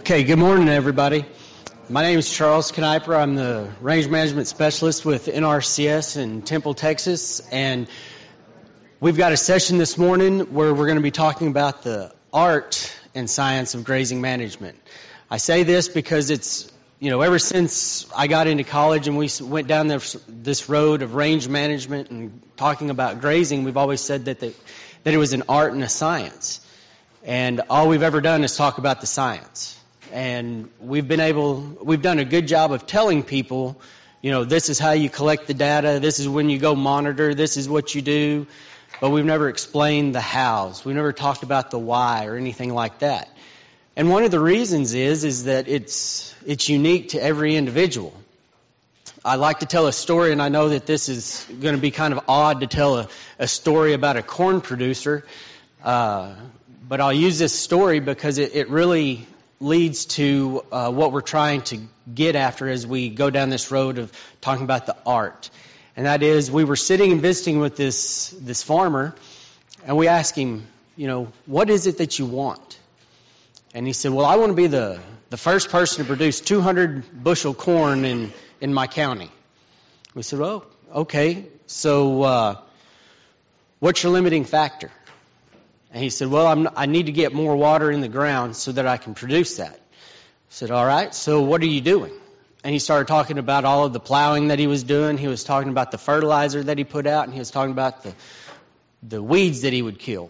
Okay, good morning, everybody. My name is Charles Kniper. I'm the Range Management Specialist with NRCS in Temple, Texas, and we've got a session this morning where we're going to be talking about the art and science of grazing management. I say this because it's, ever since I got into college and we went down this road of range management and talking about grazing, we've always said that it was an art and a science. And all we've ever done is talk about the science. And we've done a good job of telling people, this is how you collect the data, this is when you go monitor, this is what you do, but we've never explained the hows. We've never talked about the why or anything like that. And one of the reasons is that it's unique to every individual. I like to tell a story, and I know that this is going to be kind of odd to tell a story about a corn producer, but I'll use this story because it really leads to what we're trying to get after as we go down this road of talking about the art. And that is, we were sitting and visiting with this farmer, and we asked him, what is it that you want? And he said, well, I want to be the first person to produce 200 bushel corn in my county. We said, well, okay, so what's your limiting factor? And he said, well, I need to get more water in the ground so that I can produce that. I said, all right, so what are you doing? And he started talking about all of the plowing that he was doing. He was talking about the fertilizer that he put out, and he was talking about the weeds that he would kill.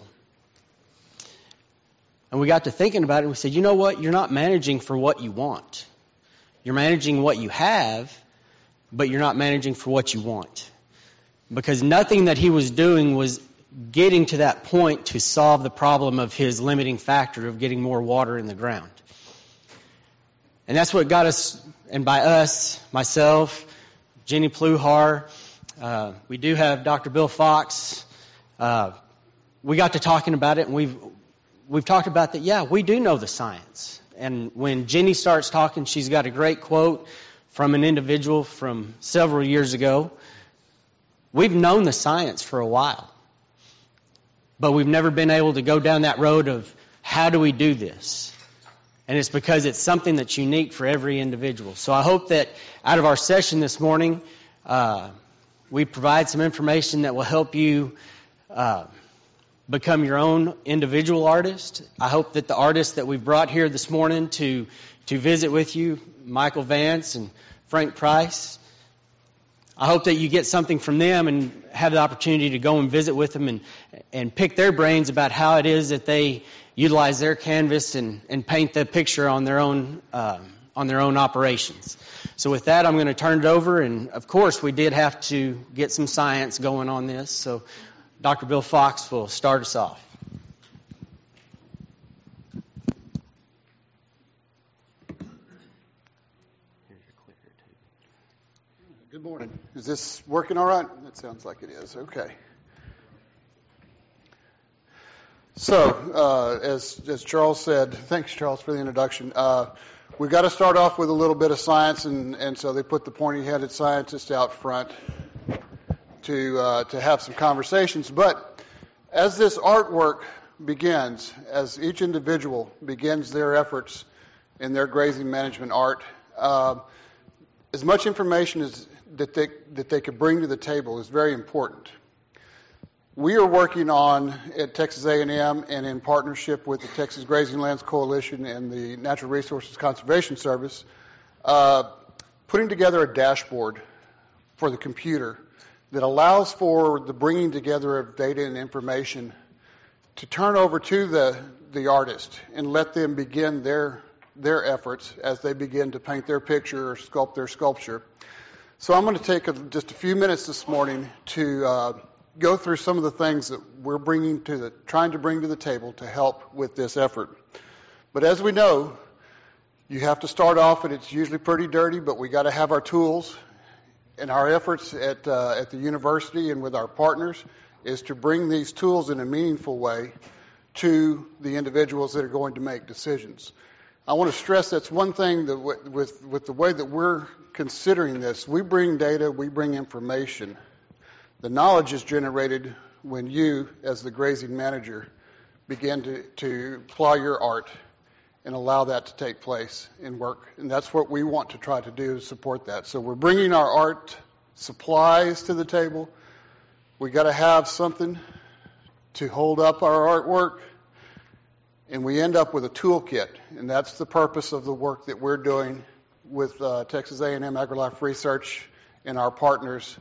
And we got to thinking about it, and we said, you know what? You're not managing for what you want. You're managing what you have, but you're not managing for what you want. Because nothing that he was doing was getting to that point to solve the problem of his limiting factor of getting more water in the ground. And that's what got us, and by us, myself, Jenny Pluhar, we do have Dr. Bill Fox. We got to talking about it, and we've talked about that, yeah, we do know the science. And when Jenny starts talking, she's got a great quote from an individual from several years ago. We've known the science for a while, but we've never been able to go down that road of how do we do this? And it's because it's something that's unique for every individual. So I hope that out of our session this morning, we provide some information that will help you become your own individual artist. I hope that the artists that we've brought here this morning to visit with you, Michael Vance and Frank Price, I hope that you get something from them and have the opportunity to go and visit with them and pick their brains about how it is that they utilize their canvas and paint the picture on their own operations. So with that, I'm going to turn it over, and of course we did have to get some science going on this. So Dr. Bill Fox will start us off. Good morning. Is this working all right? That sounds like it is. Okay. So, as Charles said, thanks, Charles, for the introduction. We've got to start off with a little bit of science, and so they put the pointy-headed scientist out front to have some conversations. But as this artwork begins, as each individual begins their efforts in their grazing management art, as much information as that they could bring to the table is very important. We are working on at Texas A&M and in partnership with the Texas Grazing Lands Coalition and the Natural Resources Conservation Service, putting together a dashboard for the computer that allows for the bringing together of data and information to turn over to the artist and let them begin their efforts as they begin to paint their picture or sculpt their sculpture. So I'm going to take just a few minutes this morning to go through some of the things that we're trying to bring to the table to help with this effort. But as we know, you have to start off, and it's usually pretty dirty, but we got to have our tools. And our efforts at the university and with our partners is to bring these tools in a meaningful way to the individuals that are going to make decisions. I want to stress that's one thing that with the way that we're considering this. We bring data, we bring information. The knowledge is generated when you, as the grazing manager, begin to plow your art and allow that to take place in work. And that's what we want to try to do, is support that. So we're bringing our art supplies to the table. We got to have something to hold up our artwork, and we end up with a toolkit. And that's the purpose of the work that we're doing with Texas A&M AgriLife Research and our partners,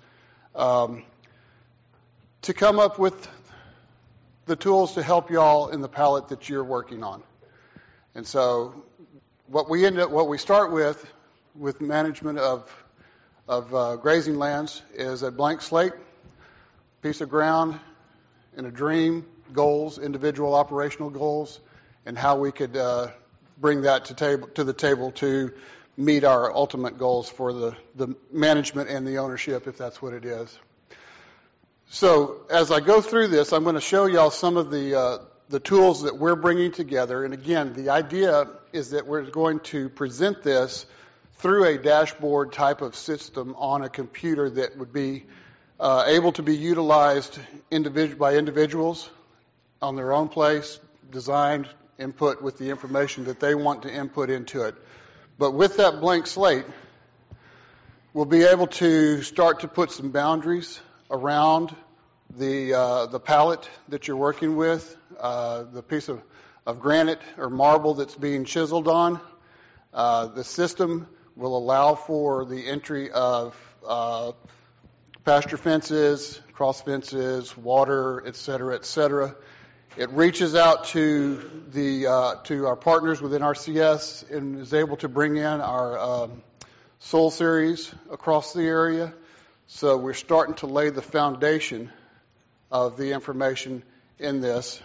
to come up with the tools to help y'all in the palette that you're working on. And so what we start with management of grazing lands is a blank slate, piece of ground, and a dream, goals, individual operational goals, and how we could bring that to the table to meet our ultimate goals for the management and the ownership, if that's what it is. So as I go through this, I'm going to show y'all some of the tools that we're bringing together. And again, the idea is that we're going to present this through a dashboard type of system on a computer that would be able to be utilized by individuals on their own place, designed, input with the information that they want to input into it. But with that blank slate, we'll be able to start to put some boundaries around the palette that you're working with, the piece of granite or marble that's being chiseled on. The system will allow for the entry of pasture fences, cross fences, water, et cetera, et cetera. It reaches out to our partners within RCS and is able to bring in our soil series across the area. So we're starting to lay the foundation of the information in this.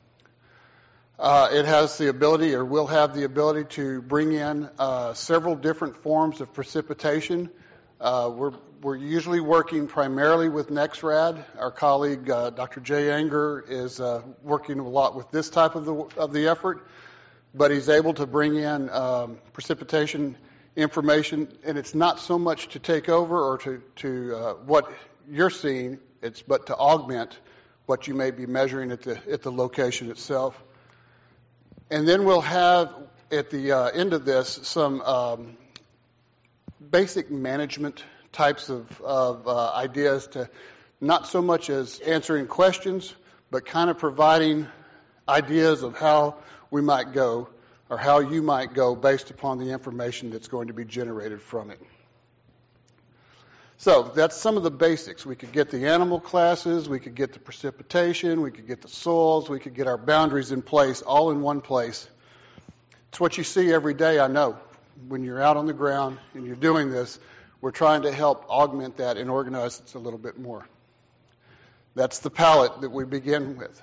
It has the ability, or will have the ability, to bring in several different forms of precipitation. We're usually working primarily with NexRad. Our colleague, Dr. Jay Anger, is working a lot with this type of the effort, but he's able to bring in precipitation information, and it's not so much to take over or to what you're seeing, but to augment what you may be measuring at the location itself. And then we'll have at the end of this some basic management types of ideas, to not so much as answering questions, but kind of providing ideas of how we might go, or how you might go, based upon the information that's going to be generated from it. So that's some of the basics. We could get the animal classes, we could get the precipitation, we could get the soils, we could get our boundaries in place, all in one place. It's what you see every day, I know. When you're out on the ground and you're doing this, we're trying to help augment that and organize it a little bit more. That's the palette that we begin with.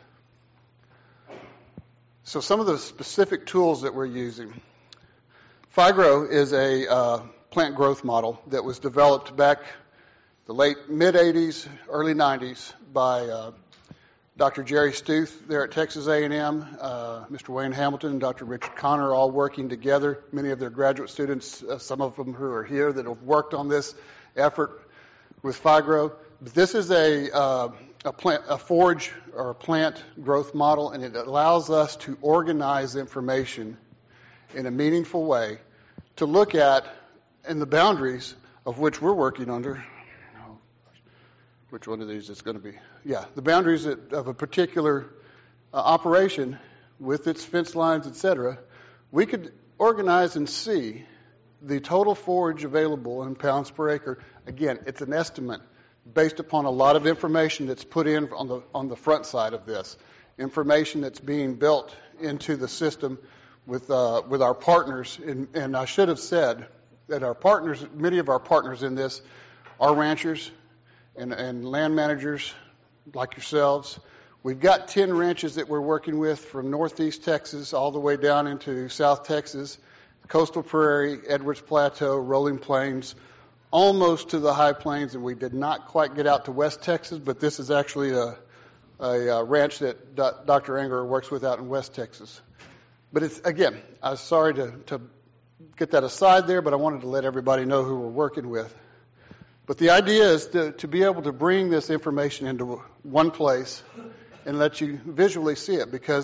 So some of the specific tools that we're using. FIGRO is a plant growth model that was developed back the mid-80s, early 90s by Dr. Jerry Stuth there at Texas A&M, Mr. Wayne Hamilton, and Dr. Richard Connor, all working together. Many of their graduate students, some of them who are here, that have worked on this effort with FIGRO. This is a forage or a plant growth model, and it allows us to organize information in a meaningful way to look at in the boundaries of which we're working under. Which one of these is going to be? Yeah, the boundaries of a particular operation with its fence lines, etc. We could organize and see the total forage available in pounds per acre. Again, it's an estimate based upon a lot of information that's put in on the front side of this, information that's being built into the system with our partners. And I should have said that our partners, many of our partners in this, are ranchers and land managers like yourselves. We've got 10 ranches that we're working with from northeast Texas all the way down into South Texas, Coastal Prairie, Edwards Plateau, Rolling Plains, almost to the High Plains, and we did not quite get out to West Texas, but this is actually a ranch that Dr. Anger works with out in West Texas. But it's, again, I'm sorry to get that aside there, but I wanted to let everybody know who we're working with. But the idea is to be able to bring this information into one place and let you visually see it, because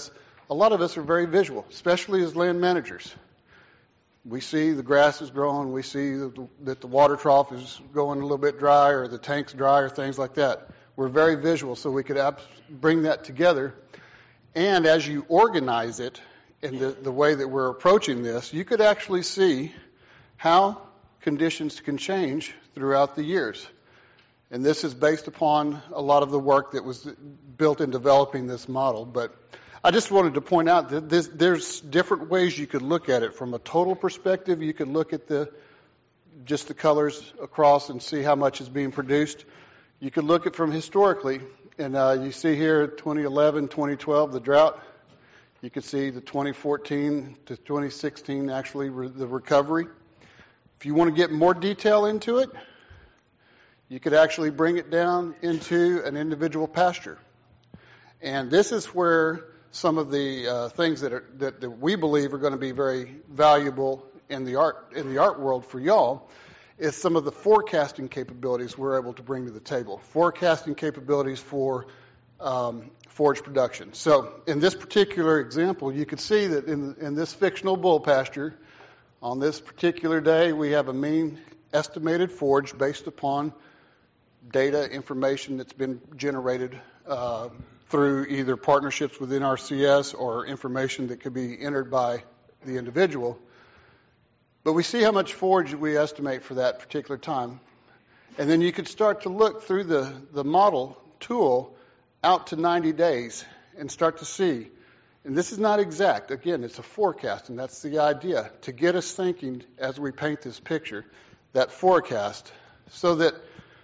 a lot of us are very visual, especially as land managers. We see the grass is growing, we see that the water trough is going a little bit dry, or the tank's dry, or things like that. We're very visual, so we could bring that together. And as you organize it in the way that we're approaching this, you could actually see how conditions can change throughout the years. And this is based upon a lot of the work that was built in developing this model. But I just wanted to point out that there's different ways you could look at it. From a total perspective, you could look at just the colors across and see how much is being produced. You could look at from historically, and you see here 2011, 2012, the drought. You could see the 2014 to 2016, actually, the recovery. If you want to get more detail into it, you could actually bring it down into an individual pasture. And this is where some of the things that we believe are going to be very valuable in the art world for y'all is some of the forecasting capabilities we're able to bring to the table. Forecasting capabilities for forage production. So in this particular example, you could see that in this fictional bull pasture, on this particular day, we have a mean estimated forage based upon data information that's been generated through either partnerships within NRCS or information that could be entered by the individual. But we see how much forage we estimate for that particular time. And then you could start to look through the model tool out to 90 days and start to see. And this is not exact. Again, it's a forecast, and that's the idea, to get us thinking as we paint this picture, that forecast, so that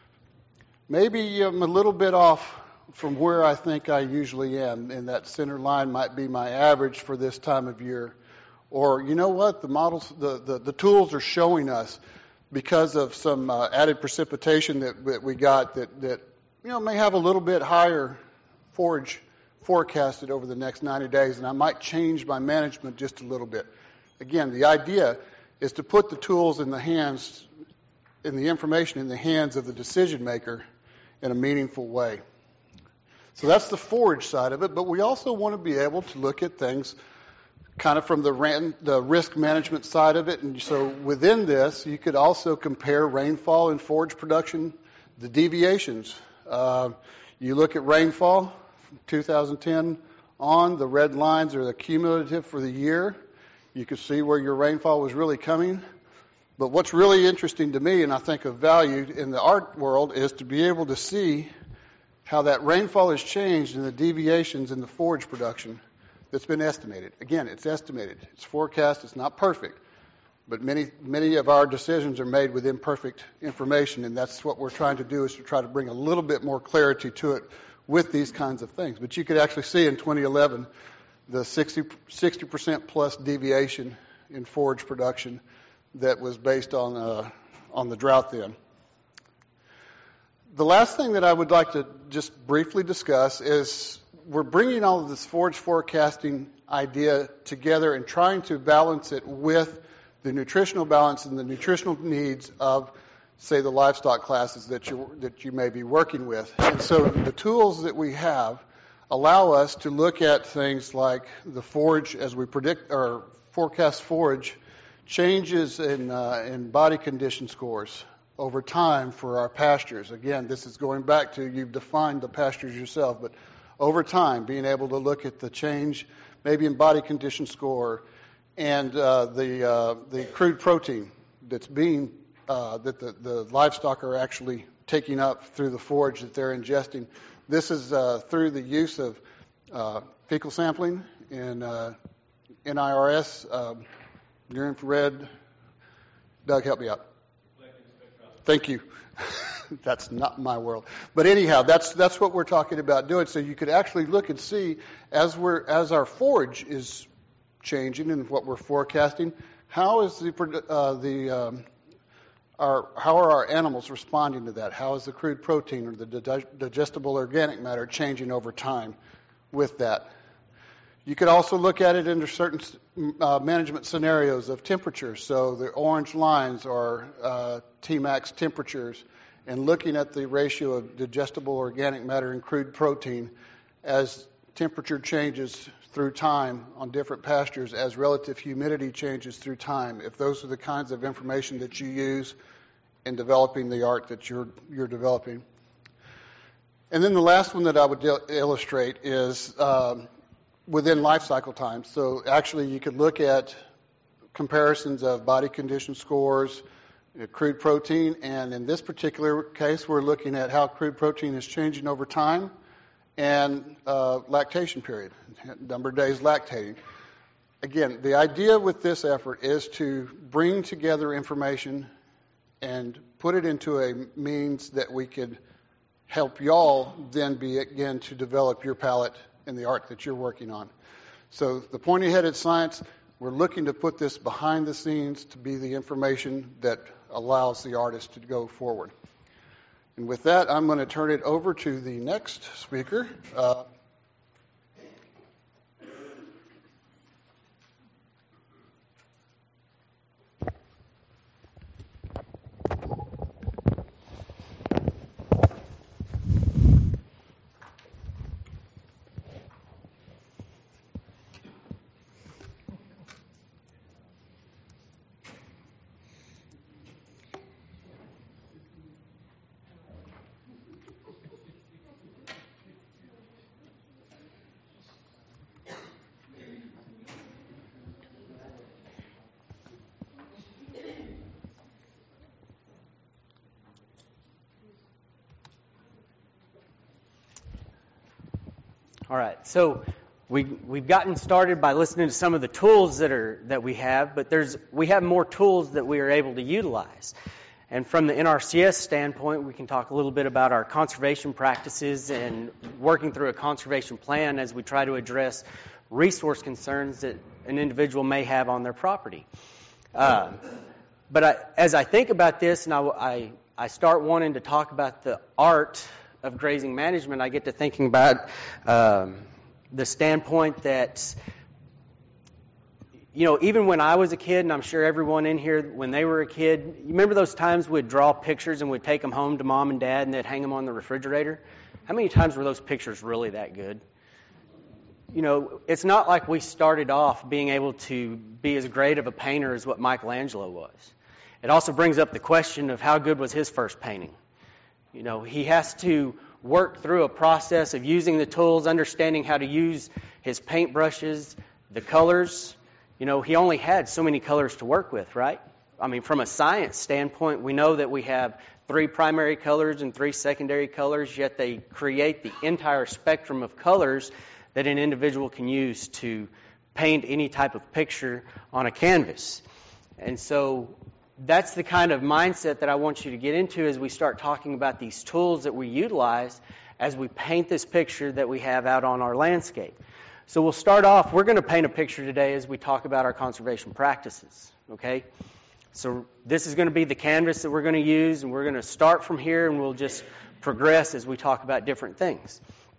maybe I'm a little bit off from where I think I usually am, and that center line might be my average for this time of year. Or, you know what, the models, the tools are showing us, because of some added precipitation that we got, that may have a little bit higher forage forecasted over the next 90 days, and I might change my management just a little bit. Again, the idea is to put the tools in the hands, and the information in the hands of the decision maker in a meaningful way. So that's the forage side of it, but we also want to be able to look at things kind of from the risk management side of it. And so within this, you could also compare rainfall and forage production, the deviations. You look at rainfall from 2010 on, the red lines are the cumulative for the year. You can see where your rainfall was really coming. But what's really interesting to me, and I think of value in the art world, is to be able to see how that rainfall has changed and the deviations in the forage production that's been estimated. Again, it's estimated. It's forecast. It's not perfect. But many of our decisions are made with imperfect information, and that's what we're trying to do, is to try to bring a little bit more clarity to it with these kinds of things. But you could actually see in 2011 the 60% plus deviation in forage production that was based on the drought then. The last thing that I would like to just briefly discuss is we're bringing all of this forage forecasting idea together and trying to balance it with the nutritional balance and the nutritional needs of, say, the livestock classes that you may be working with. And so the tools that we have allow us to look at things like the forage as we predict or forecast forage, changes in body condition scores over time for our pastures. Again, this is going back to, you've defined the pastures yourself, but over time, being able to look at the change maybe in body condition score and the crude protein that's being, that the livestock are actually taking up through the forage that they're ingesting. This is through the use of fecal sampling and NIRS, near infrared. Doug, help me out. Thank you. That's not my world. But anyhow, that's what we're talking about doing. So you could actually look and see as our forage is changing and what we're forecasting, how are our animals responding to that? How is the crude protein or the digestible organic matter changing over time with that? You could also look at it under certain management scenarios of temperature. So the orange lines are Tmax temperatures, and looking at the ratio of digestible organic matter and crude protein as temperature changes through time on different pastures as relative humidity changes through time, if those are the kinds of information that you use in developing the art that you're developing. And then the last one that I would illustrate is within life cycle time. So actually you could look at comparisons of body condition scores, crude protein, and in this particular case we're looking at how crude protein is changing over time, and lactation period, number of days lactating. Again, the idea with this effort is to bring together information and put it into a means that we could help y'all then begin to develop your palette in the art that you're working on. So the pointy-headed science, we're looking to put this behind the scenes to be the information that allows the artist to go forward. And with that, I'm going to turn it over to the next speaker. All right, so we've gotten started by listening to some of the tools that we have, but we have more tools that we are able to utilize. And from the NRCS standpoint, we can talk a little bit about our conservation practices and working through a conservation plan as we try to address resource concerns that an individual may have on their property. But as I think about this, and I start wanting to talk about the art of grazing management, I get to thinking about the standpoint that, you know, even when I was a kid, and I'm sure everyone in here, when they were a kid, you remember those times we'd draw pictures and we'd take them home to mom and dad and they'd hang them on the refrigerator? How many times were those pictures really that good? You know, it's not like we started off being able to be as great of a painter as what Michelangelo was. It also brings up the question of how good was his first painting. You know, he has to work through a process of using the tools, understanding how to use his paintbrushes, the colors. You know, he only had so many colors to work with, right? I mean, from a science standpoint, we know that we have 3 primary colors and 3 secondary colors, yet they create the entire spectrum of colors that an individual can use to paint any type of picture on a canvas. And so that's the kind of mindset that I want you to get into as we start talking about these tools that we utilize as we paint this picture that we have out on our landscape. So we'll start off, we're going to paint a picture today as we talk about our conservation practices, okay? So this is going to be the canvas that we're going to use, and we're going to start from here, and we'll just progress as we talk about different things.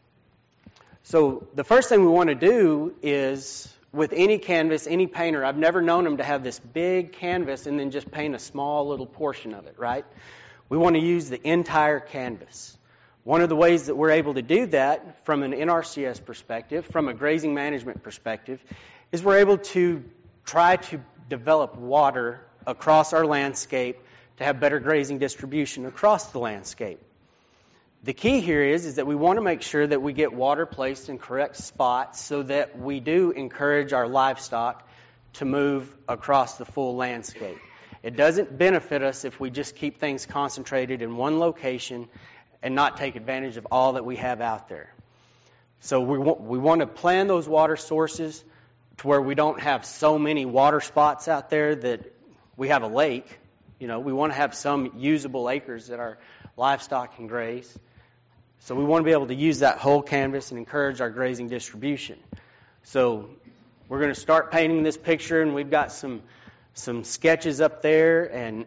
So the first thing we want to do is, with any canvas, any painter, I've never known them to have this big canvas and then just paint a small little portion of it, right? We want to use the entire canvas. One of the ways that we're able to do that from an NRCS perspective, from a grazing management perspective, is we're able to try to develop water across our landscape to have better grazing distribution across the landscape. The key here is that we want to make sure that we get water placed in correct spots so that we do encourage our livestock to move across the full landscape. It doesn't benefit us if we just keep things concentrated in one location and not take advantage of all that we have out there. So we want to plan those water sources to where we don't have so many water spots out there that we have a lake. You know, we want to have some usable acres that our livestock can graze. So we want to be able to use that whole canvas and encourage our grazing distribution. So we're going to start painting this picture, and we've got some sketches up there. And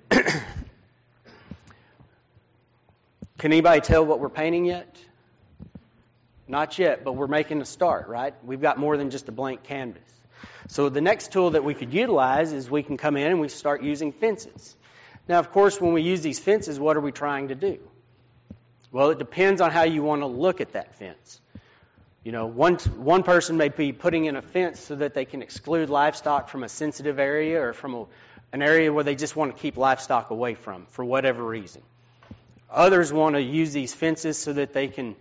can anybody tell what we're painting yet? Not yet, but we're making a start, right? We've got more than just a blank canvas. So the next tool that we could utilize is we can come in and we start using fences. Now, of course, when we use these fences, what are we trying to do? Well, it depends on how you want to look at that fence. One person may be putting in a fence so that they can exclude livestock from a sensitive area or from an area where they just want to keep livestock away from for whatever reason. Others want to use these fences so that they can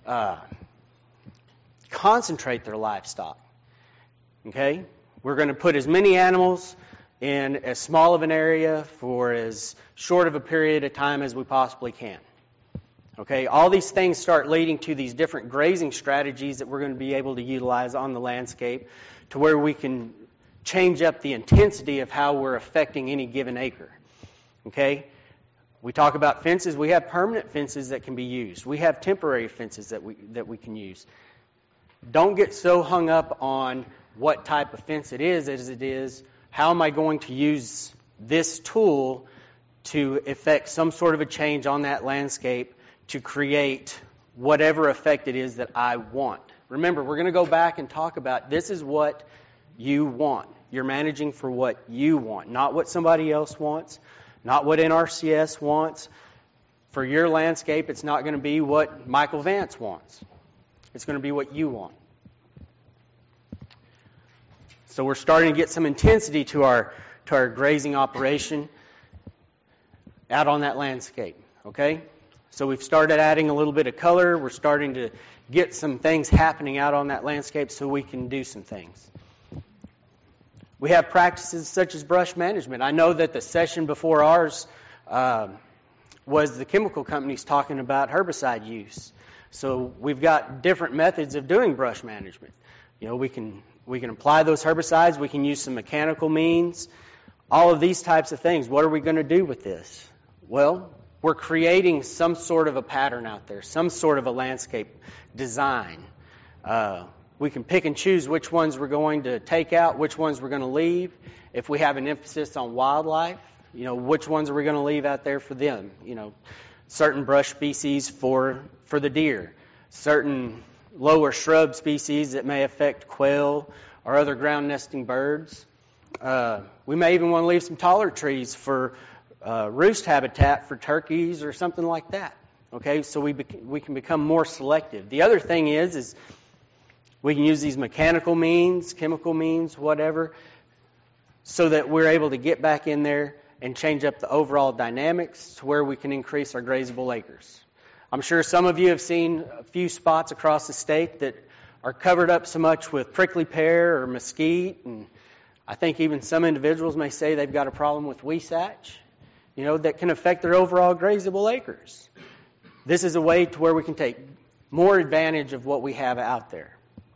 concentrate their livestock. Okay? We're going to put as many animals in as small of an area for as short of a period of time as we possibly can. Okay, all these things start leading to these different grazing strategies that we're going to be able to utilize on the landscape to where we can change up the intensity of how we're affecting any given acre. Okay, we talk about fences. We have permanent fences that can be used. We have temporary fences that we can use. Don't get so hung up on what type of fence it is as it is, how am I going to use this tool to effect some sort of a change on that landscape to create whatever effect it is that I want. Remember, we're going to go back and talk about this is what you want. You're managing for what you want, not what somebody else wants, not what NRCS wants. For your landscape, it's not going to be what Michael Vance wants. It's going to be what you want. So we're starting to get some intensity to our grazing operation out on that landscape, okay? So we've started adding a little bit of color. We're starting to get some things happening out on that landscape so we can do some things. We have practices such as brush management. I know that the session before ours was the chemical companies talking about herbicide use. So we've got different methods of doing brush management. We can apply those herbicides. We can use some mechanical means. All of these types of things. What are we going to do with this? Well, we're creating some sort of a pattern out there, some sort of a landscape design. We can pick and choose which ones we're going to take out, which ones we're going to leave. If we have an emphasis on wildlife, which ones are we going to leave out there for them? Certain brush species for the deer, certain lower shrub species that may affect quail or other ground nesting birds. We may even want to leave some taller trees for roost habitat for turkeys or something like that. Okay, so we can become more selective. The other thing is we can use these mechanical means, chemical means, whatever, so that we're able to get back in there and change up the overall dynamics to where we can increase our grazable acres. I'm sure some of you have seen a few spots across the state that are covered up so much with prickly pear or mesquite, and I think even some individuals may say they've got a problem with weesatch, that can affect their overall grazable acres. This is a way to where we can take more advantage of what we have out there.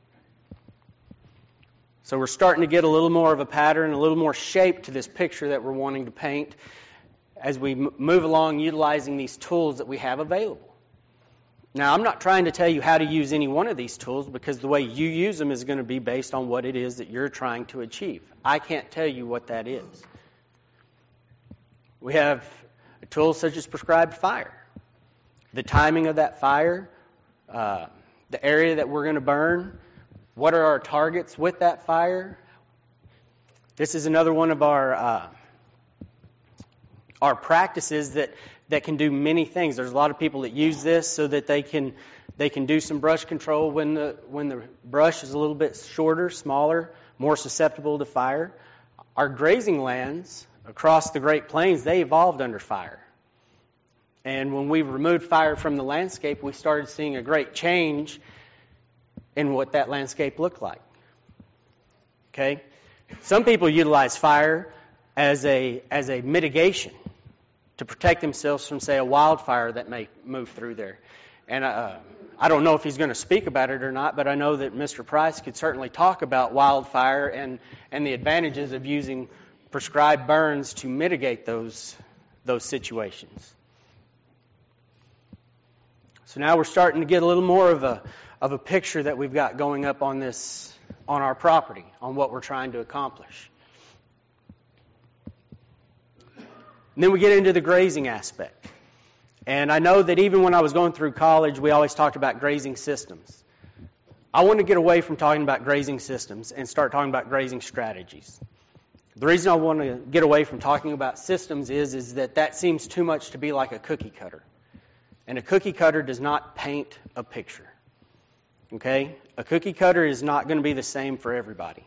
So we're starting to get a little more of a pattern, a little more shape to this picture that we're wanting to paint as we move along utilizing these tools that we have available. Now, I'm not trying to tell you how to use any one of these tools because the way you use them is going to be based on what it is that you're trying to achieve. I can't tell you what that is. We have a tool such as prescribed fire. The timing of that fire, the area that we're going to burn, what are our targets with that fire? This is another one of our practices that can do many things. There's a lot of people that use this so that they can do some brush control when the brush is a little bit shorter, smaller, more susceptible to fire. Our grazing lands across the Great Plains, they evolved under fire. And when we removed fire from the landscape, we started seeing a great change in what that landscape looked like. Okay? Some people utilize fire as a mitigation to protect themselves from, say, a wildfire that may move through there. And I don't know if he's going to speak about it or not, but I know that Mr. Price could certainly talk about wildfire and the advantages of using prescribed burns to mitigate those situations. So now we're starting to get a little more of a picture that we've got going up on our property, on what we're trying to accomplish. And then we get into the grazing aspect. And I know that even when I was going through college, we always talked about grazing systems. I want to get away from talking about grazing systems and start talking about grazing strategies. The reason I want to get away from talking about systems is that seems too much to be like a cookie cutter. And a cookie cutter does not paint a picture. Okay? A cookie cutter is not going to be the same for everybody.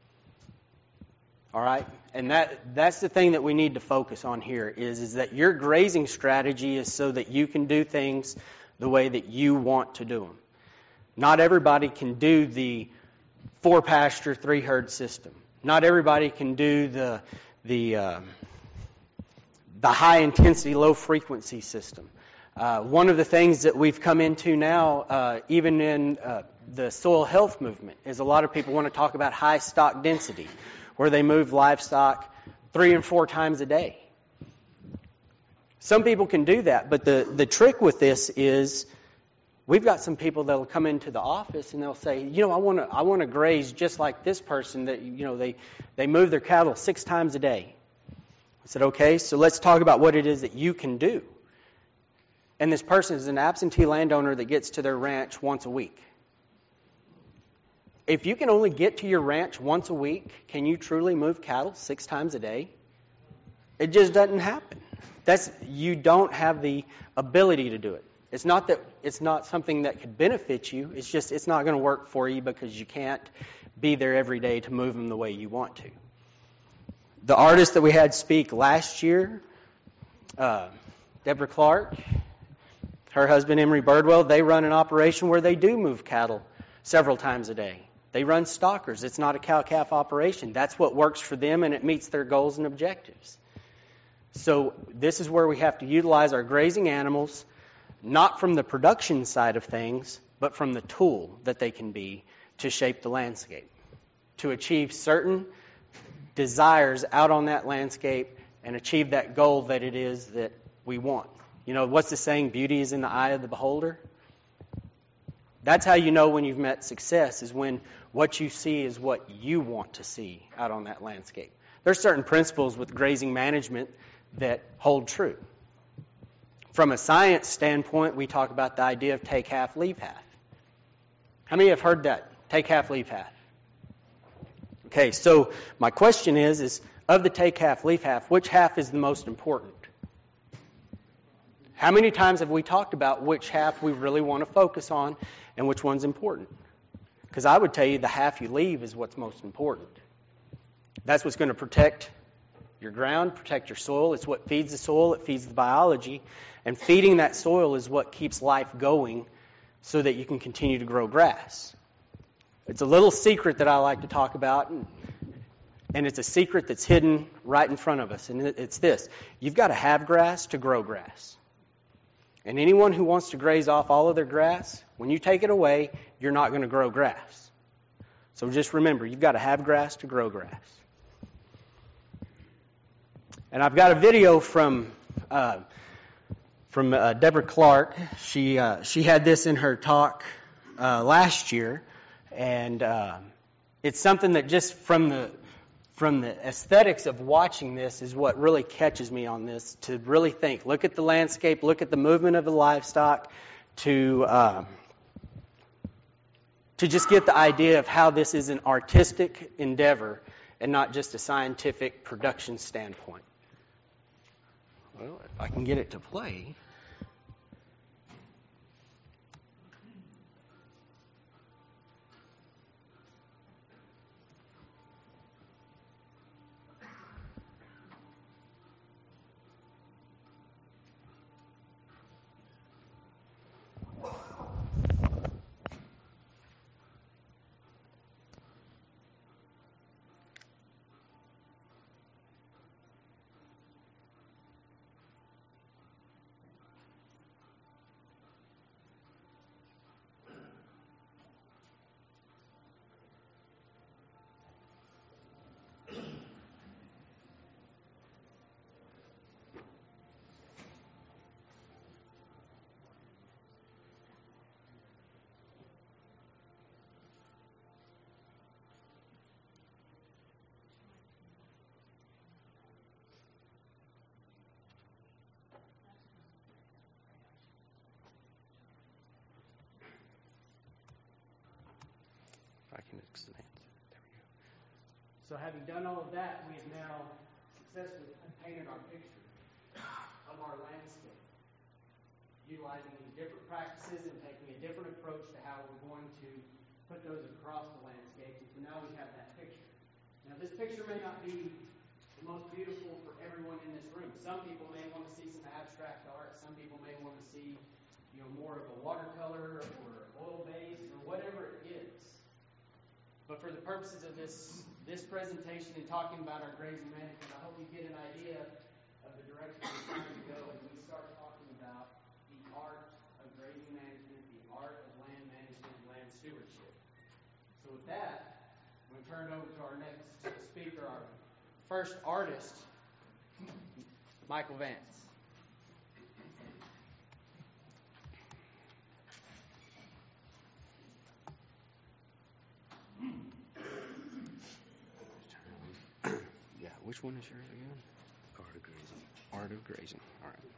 All right? And that's the thing that we need to focus on here is that your grazing strategy is so that you can do things the way that you want to do them. Not everybody can do the 4-pasture, 3-herd system. Not everybody can do the high-intensity, low-frequency system. One of the things that we've come into now, even in the soil health movement, is a lot of people want to talk about high stock density, where they move livestock 3 and 4 times a day. Some people can do that, but the trick with this is we've got some people that will come into the office and they'll say, I want to graze just like this person that, they move their cattle 6 times a day. I said, okay, so let's talk about what it is that you can do. And this person is an absentee landowner that gets to their ranch once a week. If you can only get to your ranch once a week, can you truly move cattle 6 times a day? It just doesn't happen. You don't have the ability to do it. It's not that it's not something that could benefit you. It's just it's not going to work for you because you can't be there every day to move them the way you want to. The artist that we had speak last year, Deborah Clark, her husband Emery Birdwell, they run an operation where they do move cattle several times a day. They run stockers. It's not a cow-calf operation. That's what works for them, and it meets their goals and objectives. So this is where we have to utilize our grazing animals, not from the production side of things, but from the tool that they can be to shape the landscape, to achieve certain desires out on that landscape and achieve that goal that it is that we want. What's the saying? Beauty is in the eye of the beholder. That's how you know when you've met success, is when what you see is what you want to see out on that landscape. There's certain principles with grazing management that hold true. From a science standpoint, we talk about the idea of take half, leave half. How many have heard that? Take half, leave half. Okay, so my question is of the take half, leave half, which half is the most important? How many times have we talked about which half we really want to focus on and which one's important? Because I would tell you the half you leave is what's most important. That's what's going to protect your ground, protect your soil. It's what feeds the soil. It feeds the biology. And feeding that soil is what keeps life going so that you can continue to grow grass. It's a little secret that I like to talk about, and it's a secret that's hidden right in front of us. And it's this. You've got to have grass to grow grass. And anyone who wants to graze off all of their grass, when you take it away, you're not going to grow grass. So just remember, you've got to have grass to grow grass. And I've got a video from Deborah Clark. She had this in her talk last year, and it's something that just from the aesthetics of watching this is what really catches me on this, to really think, look at the landscape, look at the movement of the livestock, to just get the idea of how this is an artistic endeavor and not just a scientific production standpoint. Well, if I can get it to play. So having done all of that, we have now successfully painted our picture of our landscape, utilizing these different practices and taking a different approach to how we're going to put those across the landscapes, and so now we have that picture. Now this picture may not be the most beautiful for everyone in this room. Some people may want to see some abstract art. Some people may want to see, more of a watercolor or oil base or whatever it is. But for the purposes of this presentation and talking about our grazing management, I hope you get an idea of the direction we're trying to go as we start talking about the art of grazing management, the art of land management, and land stewardship. So with that, I'm going to turn it over to our next speaker, our first artist, Michael Vance. Yeah, which one is yours again? Art of Grazing. Art of Grazing. All right.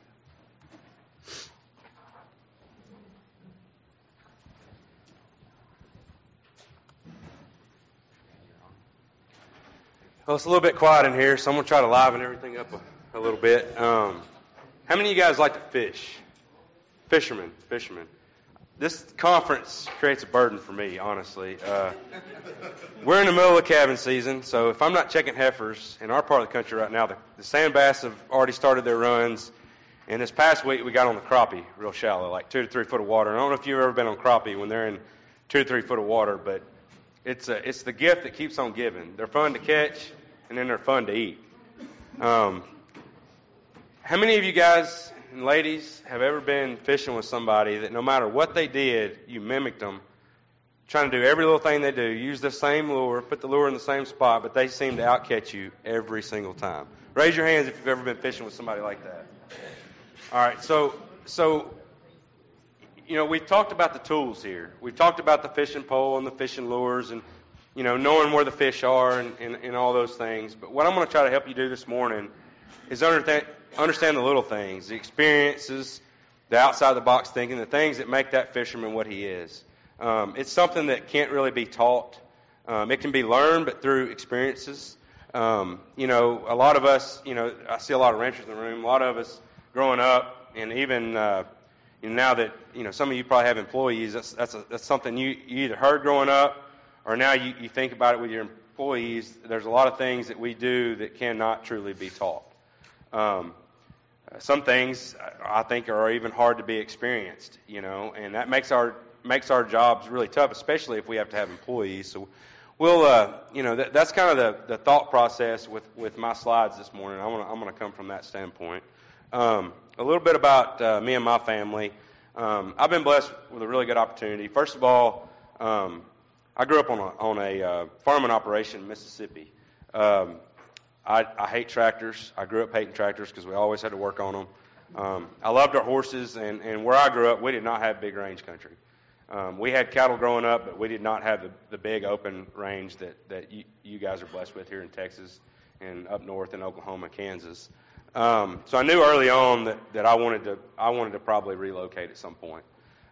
Well, it's a little bit quiet in here, so I'm going to try to liven everything up a little bit. How many of you guys like to fish? Fishermen. This conference creates a burden for me, honestly. We're in the middle of cabin season, so if I'm not checking heifers in our part of the country right now, the sand bass have already started their runs. And this past week, we got on the crappie real shallow, like 2 to 3 foot of water. And I don't know if you've ever been on crappie when they're in 2 to 3 foot of water, but it's the gift that keeps on giving. They're fun to catch, and then they're fun to eat. How many of you guys and ladies have ever been fishing with somebody that no matter what they did, you mimicked them, trying to do every little thing they do, use the same lure, put the lure in the same spot, but they seem to outcatch you every single time? Raise your hands if you've ever been fishing with somebody like that. All right, so we've talked about the tools here. We've talked about the fishing pole and the fishing lures and, knowing where the fish are and all those things. But what I'm going to try to help you do this morning is understand the little things, the experiences, the outside-the-box thinking, the things that make that fisherman what he is. It's something that can't really be taught. It can be learned, but through experiences. A lot of us, I see a lot of ranchers in the room, a lot of us growing up, and even now that some of you probably have employees, that's something you either heard growing up or now you think about it with your employees. There's a lot of things that we do that cannot truly be taught. Some things I think are even hard to be experienced, and that makes our jobs really tough, especially if we have to have employees. So we'll, that's kind of the thought process with my slides this morning. I'm going to come from that standpoint. A little bit about me and my family. I've been blessed with a really good opportunity. First of all, I grew up on a farming operation in Mississippi. I hate tractors. I grew up hating tractors because we always had to work on them. I loved our horses, and where I grew up, we did not have big range country. We had cattle growing up, but we did not have the big open range that you guys are blessed with here in Texas and up north in Oklahoma, Kansas. So I knew early on that I wanted to probably relocate at some point.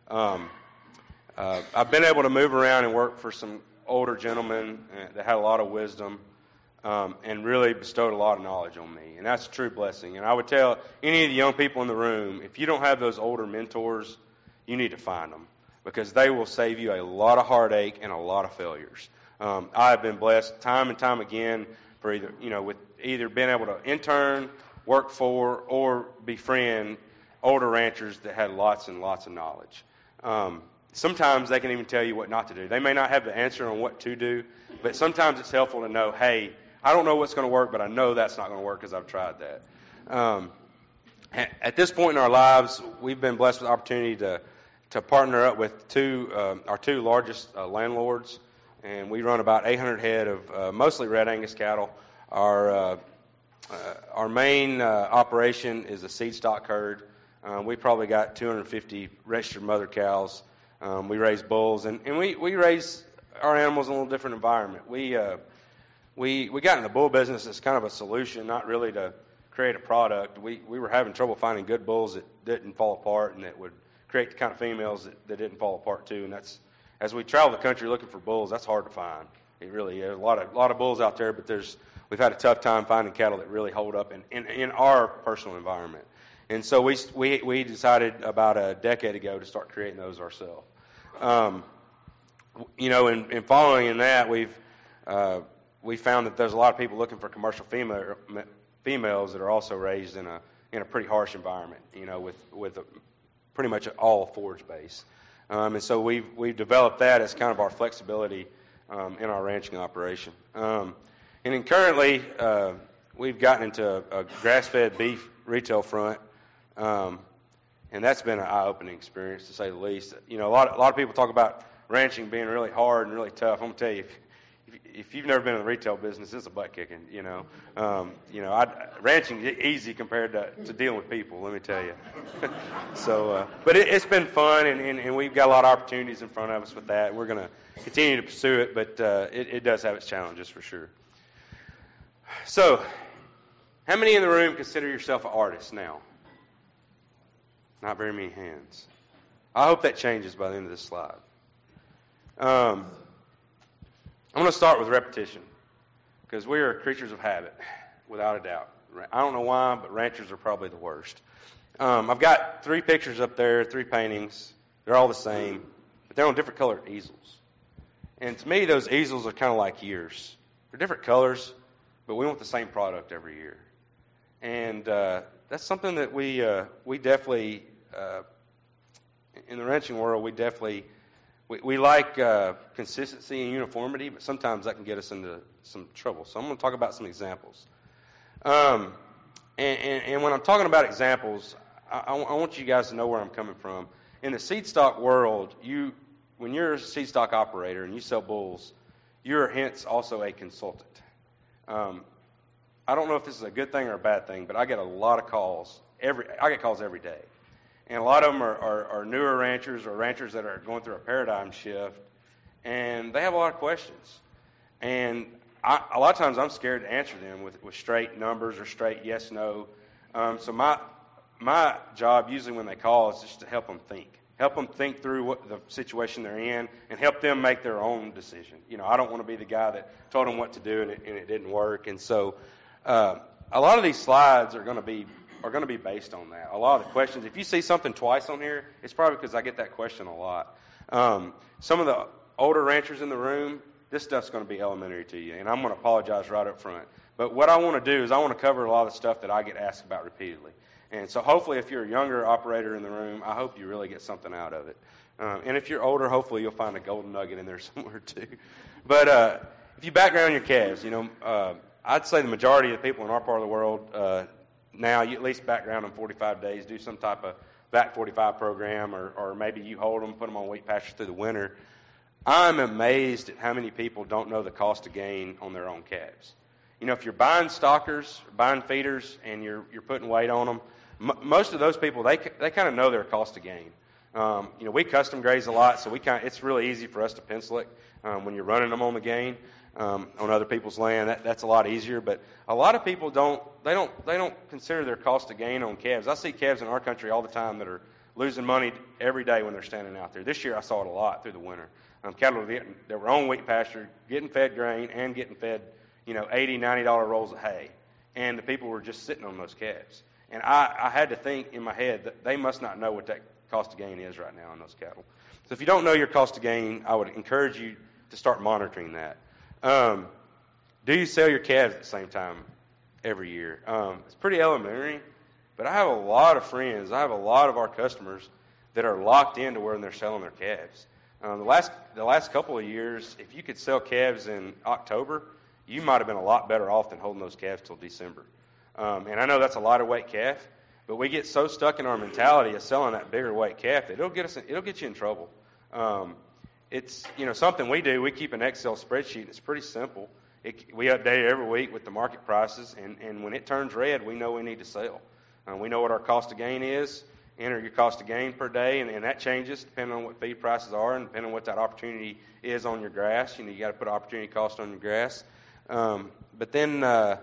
I've been able to move around and work for some older gentlemen that had a lot of wisdom and really bestowed a lot of knowledge on me, and that's a true blessing. And I would tell any of the young people in the room, if you don't have those older mentors, you need to find them because they will save you a lot of heartache and a lot of failures. I have been blessed time and time again for either being able to intern, work for, or befriend older ranchers that had lots and lots of knowledge. Sometimes they can even tell you what not to do. They may not have the answer on what to do, but sometimes it's helpful to know, hey, I don't know what's going to work, but I know that's not going to work because I've tried that. At this point in our lives, we've been blessed with the opportunity to partner up with our two largest landlords, and we run about 800 head of mostly red Angus cattle. Our main operation is a seed stock herd. We probably got 250 registered mother cows. We raise bulls, and we raise our animals in a little different environment. We got in the bull business as kind of a solution, not really to create a product. We were having trouble finding good bulls that didn't fall apart and that would create the kind of females that didn't fall apart too. And that's, as we travel the country looking for bulls, that's hard to find. It really is. A lot of bulls out there, but we've had a tough time finding cattle that really hold up in our personal environment. And so we decided about a decade ago to start creating those ourselves. in following in that, we found that there's a lot of people looking for commercial females that are also raised in a pretty harsh environment, with pretty much all forage base. And so we've developed that as kind of our flexibility in our ranching operation. And then currently, we've gotten into a grass-fed beef retail front, and that's been an eye-opening experience, to say the least. A lot of people talk about ranching being really hard and really tough. I'm gonna tell you, if you've never been in the retail business, it's a butt kicking. Ranching is easy compared to dealing with people. Let me tell you. So, but it's been fun, and we've got a lot of opportunities in front of us with that. And we're going to continue to pursue it, but it does have its challenges for sure. So, how many in the room consider yourself an artist now? Not very many hands. I hope that changes by the end of this slide. I'm going to start with repetition, because we are creatures of habit, without a doubt. I don't know why, but ranchers are probably the worst. I've got 3 pictures up there, 3 paintings. They're all the same, but they're on different colored easels. And to me, those easels are kind of like years. They're different colors, but we want the same product every year. And that's something that we definitely, in the ranching world, we like consistency and uniformity, but sometimes that can get us into some trouble. So I'm going to talk about some examples. And when I'm talking about examples, I want you guys to know where I'm coming from. In the seed stock world, when you're a seed stock operator and you sell bulls, you're hence also a consultant. I don't know if this is a good thing or a bad thing, but I get a lot of calls. I get calls every day. And a lot of them are newer ranchers or ranchers that are going through a paradigm shift, and they have a lot of questions. And a lot of times I'm scared to answer them with straight numbers or straight yes, no. So my job usually when they call is just to help them think through what the situation they're in, and help them make their own decision. I don't want to be the guy that told them what to do and it didn't work. And so a lot of these slides are going to be based on that. A lot of the questions, if you see something twice on here, it's probably because I get that question a lot. Some of the older ranchers in the room, this stuff's going to be elementary to you, and I'm going to apologize right up front. But what I want to do is I want to cover a lot of the stuff that I get asked about repeatedly. And so hopefully if you're a younger operator in the room, I hope you really get something out of it. And if you're older, hopefully you'll find a golden nugget in there somewhere too. But if you background your calves, I'd say the majority of the people in our part of the world now, you at least background them 45 days, do some type of VAC 45 program, or maybe you hold them, put them on wheat pasture through the winter. I'm amazed at how many people don't know the cost of gain on their own calves. If you're buying stockers, buying feeders, and you're putting weight on them, most of those people, they kind of know their cost of gain. We custom graze a lot, so it's really easy for us to pencil it when you're running them on the gain. On other people's land, that's a lot easier. But a lot of people don't consider their cost of gain on calves. I see calves in our country all the time that are losing money every day when they're standing out there. This year I saw it a lot through the winter. Cattle that were on wheat pasture, getting fed grain and getting fed, $80, $90 rolls of hay, and the people were just sitting on those calves. And I had to think in my head that they must not know what that cost of gain is right now on those cattle. So if you don't know your cost of gain, I would encourage you to start monitoring that. Do you sell your calves at the same time every year? It's pretty elementary, but I have a lot of friends. I have a lot of our customers that are locked into where they're selling their calves. The last couple of years, if you could sell calves in October, you might have been a lot better off than holding those calves till December. And I know that's a lighter weight calf, but we get so stuck in our mentality of selling that bigger weight calf that it'll get you in trouble. It's something we do. We keep an Excel spreadsheet. It's pretty simple. We update it every week with the market prices, and when it turns red, we know we need to sell. We know what our cost of gain is. Enter your cost of gain per day, and that changes depending on what feed prices are and depending on what that opportunity is on your grass. You got to put opportunity cost on your grass. But then,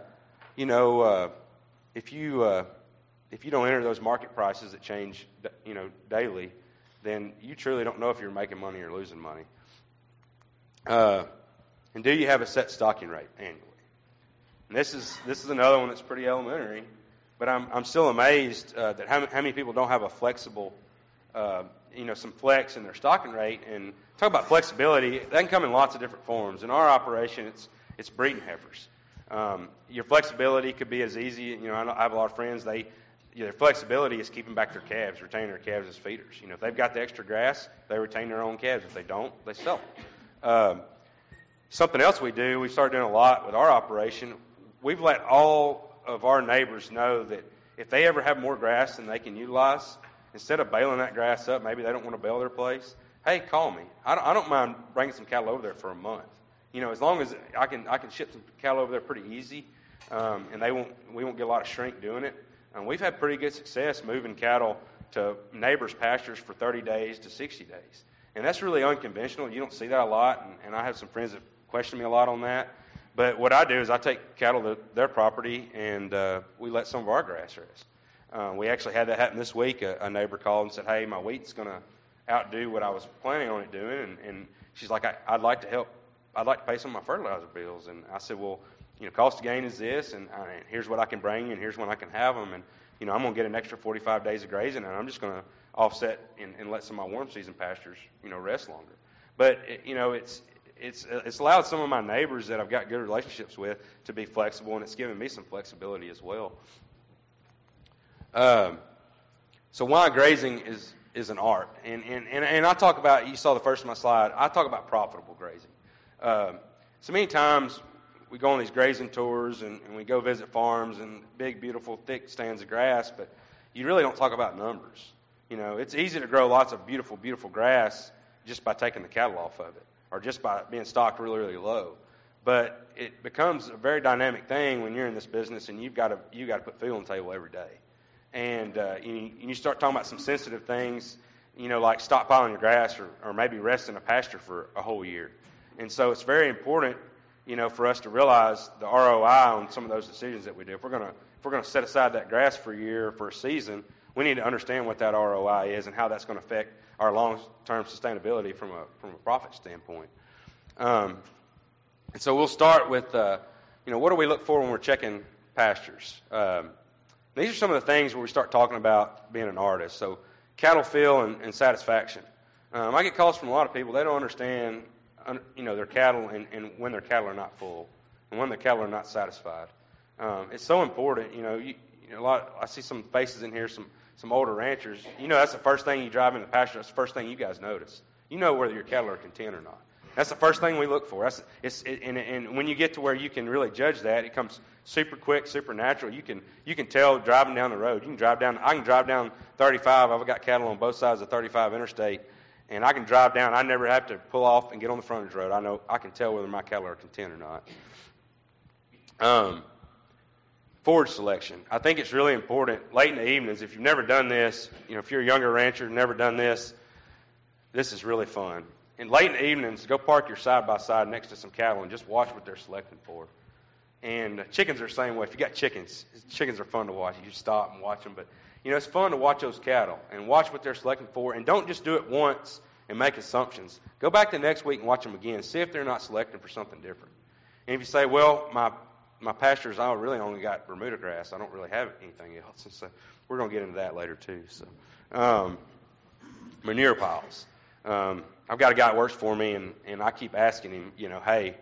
if you don't enter those market prices that change, daily, then you truly don't know if you're making money or losing money. And do you have a set stocking rate annually? And this is another one that's pretty elementary, but I'm still amazed that how many people don't have a flexible some flex in their stocking rate. And talk about flexibility, that can come in lots of different forms. In our operation, it's breeding heifers. Your flexibility could be as easy. I have a lot of friends. Their flexibility is keeping back their calves, retaining their calves as feeders. If they've got the extra grass, they retain their own calves. If they don't, they sell them. Something else we do, we started doing a lot with our operation. We've let all of our neighbors know that if they ever have more grass than they can utilize, instead of baling that grass up, maybe they don't want to bale their place, hey, call me. I don't mind bringing some cattle over there for a month. As long as I can ship some cattle over there pretty easy, and we won't get a lot of shrink doing it. And we've had pretty good success moving cattle to neighbors' pastures for 30 days to 60 days. And that's really unconventional. You don't see that a lot, and I have some friends that question me a lot on that. But what I do is I take cattle to their property, and we let some of our grass rest. We actually had that happen this week. A neighbor called and said, hey, my wheat's going to outdo what I was planning on it doing. And she's like, I'd like to help. I'd like to pay some of my fertilizer bills. And I said, well, cost of gain is this, and here's what I can bring you, and here's when I can have them. And, I'm going to get an extra 45 days of grazing, and I'm just going to offset and let some of my warm season pastures, rest longer. But, it's allowed some of my neighbors that I've got good relationships with to be flexible, and it's given me some flexibility as well. So why grazing is an art. And I talk about, you saw the first of my slide, I talk about profitable grazing. So many times we go on these grazing tours and we go visit farms and big, beautiful, thick stands of grass, but you really don't talk about numbers. It's easy to grow lots of beautiful, beautiful grass just by taking the cattle off of it, or just by being stocked really, really low. But it becomes a very dynamic thing when you're in this business, and you've got to put food on the table every day. And you start talking about some sensitive things, like stockpiling your grass or maybe resting a pasture for a whole year. And so it's very important, for us to realize the ROI on some of those decisions that we do. If we're going to set aside that grass for a year, for a season, we need to understand what that ROI is and how that's going to affect our long-term sustainability from a profit standpoint. And so we'll start with, what do we look for when we're checking pastures? These are some of the things where we start talking about being an artist. So cattle feel and satisfaction. I get calls from a lot of people. They don't understand, their cattle and when their cattle are not full and when their cattle are not satisfied. It's so important. I see some faces in here, some older ranchers. That's the first thing you drive in the pasture. That's the first thing you guys notice. Whether your cattle are content or not. That's the first thing we look for. And when you get to where you can really judge that, it comes super quick, super natural. You can tell driving down the road. I can drive down 35. I've got cattle on both sides of 35 interstate, and I can drive down. I never have to pull off and get on the frontage road. I can tell whether my cattle are content or not. Forage selection. I think it's really important late in the evenings. If you've never done this, if you're a younger rancher, never done this, this is really fun. And late in the evenings, go park your side-by-side next to some cattle and just watch what they're selecting for. And chickens are the same way. If you got chickens are fun to watch. You just stop and watch them. But, it's fun to watch those cattle and watch what they're selecting for. And don't just do it once and make assumptions. Go back the next week and watch them again. See if they're not selecting for something different. And if you say, well, my pastures, I really only got Bermuda grass. I don't really have anything else. And so we're going to get into that later too. So manure piles. I've got a guy that works for me, and I keep asking him, hey,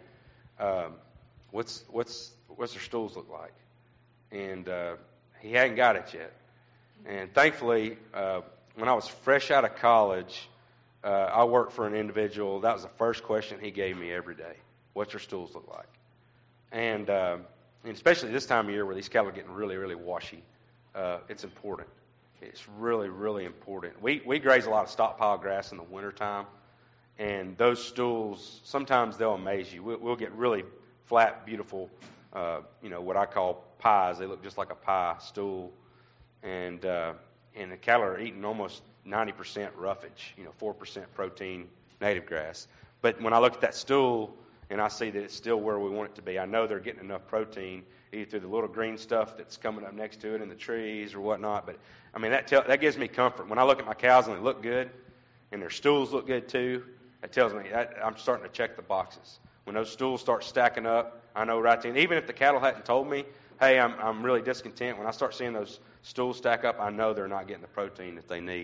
what's their stools look like? And he hadn't got it yet. And thankfully, when I was fresh out of college, I worked for an individual. That was the first question he gave me every day. What's your stools look like? And especially this time of year where these cattle are getting really, really washy, it's important. It's really, really important. We graze a lot of stockpile grass in the wintertime, and those stools, sometimes they'll amaze you. We'll get really flat, beautiful, what I call pies. They look just like a pie stool, and the cattle are eating almost 90% roughage, 4% protein native grass. But when I look at that stool and I see that it's still where we want it to be, I know they're getting enough protein either through the little green stuff that's coming up next to it in the trees or whatnot. But that gives me comfort. When I look at my cows and they look good and their stools look good too, that tells me that I'm starting to check the boxes. When those stools start stacking up, I know right then, even if the cattle hadn't told me, hey, I'm really discontent, when I start seeing those stools stack up, I know they're not getting the protein that they need.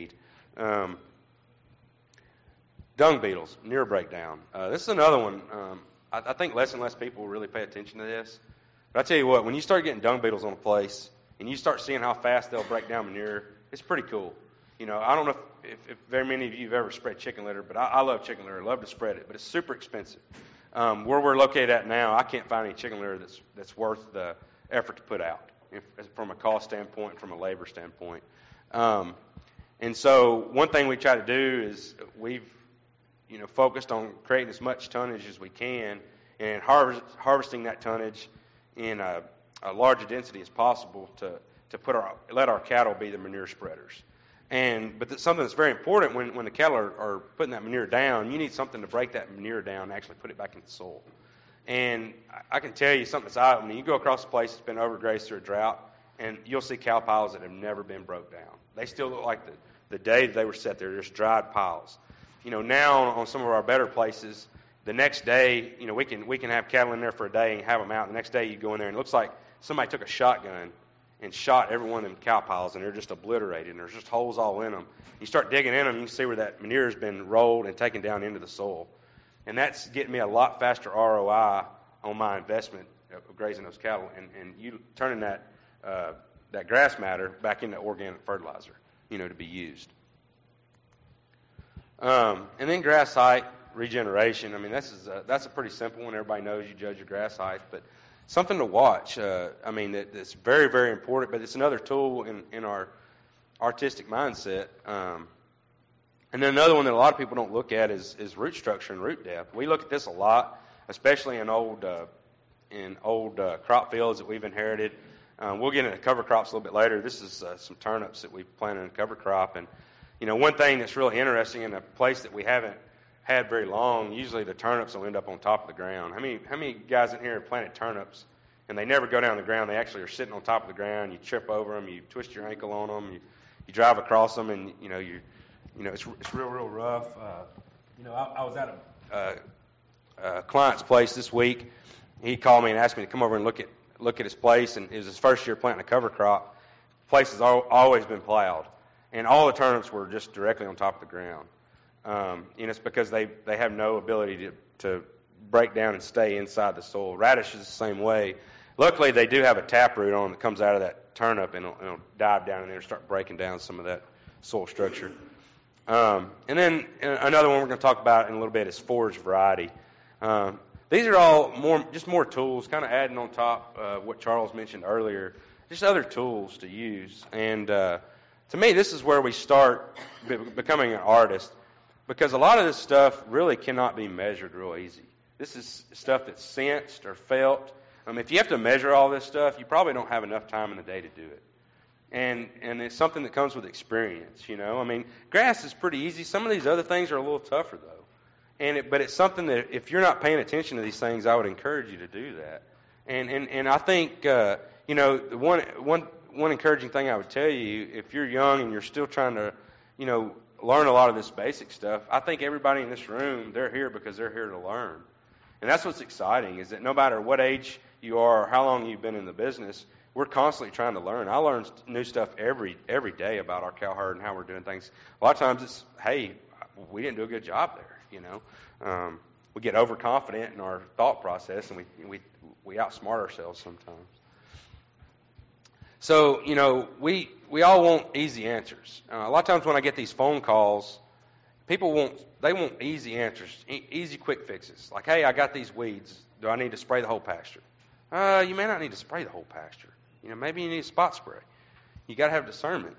Dung beetles, manure breakdown. This is another one. I think less and less people really pay attention to this. But I tell you what, when you start getting dung beetles on a place and you start seeing how fast they'll break down manure, it's pretty cool. I don't know if very many of you have ever spread chicken litter, but I love chicken litter. I love to spread it, but it's super expensive. Where we're located at now, I can't find any chicken litter that's worth the effort to put out from a cost standpoint, from a labor standpoint. And so one thing we try to do is we've focused on creating as much tonnage as we can and harvesting that tonnage in a larger density as possible to let our cattle be the manure spreaders. But something that's very important when the cattle are putting that manure down, you need something to break that manure down and actually put it back in the soil. And I can tell you something that's eye-opening. You go across a place that's been overgrazed through a drought, and you'll see cow piles that have never been broke down. They still look like the day they were set there, just dried piles. Now on some of our better places, the next day, we can have cattle in there for a day and have them out. The next day you go in there and it looks like somebody took a shotgun and shot every one of them cow piles, and they're just obliterated, and there's just holes all in them. You start digging in them, you can see where that manure has been rolled and taken down into the soil. And that's getting me a lot faster ROI on my investment of grazing those cattle and you turning that grass matter back into organic fertilizer, to be used. And then grass height regeneration. I mean, that's a pretty simple one. Everybody knows you judge your grass height, but something to watch. That's very, very important, but it's another tool in our artistic mindset. And then another one that a lot of people don't look at is root structure and root depth. We look at this a lot, especially in old crop fields that we've inherited. We'll get into cover crops a little bit later. This is some turnips that we planted in a cover crop. And, one thing that's really interesting in a place that we haven't had very long, usually the turnips will end up on top of the ground. How many guys in here have planted turnips and they never go down the ground? They actually are sitting on top of the ground. You trip over them, you twist your ankle on them, you drive across them, and it's real rough. I was at a client's place this week. He called me and asked me to come over and look at his place, and it was his first year planting a cover crop. The place has always been plowed, and all the turnips were just directly on top of the ground. It's because they have no ability to break down and stay inside the soil. Radish is the same way. Luckily, they do have a taproot on that comes out of that turnip, and it'll dive down in there and start breaking down some of that soil structure. And then another one we're going to talk about in a little bit is forage variety. These are all more tools, kind of adding on top what Charles mentioned earlier, just other tools to use. And to me, this is where we start becoming an artist, because a lot of this stuff really cannot be measured real easy. This is stuff that's sensed or felt. If you have to measure all this stuff, you probably don't have enough time in the day to do it. And it's something that comes with experience, Grass is pretty easy. Some of these other things are a little tougher, though. But it's something that if you're not paying attention to these things, I would encourage you to do that. And I think, one encouraging thing I would tell you, if you're young and you're still trying to, learn a lot of this basic stuff, I think everybody in this room, they're here because they're here to learn. And that's what's exciting, is that no matter what age you are or how long you've been in the business, we're constantly trying to learn. I learn new stuff every day about our cow herd and how we're doing things. A lot of times it's, hey, we didn't do a good job there, We get overconfident in our thought process, and we outsmart ourselves sometimes. So, we all want easy answers. A lot of times when I get these phone calls, people want easy answers, easy quick fixes. Like, hey, I got these weeds. Do I need to spray the whole pasture? You may not need to spray the whole pasture. Maybe you need a spot spray. You got to have discernment.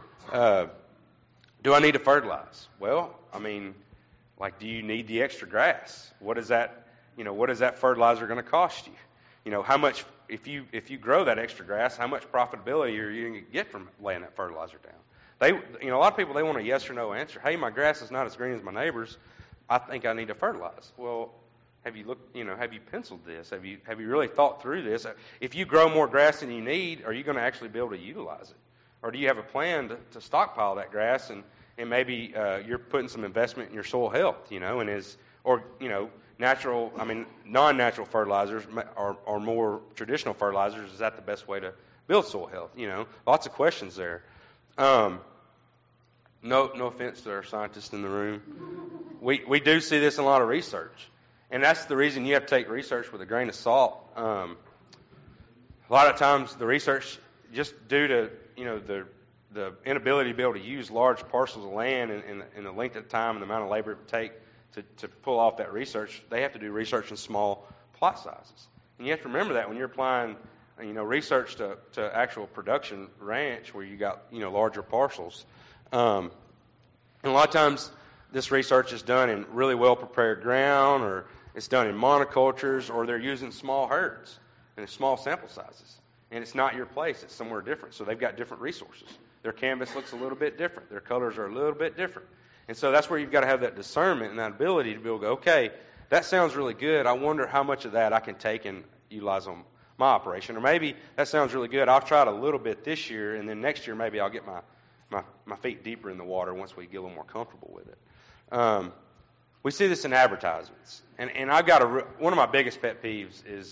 Do I need to fertilize? Well, do you need the extra grass? What is that fertilizer going to cost you? How much, if you grow that extra grass, how much profitability are you going to get from laying that fertilizer down? A lot of people, they want a yes or no answer. Hey, my grass is not as green as my neighbor's. I think I need to fertilize. Well, have you looked, have you penciled this? Have you really thought through this? If you grow more grass than you need, are you going to actually be able to utilize it? Or do you have a plan to stockpile that grass and maybe you're putting some investment in your soil health, natural, non-natural fertilizers or more traditional fertilizers, is that the best way to build soil health? Lots of questions there. No offense to our scientists in the room. We do see this in a lot of research. And that's the reason you have to take research with a grain of salt. A lot of times the research, just due to, the inability to be able to use large parcels of land and the length of time and the amount of labor it would take to pull off that research, they have to do research in small plot sizes. And you have to remember that when you're applying, research to actual production ranch where you got, larger parcels. And a lot of times this research is done in really well-prepared ground, or it's done in monocultures, or they're using small herds and small sample sizes. And it's not your place. It's somewhere different. So they've got different resources. Their canvas looks a little bit different. Their colors are a little bit different. And so that's where you've got to have that discernment and that ability to be able to go, okay, that sounds really good. I wonder how much of that I can take and utilize on my operation. Or maybe that sounds really good. I'll try it a little bit this year, and then next year maybe I'll get my feet deeper in the water once we get a little more comfortable with it. We see this in advertisements. And I've got one of my biggest pet peeves is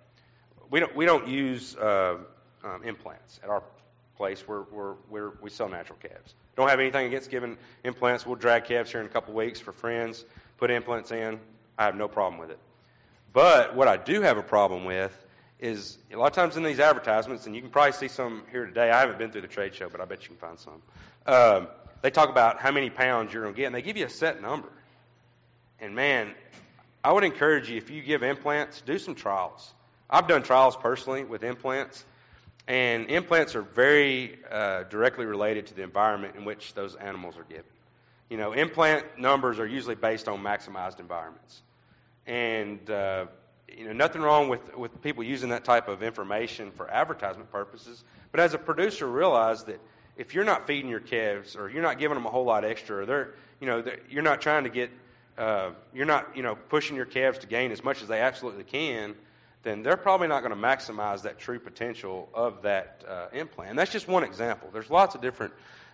we don't use implants at our place where we sell natural calves. Don't have anything against giving implants. We'll drag calves here in a couple of weeks for friends, put implants in. I have no problem with it. But what I do have a problem with is a lot of times in these advertisements, and you can probably see some here today. I haven't been through the trade show, but I bet you can find some. They talk about how many pounds you're going to get, and they give you a set number. And, man, I would encourage you, if you give implants, do some trials. I've done trials personally with implants, and implants are very directly related to the environment in which those animals are given. Implant numbers are usually based on maximized environments. And, nothing wrong with people using that type of information for advertisement purposes. But as a producer, realize that if you're not feeding your calves, or you're not giving them a whole lot extra, or you're not trying to get, you're not, pushing your calves to gain as much as they absolutely can, then they're probably not going to maximize that true potential of that implant. And that's just one example. There's lots of different,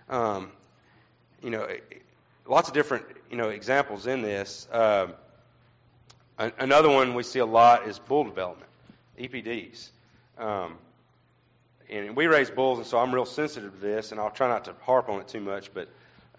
examples in this. Another one we see a lot is bull development, EPDs. And we raise bulls, and so I'm real sensitive to this, and I'll try not to harp on it too much. But,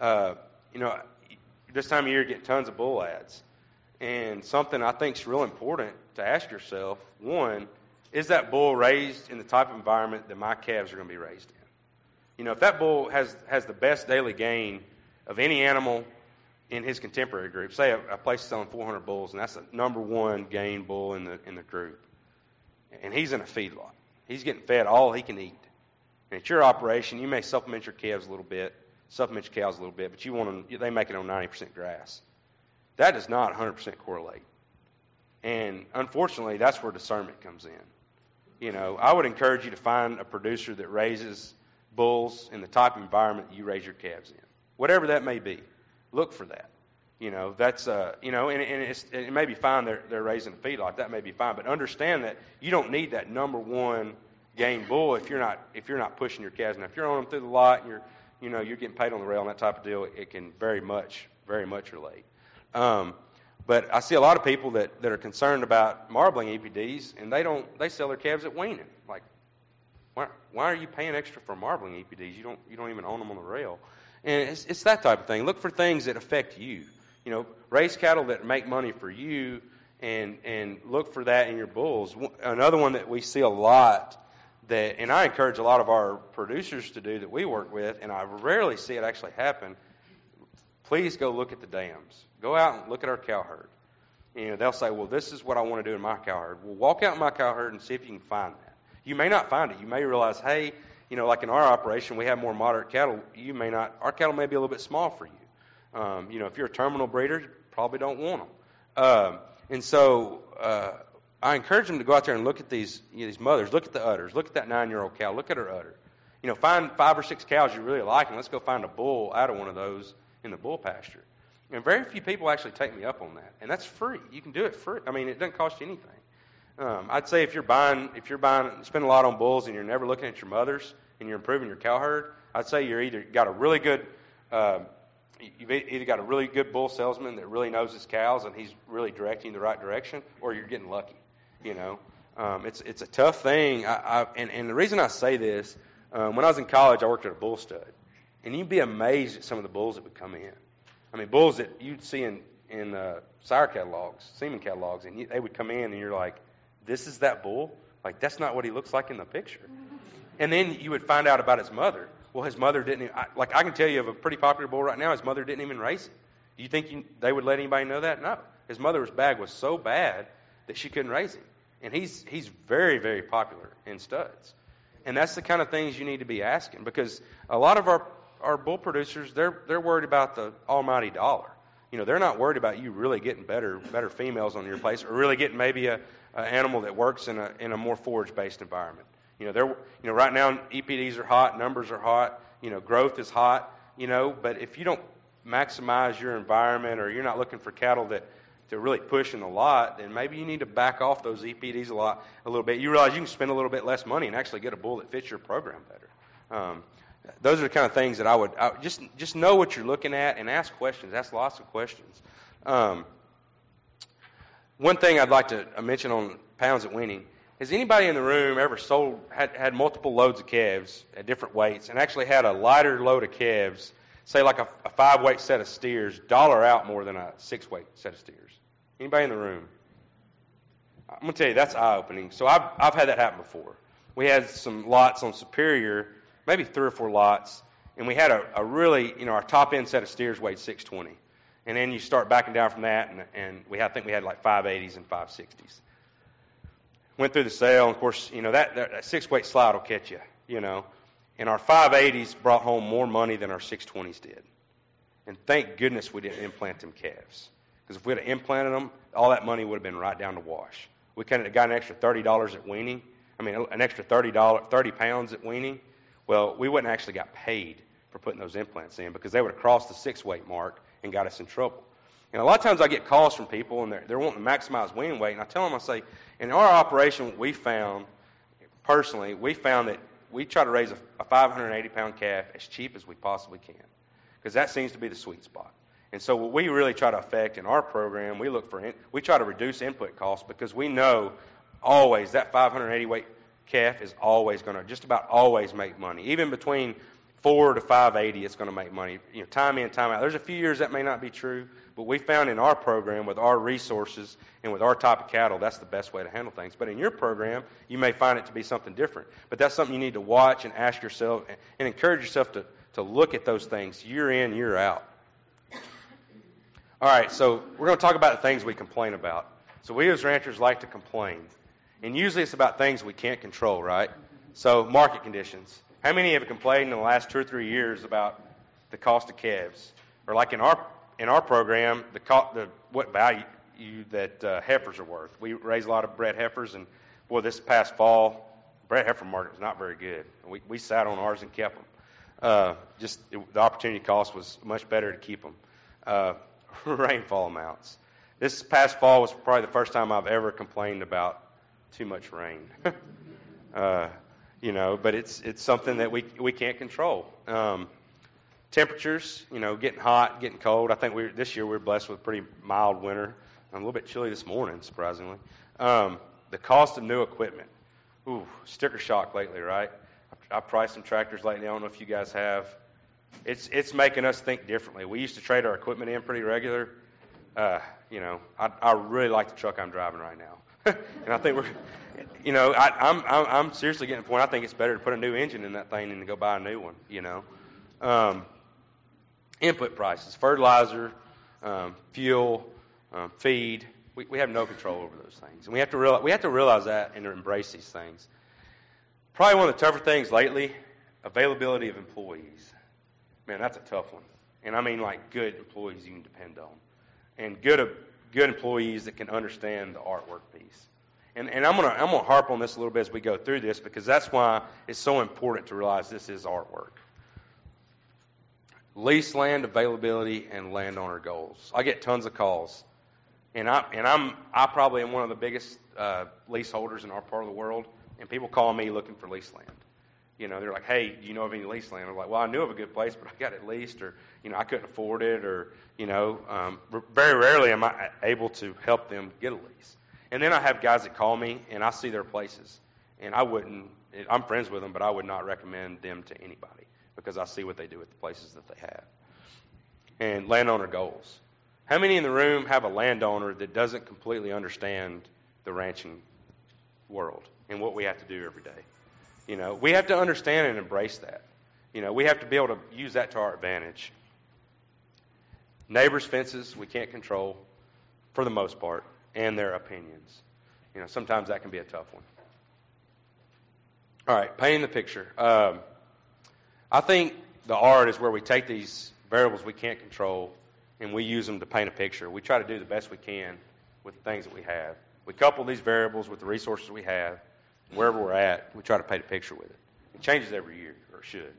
this time of year you get tons of bull ads. And something I think is real important to ask yourself, one, is that bull raised in the type of environment that my calves are going to be raised in? If that bull has the best daily gain of any animal in his contemporary group, say a place selling 400 bulls, and that's the number one gain bull in the group, and he's in a feedlot. He's getting fed all he can eat. And at your operation, you may supplement your calves a little bit, supplement your cows a little bit, but they make it on 90% grass. That does not 100% correlate. And unfortunately, that's where discernment comes in. I would encourage you to find a producer that raises bulls in the type of environment you raise your calves in. Whatever that may be, look for that. That's, and it may be fine they're raising a feedlot. That may be fine. But understand that you don't need that number one gain bull if you're not pushing your calves. Now, if you're on them through the lot and you're getting paid on the rail and that type of deal, it can very much relate. But I see a lot of people that are concerned about marbling EPDs, and they sell their calves at weaning. Like, why are you paying extra for marbling EPDs? You don't even own them on the rail. And it's that type of thing. Look for things that affect you. Raise cattle that make money for you, and look for that in your bulls. Another one that we see a lot, and I encourage a lot of our producers to do that we work with, and I rarely see it actually happen. Please go look at the dams. Go out and look at our cow herd. They'll say, well, this is what I want to do in my cow herd. Well, walk out in my cow herd and see if you can find that. You may not find it. You may realize, hey, like in our operation, we have more moderate cattle. Our cattle may be a little bit small for you. If you're a terminal breeder, you probably don't want them. And so I encourage them to go out there and look at these mothers. Look at the udders. Look at that 9-year-old cow. Look at her udder. Find 5 or 6 cows you really like, and let's go find a bull out of one of those in the bull pasture. And very few people actually take me up on that, and that's free. You can do it free. I mean, it doesn't cost you anything. I'd say if you're buying, spend a lot on bulls, and you're never looking at your mothers, and you're improving your cow herd, I'd say you're either got a really good, you've either got a really good bull salesman that really knows his cows, and he's really directing you the right direction, or you're getting lucky. It's a tough thing. And the reason I say this, when I was in college, I worked at a bull stud. And you'd be amazed at some of the bulls that would come in. I mean, bulls that you'd see in sire catalogs, semen catalogs, and they would come in and you're like, this is that bull? Like, that's not what he looks like in the picture. And then you would find out about his mother. Well, his mother didn't, I can tell you of a pretty popular bull right now, his mother didn't even race him. Do you think they would let anybody know that? No. His mother's bag was so bad that she couldn't raise him. And he's very, very popular in studs. And that's the kind of things you need to be asking, because a lot of our bull producers, they're worried about the almighty dollar. They're not worried about you really getting better females on your place, or really getting maybe a animal that works in a more forage-based environment. Right now EPDs are hot, numbers are hot, growth is hot, but if you don't maximize your environment, or you're not looking for cattle to really push in the lot, then maybe you need to back off those EPDs a little bit. You realize you can spend a little bit less money and actually get a bull that fits your program better. Those are the kind of things that I would just know what you're looking at and ask questions. Ask lots of questions. One thing I'd like to mention on pounds at weaning: has anybody in the room ever had multiple loads of calves at different weights, and actually had a lighter load of calves, say like a 5-weight set of steers, dollar out more than a 6-weight set of steers? Anybody in the room? I'm going to tell you, that's eye-opening. So I've had that happen before. We had some lots on Superior, maybe 3 or 4 lots, and we had a really, our top-end set of steers weighed 620. And then you start backing down from that, and I think we had like 580s and 560s. Went through the sale, and of course, that 6-weight slide will catch you, And our 580s brought home more money than our 620s did. And thank goodness we didn't implant them calves. Because if we had implanted them, all that money would have been right down the wash. We could have got an extra $30 at weaning. An extra 30 pounds at weaning. Well, we wouldn't actually got paid for putting those implants in, because they would have crossed the 6-weight mark and got us in trouble. And a lot of times I get calls from people, and they're wanting to maximize weaning weight, and I tell them, I say, in our operation, we found that we try to raise a 580-pound calf as cheap as we possibly can, because that seems to be the sweet spot. And so what we really try to affect in our program, we try to reduce input costs, because we know always that 580-weight calf is always going to just about always make money. Even between 4 to 580, it's going to make money. Time in, time out. There's a few years that may not be true, but we found in our program, with our resources and with our type of cattle, that's the best way to handle things. But in your program, you may find it to be something different. But that's something you need to watch and ask yourself, and encourage yourself to look at those things year in, year out. All right, so we're going to talk about the things we complain about. So we as ranchers like to complain. And usually it's about things we can't control, right? So market conditions. How many have complained in the last 2 or 3 years about the cost of calves? Or like in our program, what value that heifers are worth. We raise a lot of bred heifers, and boy, this past fall, bred heifer market was not very good. We sat on ours and kept them. The opportunity cost was much better to keep them. Rainfall amounts. This past fall was probably the first time I've ever complained about too much rain. But it's something that we can't control. Temperatures, getting hot, getting cold. I think this year we're blessed with a pretty mild winter. A little bit chilly this morning, surprisingly. The cost of new equipment. Sticker shock lately, right? I've priced some tractors lately. I don't know if you guys have. It's making us think differently. We used to trade our equipment in pretty regular. I really like the truck I'm driving right now, and I think I'm seriously getting to the point. I think it's better to put a new engine in that thing than to go buy a new one. Input prices, fertilizer, fuel, feed. We have no control over those things, and we have to realize that and embrace these things. Probably one of the tougher things lately: availability of employees. Man, that's a tough one. And I mean like good employees you can depend on. And good employees that can understand the artwork piece. And I'm gonna harp on this a little bit as we go through this, because that's why it's so important to realize this is artwork. Lease land availability and landowner goals. I get tons of calls. And I probably am one of the biggest leaseholders in our part of the world, and people call me looking for lease land. They're like, hey, do you know of any lease land? I'm like, well, I knew of a good place, but I got it leased, or, I couldn't afford it, or, very rarely am I able to help them get a lease. And then I have guys that call me, and I see their places, and I wouldn't, I'm friends with them, but I would not recommend them to anybody because I see what they do with the places that they have. And landowner goals. How many in the room have a landowner that doesn't completely understand the ranching world and what we have to do every day? We have to understand and embrace that. We have to be able to use that to our advantage. Neighbors' fences we can't control for the most part, and their opinions. Sometimes that can be a tough one. All right, painting the picture. I think the art is where we take these variables we can't control and we use them to paint a picture. We try to do the best we can with the things that we have. We couple these variables with the resources we have. Wherever we're at, we try to paint a picture with it. It changes every year, or it should.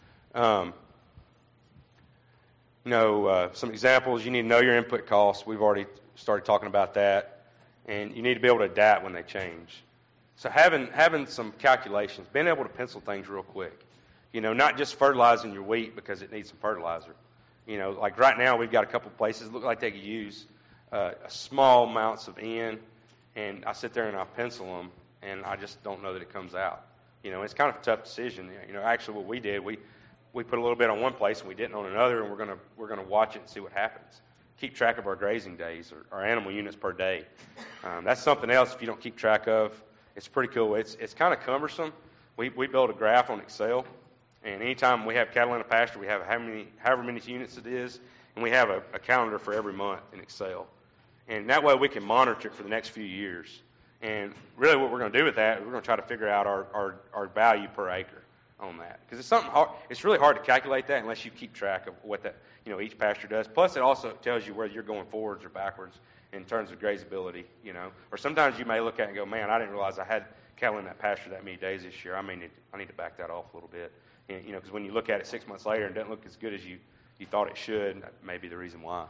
Some examples, you need to know your input costs. We've already started talking about that. And you need to be able to adapt when they change. So having some calculations, being able to pencil things real quick. Not just fertilizing your wheat because it needs some fertilizer. Like right now we've got a couple places look like they could use small amounts of N, and I sit there and I pencil them, and I just don't know that it comes out. It's kind of a tough decision. Actually what we did, we put a little bit on one place and we didn't on another, and we're gonna watch it and see what happens. Keep track of our grazing days or our animal units per day. That's something else if you don't keep track of. It's pretty cool. It's kind of cumbersome. We build a graph on Excel, and anytime we have cattle in a pasture, we have however many units it is, and we have a calendar for every month in Excel. And that way we can monitor it for the next few years. And really what we're going to do with that, we're going to try to figure out our value per acre on that. Because it's something hard. It's really hard to calculate that unless you keep track of what that each pasture does. Plus, it also tells you whether you're going forwards or backwards in terms of grazability. Or sometimes you may look at it and go, "Man, I didn't realize I had cattle in that pasture that many days this year. I need to back that off a little bit." Because when you look at it 6 months later and it doesn't look as good as you thought it should, that may be the reason why.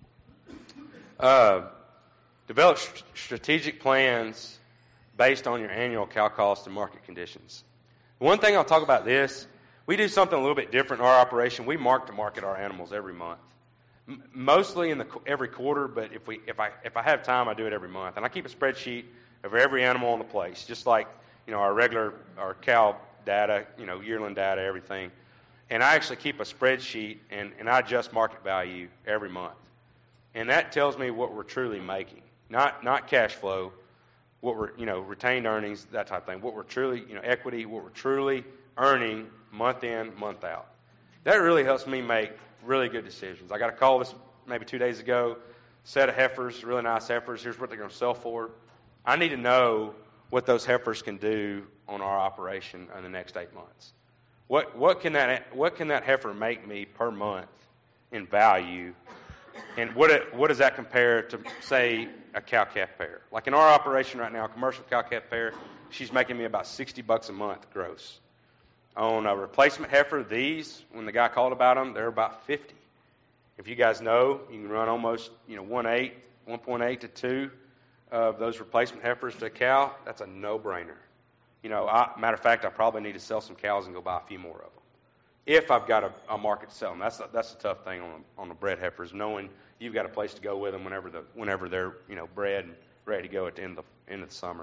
Develop strategic plans based on your annual cow cost and market conditions. One thing I'll talk about this. We do something a little bit different in our operation. We mark to market our animals every month, mostly every quarter. But if I have time, I do it every month. And I keep a spreadsheet of every animal on the place, just like our cow data, yearling data, everything. And I actually keep a spreadsheet and I adjust market value every month, and that tells me what we're truly making, not cash flow, what we're retained earnings, that type of thing. What we're truly equity, what we're truly earning month in, month out. That really helps me make really good decisions. I got a call this maybe 2 days ago, set of heifers, really nice heifers. Here's what they're going to sell for. I need to know what those heifers can do on our operation in the next 8 months. What can that heifer make me per month in value, and what does that compare to, say, a cow-calf pair? Like in our operation right now, a commercial cow-calf pair, she's making me about $60 a month gross. On a replacement heifer, when the guy called about them, they're about $50. If you guys know, you can run almost 1.8 to 2 of those replacement heifers to a cow. That's a no-brainer. Matter of fact, I probably need to sell some cows and go buy a few more of them if I've got a market to sell them. That's a tough thing on the bred heifers, knowing you've got a place to go with them whenever they're bred and ready to go at the end of the summer.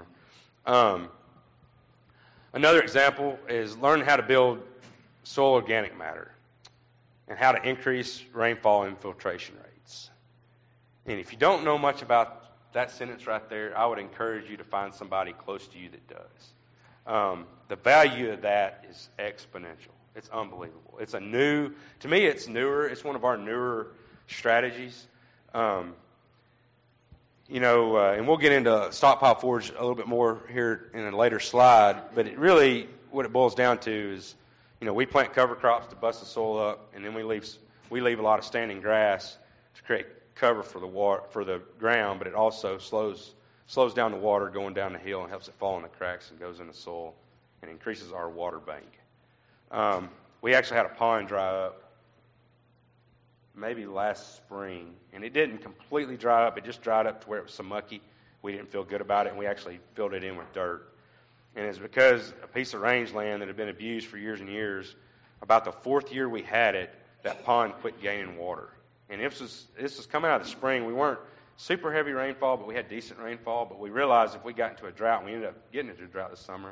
Another example is learning how to build soil organic matter and how to increase rainfall and infiltration rates. And if you don't know much about that sentence right there, I would encourage you to find somebody close to you that does. The value of that is exponential. It's unbelievable. To me, it's newer. It's one of our newer strategies. And we'll get into stockpile forage a little bit more here in a later slide, but what it boils down to is, we plant cover crops to bust the soil up, and then we leave a lot of standing grass to create cover for the ground, but it also slows down the water going down the hill and helps it fall in the cracks and goes in the soil and increases our water bank. We actually had a pond dry up maybe last spring, and it didn't completely dry up. It just dried up to where it was so mucky we didn't feel good about it, and we actually filled it in with dirt. And it's because a piece of rangeland that had been abused for years and years, about the 4th year we had it, that pond quit gaining water. And this was coming out of the spring. We weren't super heavy rainfall, but we had decent rainfall. But we realized if we got into a drought, we ended up getting into a drought this summer,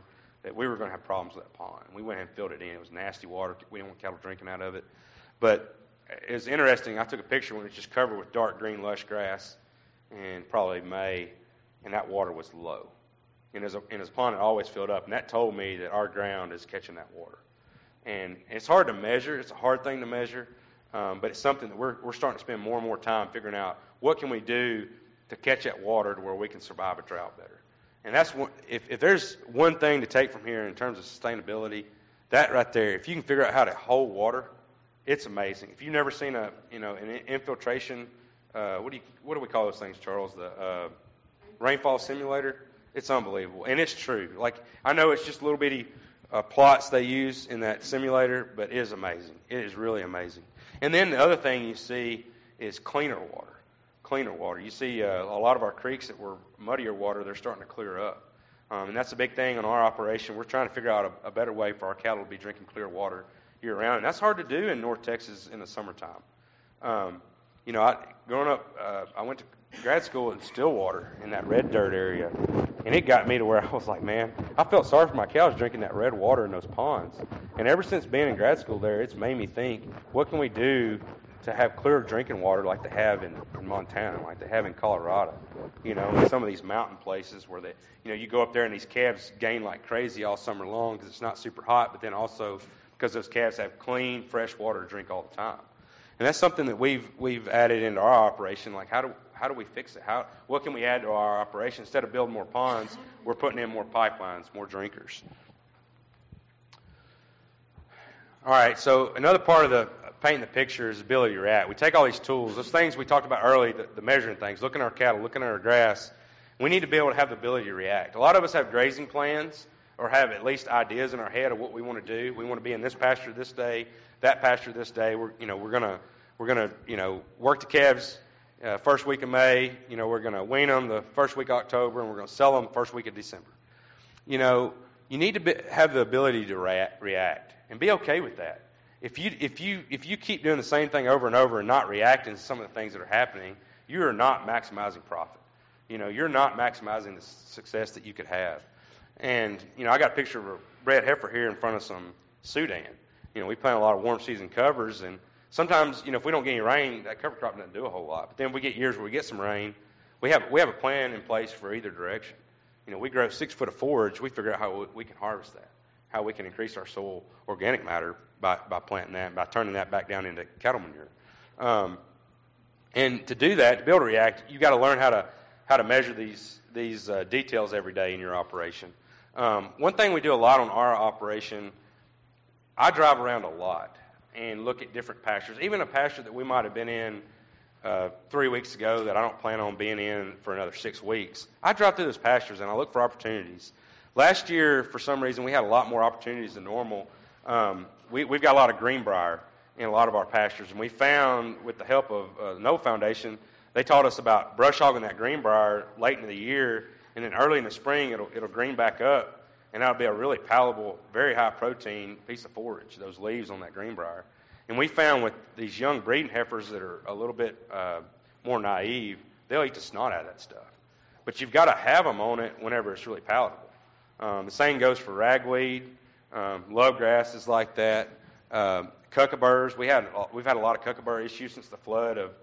that we were going to have problems with that pond. We went ahead and filled it in. It was nasty water. We didn't want cattle drinking out of it. But it was interesting. I took a picture when it was just covered with dark green lush grass in probably May, and that water was low. And as a pond, it always filled up. And that told me that our ground is catching that water. And it's hard to measure. It's a hard thing to measure. But it's something that we're starting to spend more and more time figuring out what can we do to catch that water to where we can survive a drought better. And that's one, if there's one thing to take from here in terms of sustainability, that right there, if you can figure out how to hold water, it's amazing. If you've never seen an infiltration, what do we call those things, Charles? The rainfall simulator. It's unbelievable, and it's true. Like, I know it's just little bitty plots they use in that simulator, but it is amazing. It is really amazing. And then the other thing you see is cleaner water. Cleaner water. You see a lot of our creeks that were muddier water, they're starting to clear up. And that's a big thing in our operation. We're trying to figure out a better way for our cattle to be drinking clear water year-round. And that's hard to do in North Texas in the summertime. Growing up, I went to grad school in Stillwater in that red dirt area. And it got me to where I was like, man, I felt sorry for my cows drinking that red water in those ponds. And ever since being in grad school there, it's made me think, what can we do to have clear drinking water like they have in Montana, like they have in Colorado, in some of these mountain places where you go up there and these calves gain like crazy all summer long because it's not super hot, but then also because those calves have clean, fresh water to drink all the time. And that's something that we've added into our operation. Like, how do we fix it? What can we add to our operation? Instead of building more ponds, we're putting in more pipelines, more drinkers. All right, so another part of the painting the picture is ability to react. We take all these tools, those things we talked about earlier, the measuring things, looking at our cattle, looking at our grass. We need to be able to have the ability to react. A lot of us have grazing plans or have at least ideas in our head of what we want to do. We want to be in this pasture this day, that pasture this day. We're gonna work the calves first week of May. We're gonna wean them the first week of October, and we're gonna sell them first week of December. You need to have the ability to react and be okay with that. If you keep doing the same thing over and over and not reacting to some of the things that are happening, you are not maximizing profit. You're not maximizing the success that you could have. And I got a picture of a red heifer here in front of some Sudan. We plant a lot of warm season covers, and sometimes if we don't get any rain, that cover crop doesn't do a whole lot. But then we get years where we get some rain. We have a plan in place for either direction. We grow 6 foot of forage. We figure out how we can harvest that, how we can increase our soil organic matter by planting that, by turning that back down into cattle manure. And to do that, to be able to react, you've got to learn how to measure these details every day in your operation. One thing we do a lot on our operation, I drive around a lot and look at different pastures, even a pasture that we might have been in 3 weeks ago that I don't plan on being in for another 6 weeks. I drive through those pastures and I look for opportunities. Last year, for some reason, we had a lot more opportunities than normal. We've got a lot of greenbrier in a lot of our pastures, and we found, with the help of the Noah Foundation, they taught us about brush hogging that greenbrier late in the year, and then early in the spring it'll green back up, and that'll be a really palatable, very high protein piece of forage, those leaves on that greenbrier. And we found with these young breeding heifers that are a little bit more naive, they'll eat the snot out of that stuff. But you've got to have them on it whenever it's really palatable. The same goes for ragweed, love grasses like that, cucumber. We've had a lot of cucumber issues since the flood of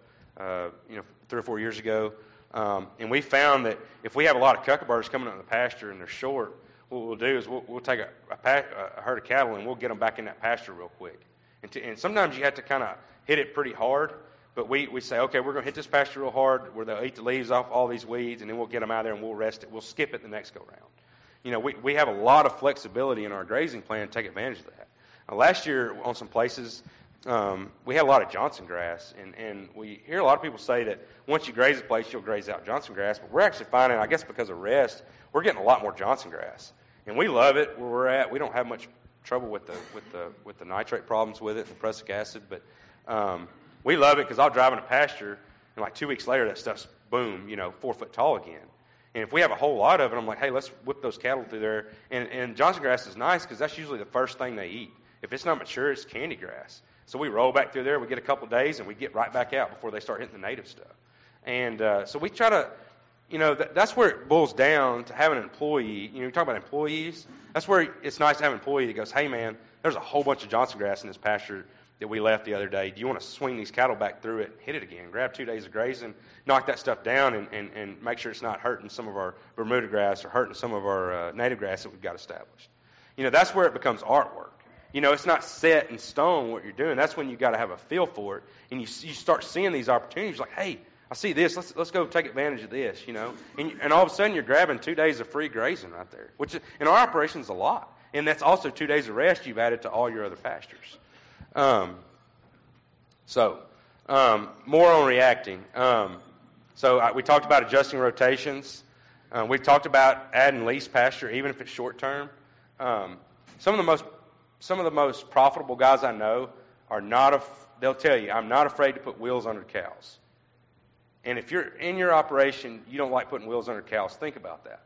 3 or 4 years ago, and we found that if we have a lot of cucumbers coming out in the pasture and they're short, what we'll do is we'll take a herd of cattle and we'll get them back in that pasture real quick. And sometimes you have to kind of hit it pretty hard, but we say, okay, we're going to hit this pasture real hard where they'll eat the leaves off all these weeds, and then we'll get them out there and we'll rest it. We'll skip it the next go round. We have a lot of flexibility in our grazing plan to take advantage of that. Last year on some places, we had a lot of Johnson grass, and we hear a lot of people say that once you graze a place, you'll graze out Johnson grass, but we're actually finding, I guess because of rest, we're getting a lot more Johnson grass. And we love it where we're at. We don't have much trouble with the nitrate problems with it, the prussic acid, but we love it because I'll drive in a pasture, and like 2 weeks later, that stuff's, boom, 4 foot tall again. And if we have a whole lot of it, I'm like, hey, let's whip those cattle through there. And Johnson grass is nice because that's usually the first thing they eat. If it's not mature, it's candy grass. So we roll back through there, we get a couple of days, and we get right back out before they start hitting the native stuff. And so we try to, that's where it boils down to having an employee. You talk about employees. That's where it's nice to have an employee that goes, hey, man, there's a whole bunch of Johnson grass in this pasture that we left the other day. Do you want to swing these cattle back through it, hit it again, grab 2 days of grazing, knock that stuff down, and make sure it's not hurting some of our Bermuda grass or hurting some of our native grass that we've got established. That's where it becomes artwork. It's not set in stone what you're doing. That's when you've got to have a feel for it, and you start seeing these opportunities like, hey, I see this. Let's go take advantage of this, And all of a sudden you're grabbing 2 days of free grazing right there, which in our operation is a lot. And that's also 2 days of rest you've added to all your other pastures. More on reacting. We talked about adjusting rotations. We've talked about adding lease pasture, even if it's short term. Some of the most profitable guys I know they'll tell you, I'm not afraid to put wheels under cows. And if you're in your operation, you don't like putting wheels under cows, think about that.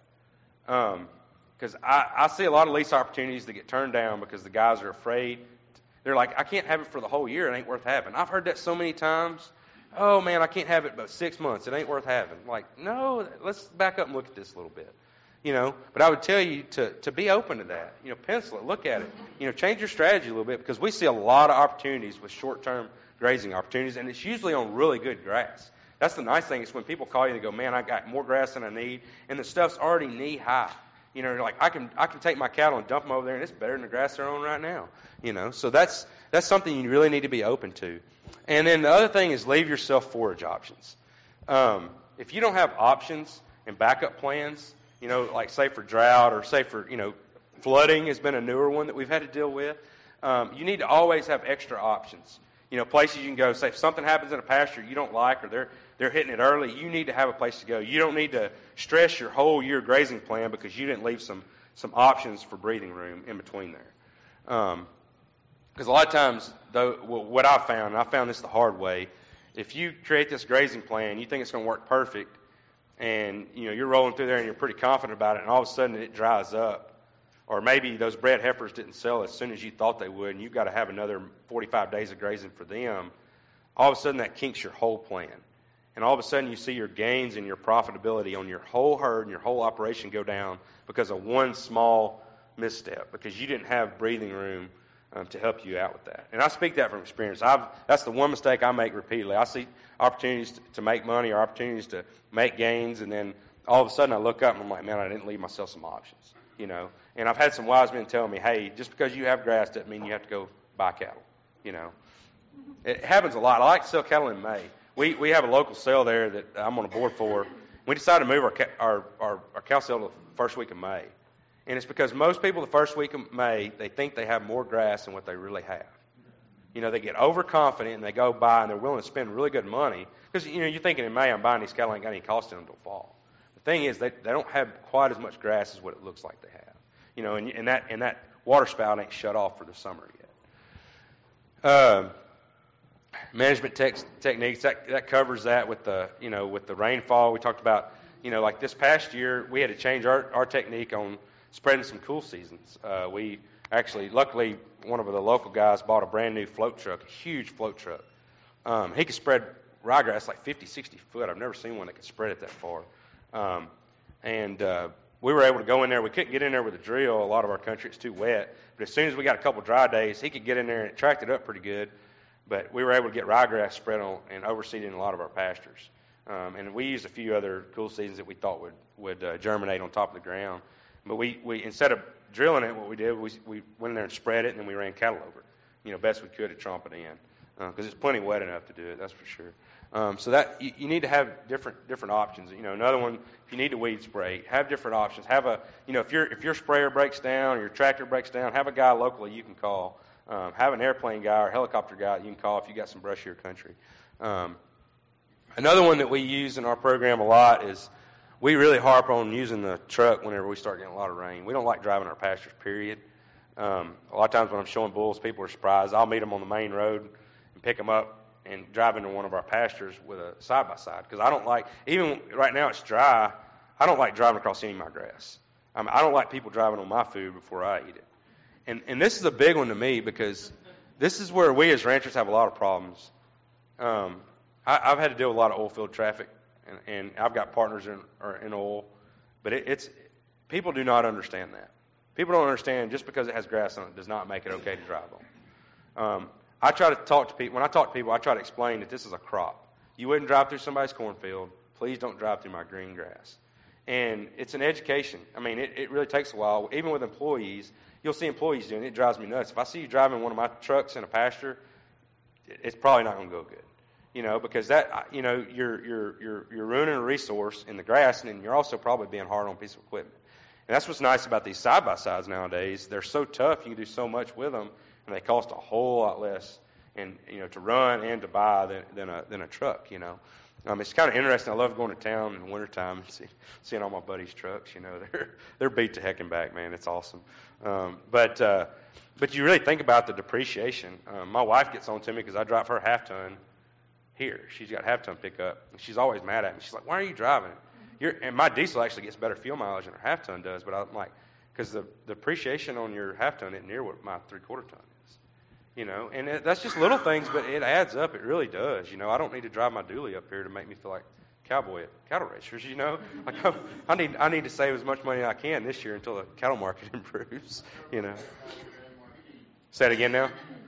Because I see a lot of lease opportunities that get turned down because the guys are afraid. They're like, I can't have it for the whole year. It ain't worth having. I've heard that so many times. Oh, man, I can't have it but 6 months. It ain't worth having. Like, no, let's back up and look at this a little bit. But I would tell you to be open to that. Pencil it, look at it. Change your strategy a little bit because we see a lot of opportunities with short-term grazing opportunities, and it's usually on really good grass. That's the nice thing is when people call you and they go, man, I got more grass than I need, and the stuff's already knee-high. Like I can take my cattle and dump them over there, and it's better than the grass they're on right now. So that's something you really need to be open to. And then the other thing is leave yourself forage options. If you don't have options and backup plans, like say for drought or say for flooding has been a newer one that we've had to deal with. You need to always have extra options. Places you can go. Say if something happens in a pasture you don't like, or they're hitting it early, you need to have a place to go. You don't need to stress your whole year grazing plan because you didn't leave some options for breathing room in between there. Because a lot of times, though, what I've found, and I found this the hard way, if you create this grazing plan, you think it's going to work perfect, and you're rolling through there and you're pretty confident about it, and all of a sudden it dries up. Or maybe those bred heifers didn't sell as soon as you thought they would, and you've got to have another 45 days of grazing for them. All of a sudden that kinks your whole plan. And all of a sudden you see your gains and your profitability on your whole herd and your whole operation go down because of one small misstep, because you didn't have breathing room to help you out with that. And I speak that from experience. That's the one mistake I make repeatedly. I see opportunities to make money or opportunities to make gains, and then all of a sudden I look up and I'm like, man, I didn't leave myself some options. And I've had some wise men tell me, hey, just because you have grass doesn't mean you have to go buy cattle. It happens a lot. I like to sell cattle in May. We have a local sale there that I'm on a board for. We decided to move our cow sale to the first week of May. And it's because most people the first week of May, they think they have more grass than what they really have. They get overconfident and they go buy and they're willing to spend really good money. Because, you're thinking in May, I'm buying these cattle, I ain't got any cost in them until fall. The thing is, they don't have quite as much grass as what it looks like they have. And that water spout ain't shut off for the summer yet. Management techniques that covers that with the rainfall. We talked about like this past year we had to change our technique on spreading some cool seasons. We actually, luckily, one of the local guys bought a brand new float truck, a huge float truck. He could spread ryegrass like 50, 60 foot. I've never seen one that could spread it that far. We were able to go in there. We couldn't get in there with a drill. A lot of our country, it's too wet. But as soon as we got a couple dry days, he could get in there and it tracked it up pretty good. But we were able to get ryegrass spread on and overseeded in a lot of our pastures. And we used a few other cool seasons that we thought would germinate on top of the ground. But we instead of drilling it, what we did, we went in there and spread it, and then we ran cattle over it, best we could to tromp it in. Because it's plenty wet enough to do it, that's for sure. So that you need to have different options. Another one, if you need to weed spray, have different options. Have if your sprayer breaks down or your tractor breaks down, have a guy locally you can call. Have an airplane guy or helicopter guy you can call if you got some brushier country. Another one that we use in our program a lot is we really harp on using the truck whenever we start getting a lot of rain. We don't like driving our pastures, period. A lot of times when I'm showing bulls, people are surprised. I'll meet them on the main road and pick them up and drive into one of our pastures with a side-by-side. Because I don't like, even right now it's dry, I don't like driving across any of my grass. I don't like people driving on my food before I eat it. And this is a big one to me because this is where we as ranchers have a lot of problems. I've had to deal with a lot of oil field traffic And I've got partners in oil, but it's people do not understand that. People don't understand just because it has grass on it does not make it okay to drive on. I try to talk to people. When I talk to people, I try to explain that this is a crop. You wouldn't drive through somebody's cornfield. Please don't drive through my green grass. And it's an education. I mean, it really takes a while. Even with employees, you'll see employees doing it. It drives me nuts. If I see you driving one of my trucks in a pasture, it's probably not going to go good. Because that, you're ruining a resource in the grass, and you're also probably being hard on a piece of equipment. And that's what's nice about these side-by-sides nowadays. They're so tough, you can do so much with them, and they cost a whole lot less to run and to buy than a truck, It's kind of interesting. I love going to town in the wintertime and seeing all my buddies' trucks. They're beat to heck and back, man. It's awesome. But you really think about the depreciation. My wife gets on to me because I drive her half-ton here. She's got half-ton pickup, and she's always mad at me. She's like, "Why are you driving it?" And my diesel actually gets better fuel mileage than her half-ton does, but I'm like, because the depreciation on your half-ton isn't near what my three-quarter ton is. And that's just little things, but it adds up. It really does. I don't need to drive my dually up here to make me feel like cowboy at cattle racers. Like I need to save as much money as I can this year until the cattle market improves. Say it again now.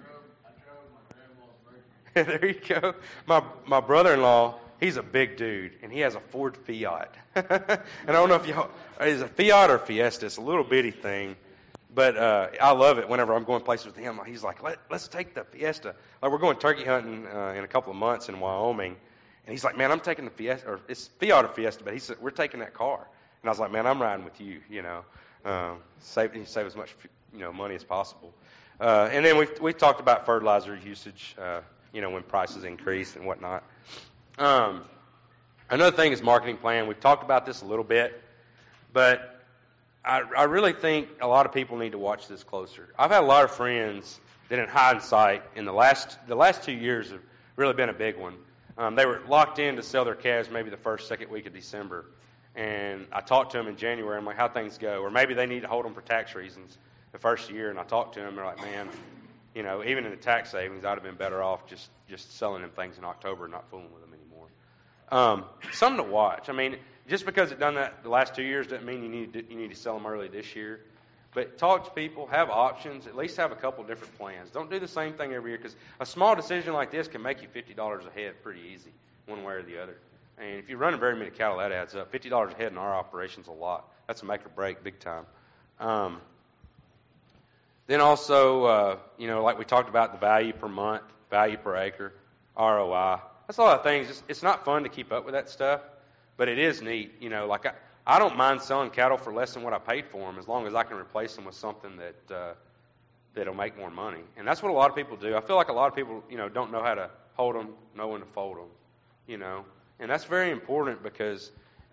There you go. My brother-in-law, he's a big dude, and he has a Ford Fiat. And I don't know if is it a Fiat or Fiesta. It's a little bitty thing. But I love it whenever I'm going places with him. He's like, let's take the Fiesta. Like we're going turkey hunting in a couple of months in Wyoming. And he's like, man, I'm taking the Fiesta. Or it's Fiat or Fiesta, but he said, we're taking that car. And I was like, man, I'm riding with you, save as much money as possible. And then we talked about fertilizer usage, when prices increase and whatnot. Another thing is marketing plan. We've talked about this a little bit, but I really think a lot of people need to watch this closer. I've had a lot of friends that in hindsight, in the last 2 years have really been a big one. They were locked in to sell their calves maybe the first, second week of December. And I talked to them in January. I'm like, how things go? Or maybe they need to hold them for tax reasons the first year. And I talked to them. They're like, man, even in the tax savings, I'd have been better off just selling them things in October and not fooling with them anymore. Something to watch. I mean, just because it done that the last 2 years doesn't mean you need to sell them early this year. But talk to people, have options, at least have a couple different plans. Don't do the same thing every year because a small decision like this can make you $50 a head pretty easy, one way or the other. And if you're running very many cattle, that adds up. $50 a head in our operation's a lot. That's a make or break, big time. Then also, like we talked about the value per month, value per acre, ROI. That's a lot of things. It's not fun to keep up with that stuff, but it is neat. Like I don't mind selling cattle for less than what I paid for them as long as I can replace them with something that'll make more money. And that's what a lot of people do. I feel like a lot of people, don't know how to hold them, know when to fold them, And that's very important because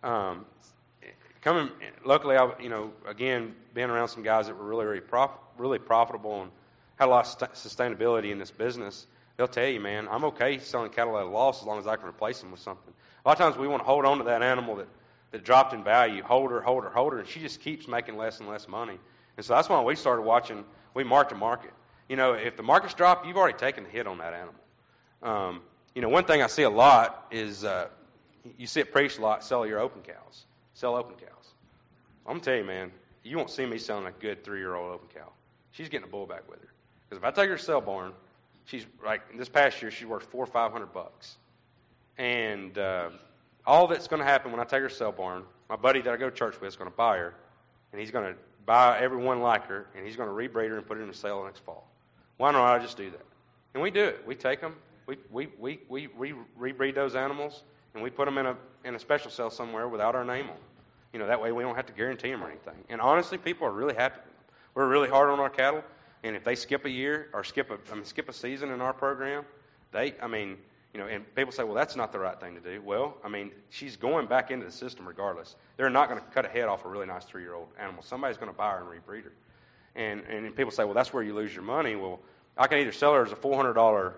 luckily, again, being around some guys that were really profitable and had a lot of sustainability in this business, they'll tell you, man, I'm okay selling cattle at a loss as long as I can replace them with something. A lot of times we want to hold on to that animal that dropped in value, hold her, and she just keeps making less and less money. And so that's why we started watching, we mark to market. If the market's dropped, you've already taken the hit on that animal. One thing I see a lot is you see it preached a lot, sell your open cows. Sell open cows. I'm going to tell you, man, you won't see me selling a good 3-year-old open cow. She's getting a bull back with her. Because if I take her to sale barn, she's like, this past year, she's worth $400 or $500. And all that's going to happen when I take her to sale barn, my buddy that I go to church with is going to buy her, and he's going to buy everyone like her, and he's going to rebreed her and put her in a sale next fall. Why don't I just do that? And we do it. We take them, we rebreed those animals, and we put them in a special sale somewhere without our name on them. That way we don't have to guarantee them or anything. And honestly, people are really happy with them. We're really hard on our cattle, and if they skip a year or skip a season in our program, and people say, well, that's not the right thing to do. Well, she's going back into the system regardless. They're not going to cut a head off a really nice 3-year-old animal. Somebody's going to buy her and rebreed her. And people say, well, that's where you lose your money. Well, I can either sell her as a $400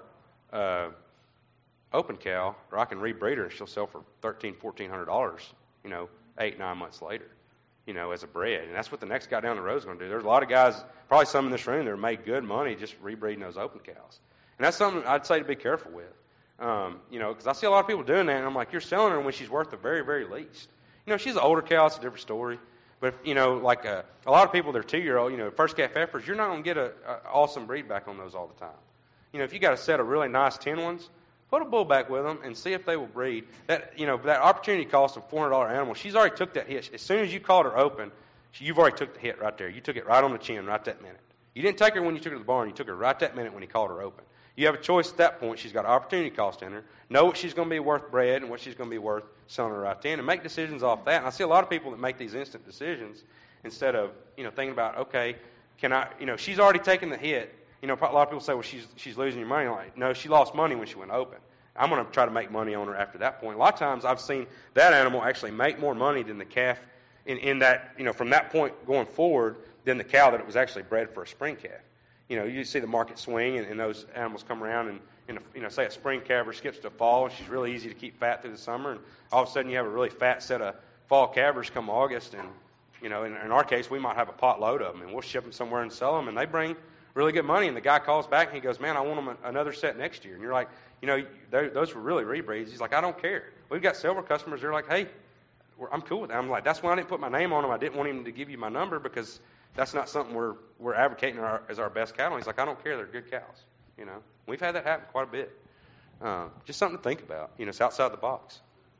open cow, or I can rebreed her and she'll sell for $1,300, $1,400, 8-9 months later, as a bred. And that's what the next guy down the road is going to do. There's a lot of guys, probably some in this room, that have made good money just rebreeding those open cows. And that's something I'd say to be careful with. Because I see a lot of people doing that, and I'm like, you're selling her when she's worth the very, very least. She's an older cow, it's a different story. But, like a lot of people, they're 2-year-old, first calf heifers, you're not going to get an awesome breed back on those all the time. If you got a set of really nice 10 ones, put a bull back with them and see if they will breed. That opportunity cost of $400 animal, she's already took that hit. As soon as you called her open, you've already took the hit right there. You took it right on the chin right that minute. You didn't take her when you took her to the barn. You took her right that minute when he called her open. You have a choice at that point. She's got opportunity cost in her. Know what she's going to be worth bred and what she's going to be worth selling her right then, and make decisions off that. And I see a lot of people that make these instant decisions instead of thinking about, okay, can I? She's already taken the hit. A lot of people say, well, she's losing your money. Like, no, she lost money when she went open. I'm going to try to make money on her after that point. A lot of times I've seen that animal actually make more money than the calf in that, from that point going forward than the cow that it was actually bred for a spring calf. You see the market swing, and those animals come around, and say a spring calver skips to fall, and she's really easy to keep fat through the summer, and all of a sudden you have a really fat set of fall calvers come August, and in our case we might have a pot load of them, and we'll ship them somewhere and sell them, and they bring really good money. And the guy calls back and he goes, man, I want them another set next year. And you're like, those were really rebreeds. He's like, I don't care. We've got several customers. They're like, hey, I'm cool with that. I'm like, that's why I didn't put my name on them. I didn't want him to give you my number because that's not something we're advocating as our best cattle. He's like, I don't care. They're good cows. We've had that happen quite a bit. Just something to think about. It's outside the box.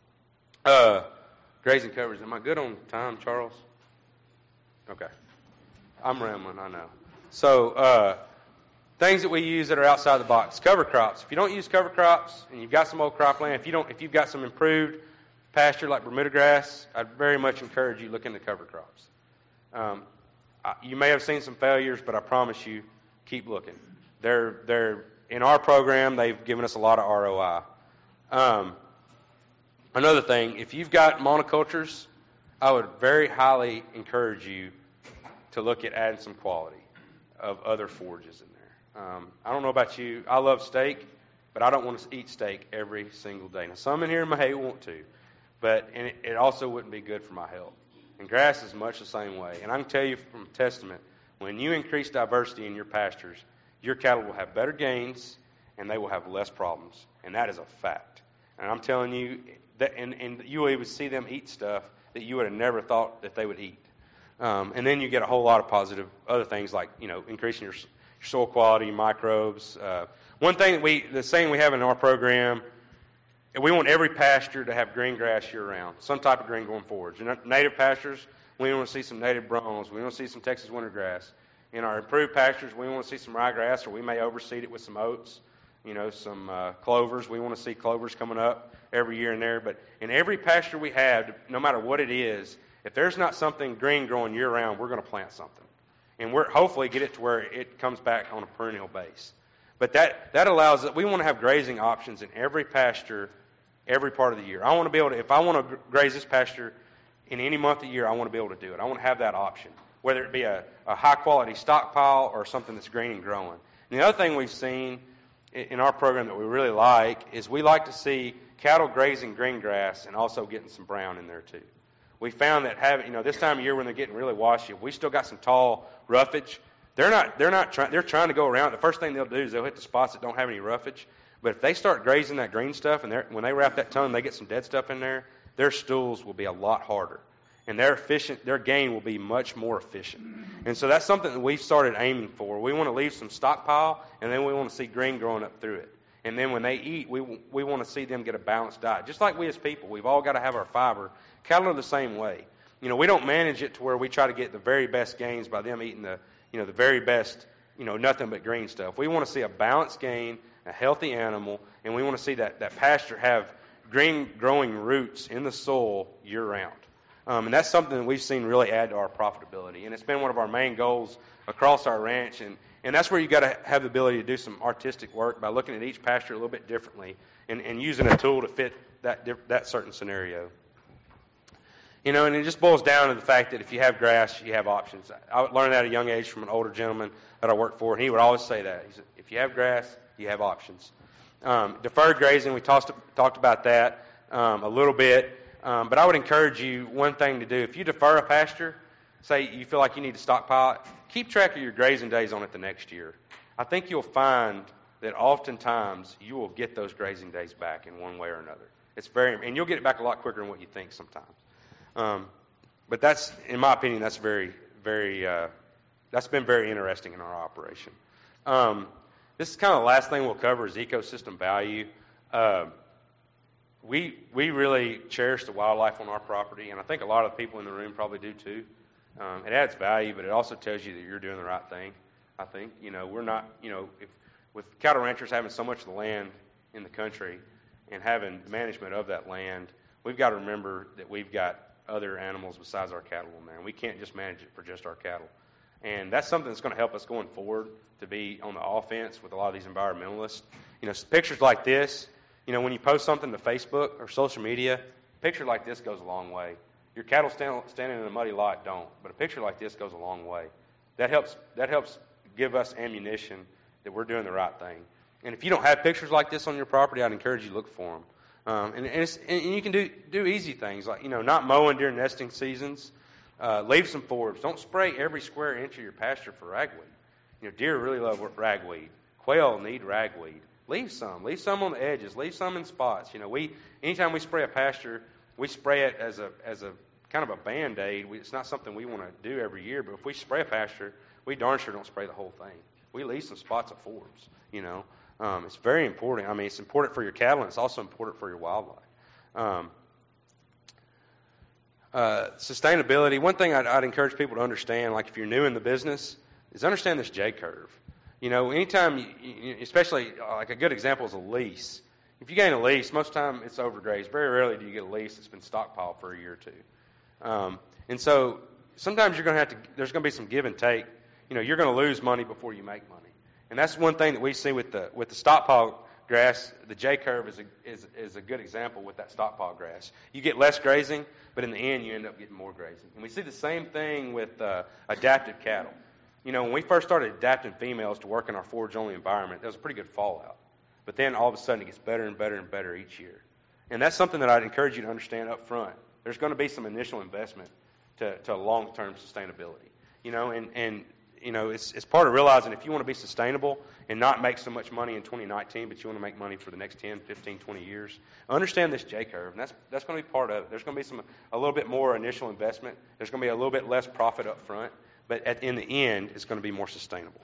Grazing coverage. Am I good on time, Charles? Okay. I'm rambling, I know. So things that we use that are outside the box. Cover crops. If you don't use cover crops and you've got some old cropland, if you've got some improved pasture like Bermuda grass, I'd very much encourage you look into cover crops. You may have seen some failures, but I promise you, keep looking. They're in our program. They've given us a lot of ROI. Another thing, if you've got monocultures, I would very highly encourage you to look at adding some quality of other forages in there. I don't know about you. I love steak, but I don't want to eat steak every single day. Now, some in here may want to, but it also wouldn't be good for my health. And grass is much the same way. And I can tell you from testament, when you increase diversity in your pastures, your cattle will have better gains and they will have less problems. And that is a fact. And I'm telling you, that, and you will even see them eat stuff that you would have never thought that they would eat. And then you get a whole lot of positive other things like, increasing your soil quality, microbes. One thing the saying we have in our program, we want every pasture to have green grass year-round, some type of green going forward. Native pastures, we want to see some native bronze. We want to see some Texas winter grass. In our improved pastures, we want to see some ryegrass, or we may overseed it with some oats, some clovers. We want to see clovers coming up every year in there. But in every pasture we have, no matter what it is, if there's not something green growing year-round, we're going to plant something. And we're hopefully get it to where it comes back on a perennial base. But that allows that we want to have grazing options in every pasture every part of the year. I want to be able to, if I want to graze this pasture in any month of the year, I want to be able to do it. I want to have that option, whether it be a high-quality stockpile or something that's green and growing. And the other thing we've seen in our program that we really like is we like to see cattle grazing green grass and also getting some brown in there too. We found that having, this time of year when they're getting really washy, if we still got some tall roughage, they're trying to go around. The first thing they'll do is they'll hit the spots that don't have any roughage. But if they start grazing that green stuff, and when they wrap that tongue, they get some dead stuff in there, their stools will be a lot harder. And their gain will be much more efficient. And so that's something that we've started aiming for. We want to leave some stockpile, and then we want to see green growing up through it. And then when they eat, we want to see them get a balanced diet. Just like we as people, we've all got to have our fiber. Cattle are the same way. We don't manage it to where we try to get the very best gains by them eating the very best, nothing but green stuff. We want to see a balanced gain, a healthy animal, and we want to see that pasture have green growing roots in the soil year-round. And that's something that we've seen really add to our profitability. And it's been one of our main goals across our ranch. And that's where you've got to have the ability to do some artistic work by looking at each pasture a little bit differently and using a tool to fit that certain scenario. And it just boils down to the fact that if you have grass, you have options. I learned that at a young age from an older gentleman that I worked for, and he would always say that. He said, if you have grass, you have options. Deferred grazing, we talked about that a little bit. But I would encourage you, one thing to do, if you defer a pasture, say you feel like you need to stockpile it, keep track of your grazing days on it the next year. I think you'll find that oftentimes you will get those grazing days back in one way or another. And you'll get it back a lot quicker than what you think sometimes. But that's, in my opinion, that's that's been very interesting in our operation. This is kind of the last thing we'll cover is ecosystem value. We really cherish the wildlife on our property, and I think a lot of the people in the room probably do too. It adds value, but it also tells you that you're doing the right thing. I think, we're not, with cattle ranchers having so much of the land in the country and having management of that land, we've got to remember that we've got other animals besides our cattle in there, and we can't just manage it for just our cattle. And that's something that's going to help us going forward to be on the offense with a lot of these environmentalists. Pictures like this, when you post something to Facebook or social media, a picture like this goes a long way. Your cattle standing in a muddy lot don't, but a picture like this goes a long way. That helps give us ammunition that we're doing the right thing. And if you don't have pictures like this on your property, I'd encourage you to look for them. And you can do easy things like not mowing during nesting seasons. Leave some forbs. Don't spray every square inch of your pasture for ragweed. Deer really love ragweed. Quail need ragweed. Leave some on the edges. Leave some in spots. Anytime we spray a pasture, we spray it as a kind of a Band-Aid. It's not something we want to do every year, but if we spray a pasture, we darn sure don't spray the whole thing. We leave some spots of forbs. It's very important. I mean, it's important for your cattle, and it's also important for your wildlife. Sustainability. One thing I'd encourage people to understand, like if you're new in the business, is understand this J-curve. Anytime, especially like a good example is a lease. If you gain a lease, most of the time it's overgrazed. Very rarely do you get a lease that's been stockpiled for a year or two. And so sometimes there's going to be some give and take. You're going to lose money before you make money. And that's one thing that we see with the stockpile grass. The J-curve is a good example with that stockpile grass. You get less grazing, but in the end you end up getting more grazing. And we see the same thing with adapted cattle. When we first started adapting females to work in our forage-only environment, there was a pretty good fallout. But then all of a sudden it gets better and better and better each year. And that's something that I'd encourage you to understand up front. There's going to be some initial investment to long-term sustainability. It's part of realizing if you want to be sustainable and not make so much money in 2019, but you want to make money for the next 10, 15, 20 years, understand this J-curve, and that's going to be part of it. There's going to be a little bit more initial investment. There's going to be a little bit less profit up front, but in the end, it's going to be more sustainable.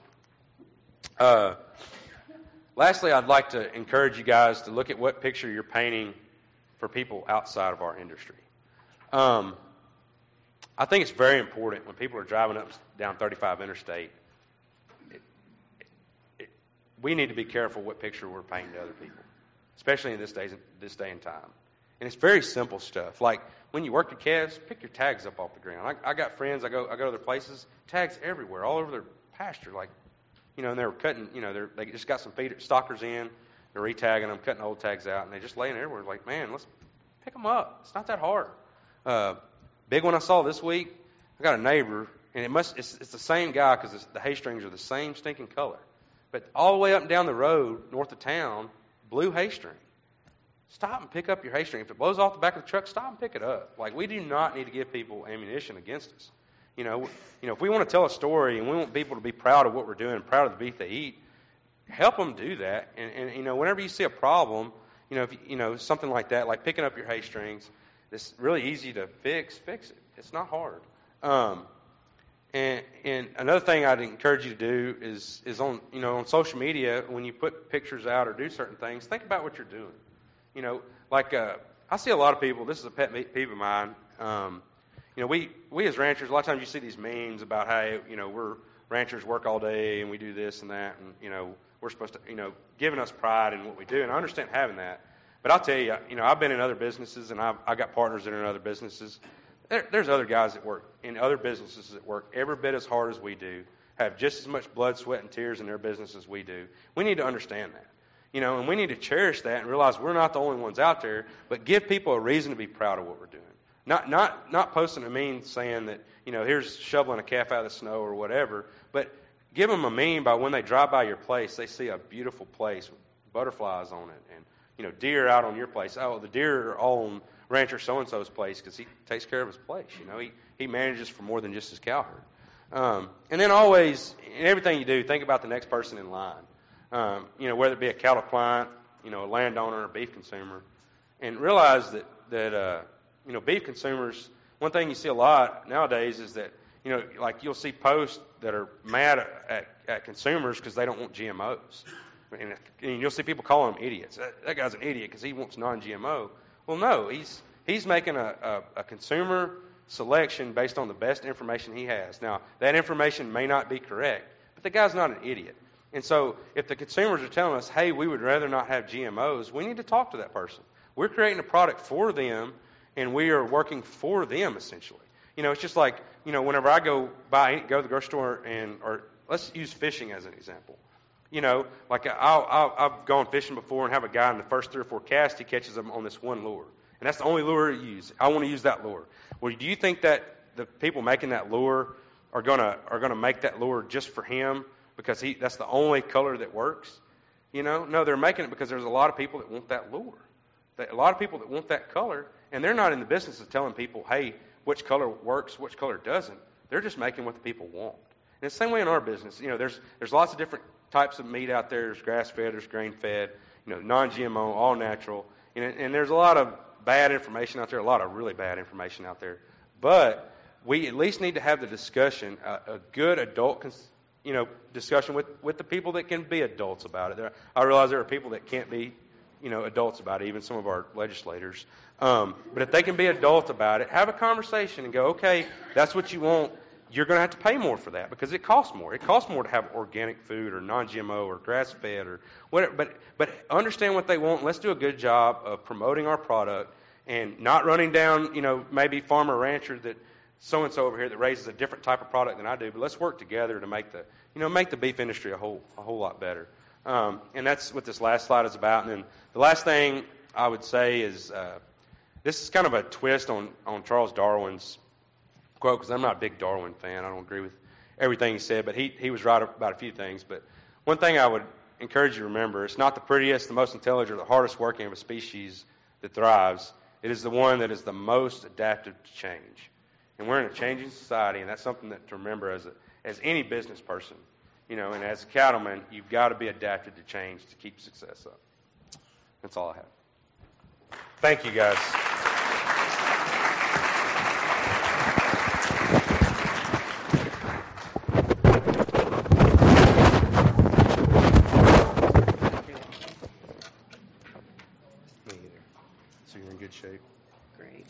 Lastly, I'd like to encourage you guys to look at what picture you're painting for people outside of our industry. I think it's very important when people are driving down 35 Interstate, we need to be careful what picture we're painting to other people, especially in this day and time. And it's very simple stuff. Like when you work your calves, pick your tags up off the ground. I got friends, I go to other places, tags everywhere, all over their pasture. Like, and they were cutting, they just got some stockers in, they're re-tagging them, cutting old tags out, and they just laying everywhere. Like, man, let's pick them up. It's not that hard. Big one I saw this week, I got a neighbor, and it's the same guy because the hay strings are the same stinking color. But all the way up and down the road, north of town, blue hay string. Stop and pick up your hay string. If it blows off the back of the truck, stop and pick it up. Like, we do not need to give people ammunition against us. If we want to tell a story and we want people to be proud of what we're doing, proud of the beef they eat, help them do that. And whenever you see a problem, something like that, like picking up your hay strings, it's really easy to fix it. It's not hard. And another thing I'd encourage you to do is on social media, when you put pictures out or do certain things, think about what you're doing. I see a lot of people, this is a pet peeve of mine, we as ranchers, a lot of times you see these memes about how, we're ranchers work all day and we do this and that, and, we're supposed to, giving us pride in what we do. And I understand having that. But I'll tell you, I've been in other businesses and I got partners that are in other businesses. There's other guys that work in other businesses that work every bit as hard as we do, have just as much blood, sweat, and tears in their business as we do. We need to understand that. And we need to cherish that and realize we're not the only ones out there, but give people a reason to be proud of what we're doing. Not posting a meme saying that, here's shoveling a calf out of the snow or whatever, but give them a meme by when they drive by your place, they see a beautiful place with butterflies on it and, deer out on your place. Oh, the deer are on rancher so-and-so's place because he takes care of his place. He manages for more than just his cow herd. And then always, in everything you do, think about the next person in line. whether it be a cattle client, a landowner, a beef consumer, and realize that beef consumers, one thing you see a lot nowadays is that, like you'll see posts that are mad at consumers because they don't want GMOs. And you'll see people call them idiots. That guy's an idiot because he wants non-GMO. Well, no, he's making a consumer selection based on the best information he has. Now, that information may not be correct, but the guy's not an idiot. And so if the consumers are telling us, hey, we would rather not have GMOs, we need to talk to that person. We're creating a product for them, and we are working for them, essentially. It's just like, whenever I go to the grocery store or let's use fishing as an example. Like I've gone fishing before and have a guy in the first 3 or 4 casts, he catches them on this one lure. And that's the only lure he uses. I want to use that lure. Well, do you think that the people making that lure are gonna make that lure just for him because that's the only color that works? No, they're making it because there's a lot of people that want that lure. A lot of people that want that color, and they're not in the business of telling people, hey, which color works, which color doesn't. They're just making what the people want. And it's the same way in our business. There's lots of different types of meat out there. There's grass-fed, there's grain-fed, non-GMO, all natural. And there's a lot of bad information out there, a lot of really bad information out there. But we at least need to have the discussion, a good adult discussion with the people that can be adults about it. I realize there are people that can't be adults about it, even some of our legislators. But if they can be adult about it, have a conversation and go, okay, that's what you want. You're going to have to pay more for that because it costs more. It costs more to have organic food or non-GMO or grass-fed or whatever. But understand what they want. And let's do a good job of promoting our product and not running down, maybe farmer rancher that so-and-so over here that raises a different type of product than I do. But let's work together to make the beef industry a whole lot better. And that's what this last slide is about. And then the last thing I would say is this is kind of a twist on Charles Darwin's quote, because I'm not a big Darwin fan. I don't agree with everything he said, but he was right about a few things. But one thing I would encourage you to remember, it's not the prettiest, the most intelligent, or the hardest working of a species that thrives. It is the one that is the most adaptive to change. And we're in a changing society, and that's something to remember as any business person. And as a cattleman, you've got to be adapted to change to keep success up. That's all I have. Thank you, guys. Me either. So you're in good shape? Great.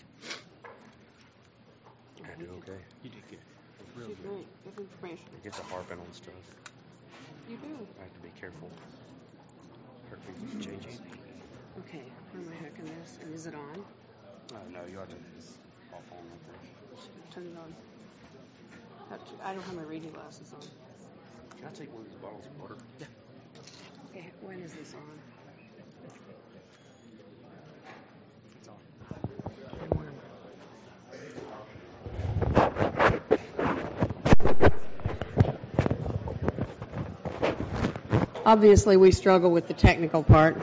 I do okay. You did good. Really great. Good information. I get to harping on stuff. You do. I have to be careful. Hurt people's changing. Okay, where am I hooking this? And is it on? No, you ought to off on right there. Turn it on. I don't have my reading glasses on. Can I take one of these bottles of water? Yeah. Okay, when is this on? It's on. And when? Obviously, we struggle with the technical part.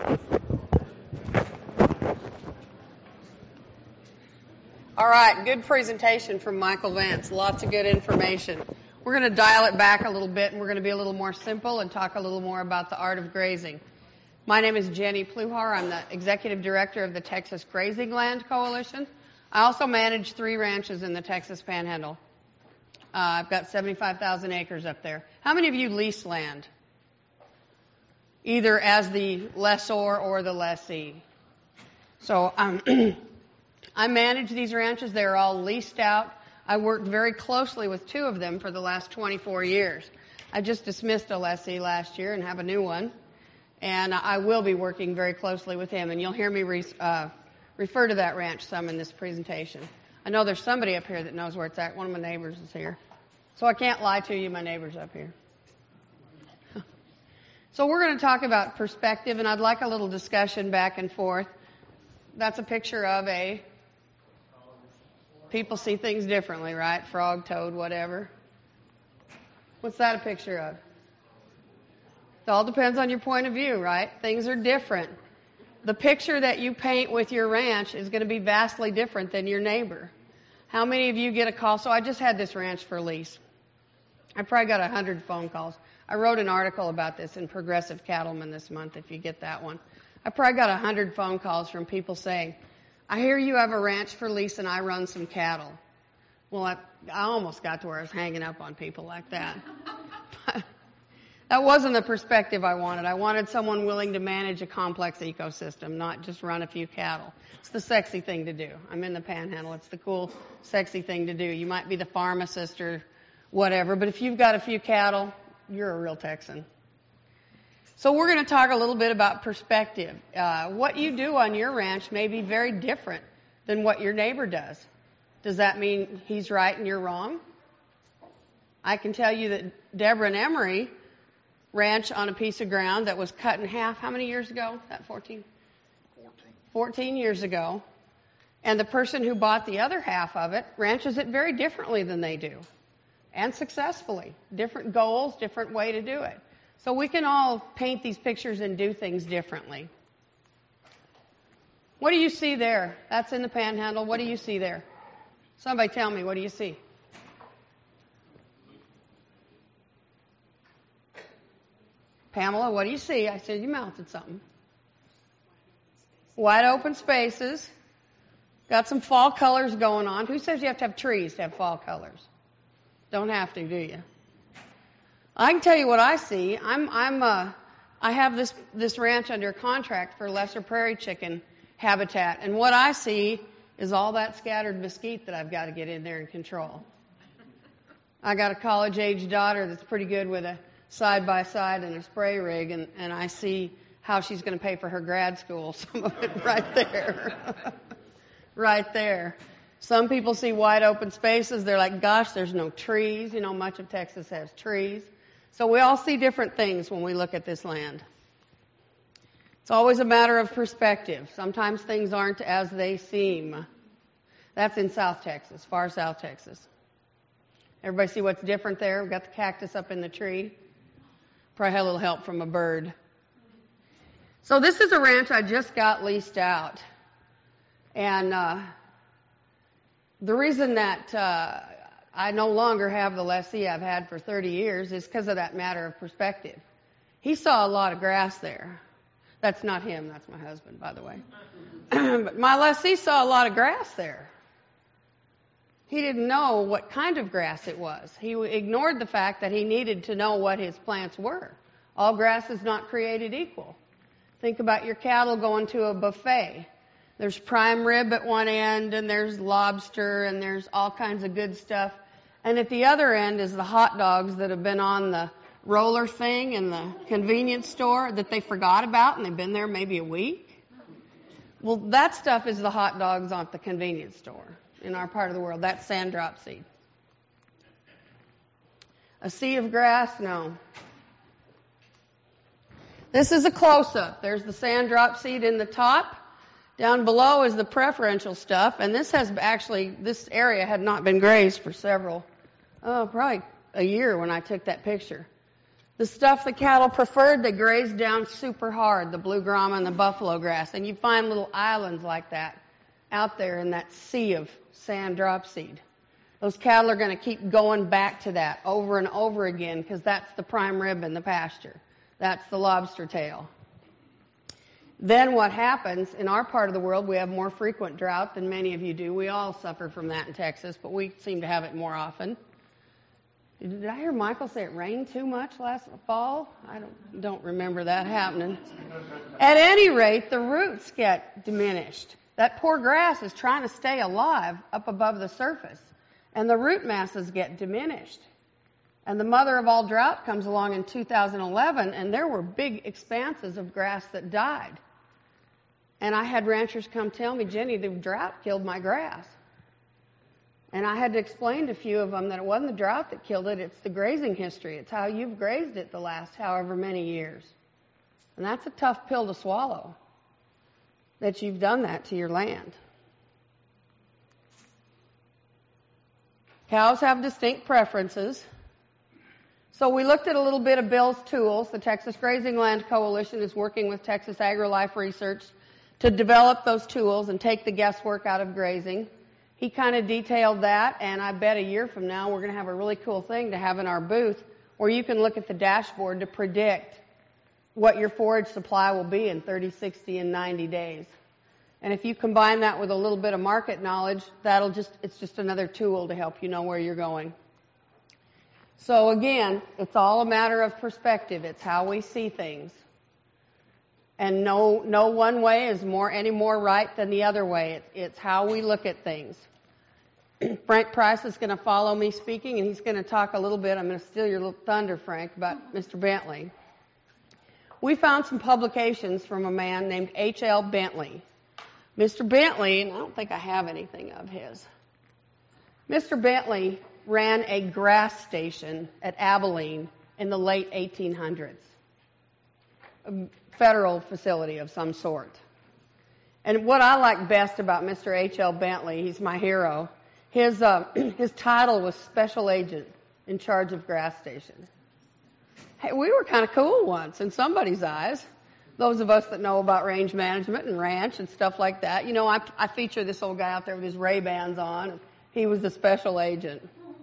All right, good presentation from Michael Vance. Lots of good information. We're going to dial it back a little bit, and we're going to be a little more simple and talk a little more about the art of grazing. My name is Jenny Pluhar. I'm the Executive Director of the Texas Grazing Land Coalition. I also manage 3 ranches in the Texas Panhandle. I've got 75,000 acres up there. How many of you lease land? Either as the lessor or the lessee. So I manage these ranches. They're all leased out. I worked very closely with 2 of them for the last 24 years. I just dismissed a lessee last year and have a new one. And I will be working very closely with him. And you'll hear me refer to that ranch some in this presentation. I know there's somebody up here that knows where it's at. One of my neighbors is here. So I can't lie to you, my neighbor's up here. So we're going to talk about perspective, and I'd like a little discussion back and forth. That's a picture of people see things differently, right? Frog, toad, whatever. What's that a picture of? It all depends on your point of view, right? Things are different. The picture that you paint with your ranch is going to be vastly different than your neighbor. How many of you get a call? So I just had this ranch for lease. I probably got 100 phone calls. I wrote an article about this in Progressive Cattleman this month, if you get that one. I probably got 100 phone calls from people saying, I hear you have a ranch for lease and I run some cattle. Well, I almost got to where I was hanging up on people like that. That wasn't the perspective I wanted. I wanted someone willing to manage a complex ecosystem, not just run a few cattle. It's the sexy thing to do. I'm in the Panhandle. It's the cool, sexy thing to do. You might be the pharmacist or whatever, but if you've got a few cattle, you're a real Texan. So we're going to talk a little bit about perspective. What you do on your ranch may be very different than what your neighbor does. Does that mean he's right and you're wrong? I can tell you that Deborah and Emery ranch on a piece of ground that was cut in half. How many years ago? That 14? 14 years ago. And the person who bought the other half of it ranches it very differently than they do. And successfully. Different goals, different way to do it. So we can all paint these pictures and do things differently. What do you see there? That's in the Panhandle. What do you see there? Somebody tell me, what do you see? Pamela, what do you see? I said you mounted something. Wide open spaces. Got some fall colors going on. Who says you have to have trees to have fall colors? Don't have to, do you? I can tell you what I see. I have this ranch under contract for lesser prairie chicken habitat, and what I see is all that scattered mesquite that I've got to get in there and control. I got a college-age daughter that's pretty good with a side-by-side and a spray rig, and I see how she's going to pay for her grad school, some of it right there. Right there. Some people see wide open spaces. They're like, gosh, there's no trees. You know, much of Texas has trees. So we all see different things when we look at this land. It's always a matter of perspective. Sometimes things aren't as they seem. That's in South Texas, far South Texas. Everybody see what's different there? We've got the cactus up in the tree. Probably had a little help from a bird. So this is a ranch I just got leased out. And the reason that I no longer have the lessee I've had for 30 years is because of that matter of perspective. He saw a lot of grass there. That's not him, that's my husband, by the way. But my lessee saw a lot of grass there. He didn't know what kind of grass it was. He ignored the fact that he needed to know what his plants were. All grass is not created equal. Think about your cattle going to a buffet. There's prime rib at one end, and there's lobster, and there's all kinds of good stuff. And at the other end is the hot dogs that have been on the roller thing in the convenience store that they forgot about, and they've been there maybe a week. Well, that stuff is the hot dogs at the convenience store in our part of the world. That's sand drop seed. A sea of grass? No. This is a close-up. There's the sand drop seed in the top. Down below is the preferential stuff, and this area had not been grazed for probably a year when I took that picture. The stuff the cattle preferred, they grazed down super hard, the blue grama and the buffalo grass, and you find little islands like that out there in that sea of sand drop seed. Those cattle are going to keep going back to that over and over again because that's the prime rib in the pasture. That's the lobster tail. Then what happens, in our part of the world, we have more frequent drought than many of you do. We all suffer from that in Texas, but we seem to have it more often. Did I hear Michael say it rained too much last fall? I don't remember that happening. At any rate, the roots get diminished. That poor grass is trying to stay alive up above the surface, and the root masses get diminished. And the mother of all drought comes along in 2011, and there were big expanses of grass that died. And I had ranchers come tell me, Jenny, the drought killed my grass. And I had to explain to a few of them that it wasn't the drought that killed it, it's the grazing history. It's how you've grazed it the last however many years. And that's a tough pill to swallow, that you've done that to your land. Cows have distinct preferences. So we looked at a little bit of Bill's tools. The Texas Grazing Land Coalition is working with Texas AgriLife Research to develop those tools and take the guesswork out of grazing. He kind of detailed that, and I bet a year from now we're going to have a really cool thing to have in our booth or you can look at the dashboard to predict what your forage supply will be in 30, 60, and 90 days. And if you combine that with a little bit of market knowledge, it's just another tool to help you know where you're going. So again, it's all a matter of perspective. It's how we see things. And no one way is any more right than the other way. It's how we look at things. Frank Price is going to follow me speaking, and he's going to talk a little bit. I'm going to steal your little thunder, Frank, about Mr. Bentley. We found some publications from a man named H.L. Bentley. Mr. Bentley, and I don't think I have anything of his. Mr. Bentley ran a grass station at Abilene in the late 1800s, a federal facility of some sort. And what I like best about Mr. H.L. Bentley, he's my hero, his title was Special Agent in charge of grass stations. Hey, we were kind of cool once in somebody's eyes. Those of us that know about range management and ranch and stuff like that. You know, I feature this old guy out there with his Ray-Bans on. He was the special agent.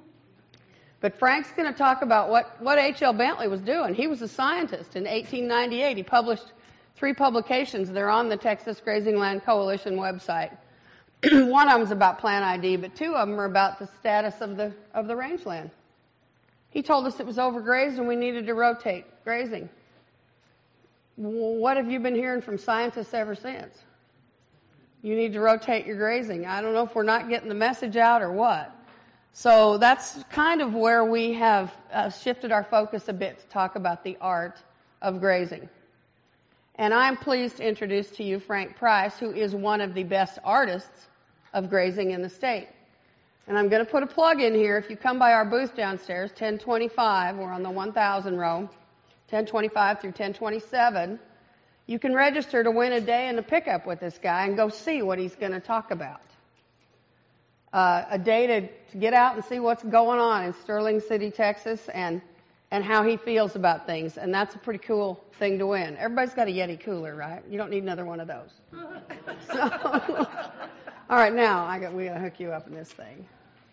But Frank's going to talk about what H.L. Bentley was doing. He was a scientist in 1898. He published 3 publications. They're on the Texas Grazing Land Coalition website. One of them is about plant ID, but 2 of them are about the status of the rangeland. He told us it was overgrazed and we needed to rotate grazing. What have you been hearing from scientists ever since? You need to rotate your grazing. I don't know if we're not getting the message out or what. So that's kind of where we have shifted our focus a bit to talk about the art of grazing. And I'm pleased to introduce to you Frank Price, who is one of the best artists of grazing in the state. And I'm going to put a plug in here. If you come by our booth downstairs, 1025, we're on the 1000 row, 1025 through 1027, you can register to win a day in the pickup with this guy and go see what he's going to talk about. A day to get out and see what's going on in Sterling City, Texas, and how he feels about things. And that's a pretty cool thing to win. Everybody's got a Yeti cooler, right? You don't need another one of those. So, all right, now we got to hook you up in this thing.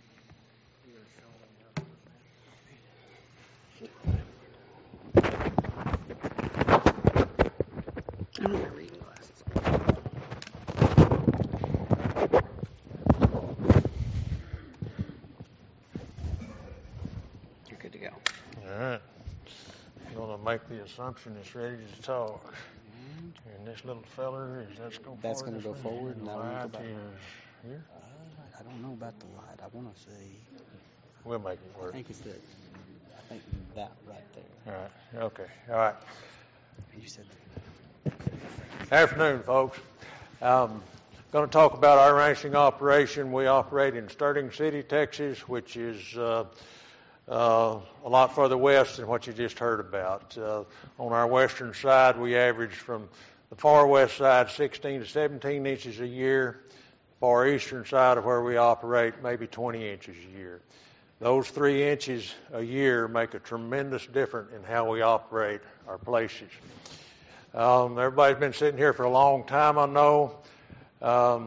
I don't have reading glasses. You're good to go. All right. I'm going to make the assumption it's ready to talk. And this little feller, that's going to go forward, and that'll light go back. is here? I don't know about the light. I want to see. We'll make it work. I think that right there. All right. Okay. All right. You said Afternoon, folks. Going to talk about our ranching operation. We operate in Sterling City, Texas, which is a lot further west than what you just heard about. On our western side, we average from the far west side 16 to 17 inches a year. Far eastern side of where we operate, maybe 20 inches a year. Those 3 inches a year make a tremendous difference in how we operate our places. Everybody's been sitting here for a long time, I know. Got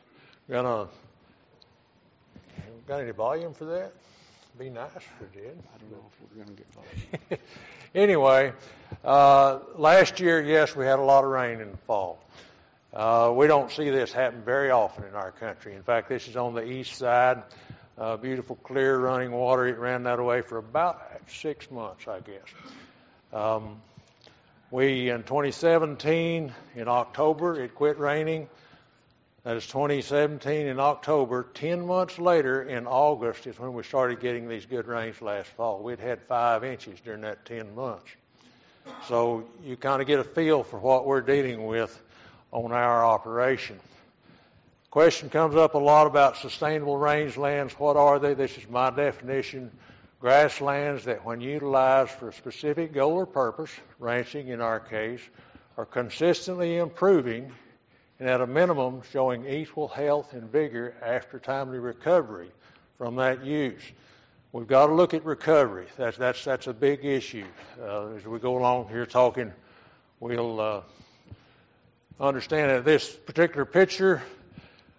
any volume for that? Be nice if we did. I don't know if we're going to get volume. Anyway, last year, yes, we had a lot of rain in the fall. We don't see this happen very often in our country. In fact, this is on the east side. Beautiful, clear running water. It ran that way for about 6 months, I guess. We, in 2017, in October, it quit raining. That is 2017 in October. 10 months later, in August, is when we started getting these good rains last fall. We'd had 5 inches during that 10 months. So you kind of get a feel for what we're dealing with on our operation. Question comes up a lot about sustainable rangelands. What are they? This is my definition. Grasslands that, when utilized for a specific goal or purpose, ranching in our case, are consistently improving and at a minimum showing equal health and vigor after timely recovery from that use. We've got to look at recovery. That's a big issue. As we go along here talking, we'll understand that this particular picture,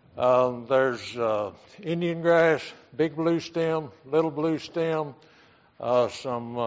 there's Indian grass, big blue stem, little blue stem. some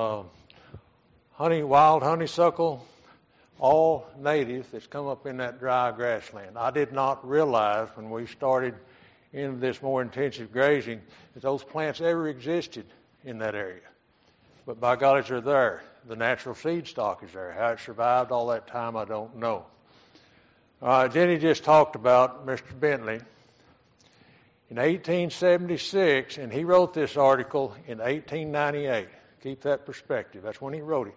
wild honeysuckle, all native that's come up in that dry grassland. I did not realize when we started into this more intensive grazing that those plants ever existed in that area. But by golly, they're there. The natural seed stock is there. How it survived all that time, I don't know. Jenny just talked about Mr. Bentley. In 1876, and he wrote this article in 1898. Keep that perspective. That's when he wrote it.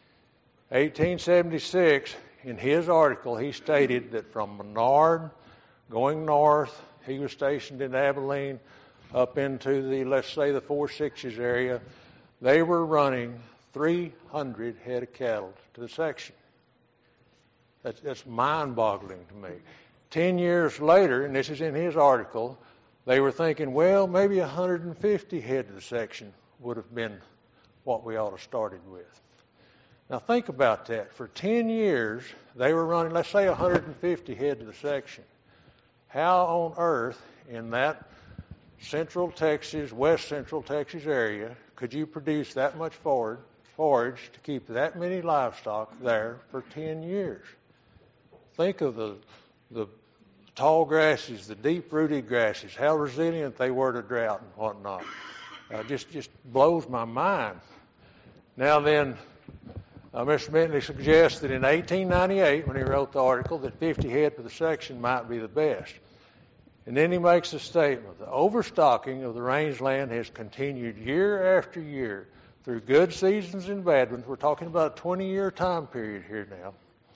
1876, in his article, he stated that from Menard going north, he was stationed in Abilene, up into the, let's say, the 4-6s area. They were running 300 head of cattle to the section. That's mind-boggling to me. 10 years later, and this is in his article, they were thinking, well, maybe 150 head to the section would have been what we ought to have started with. Now think about that. For 10 years, they were running, let's say, 150 head to the section. How on earth in that central Texas, west central Texas area could you produce that much forage to keep that many livestock there for 10 years? Think of the tall grasses, the deep-rooted grasses, how resilient they were to drought and whatnot. Just blows my mind. Now then, Mr. Bentley suggests that in 1898, when he wrote the article, that 50 head per the section might be the best. And then he makes a statement. The overstocking of the rangeland has continued year after year through good seasons and bad ones. We're talking about a 20-year time period here now.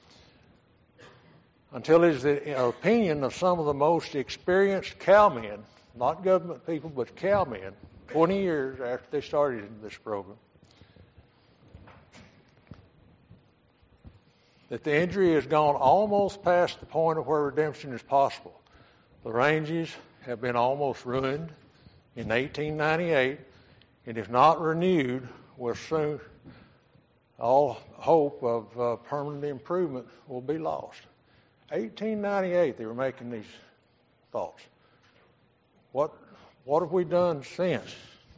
Until it is the opinion of some of the most experienced cowmen, not government people, but cowmen, 20 years after they started this program, that the injury has gone almost past the point of where redemption is possible. The ranges have been almost ruined in 1898, and if not renewed, will soon all hope of permanent improvement will be lost. 1898, they were making these thoughts. What have we done since?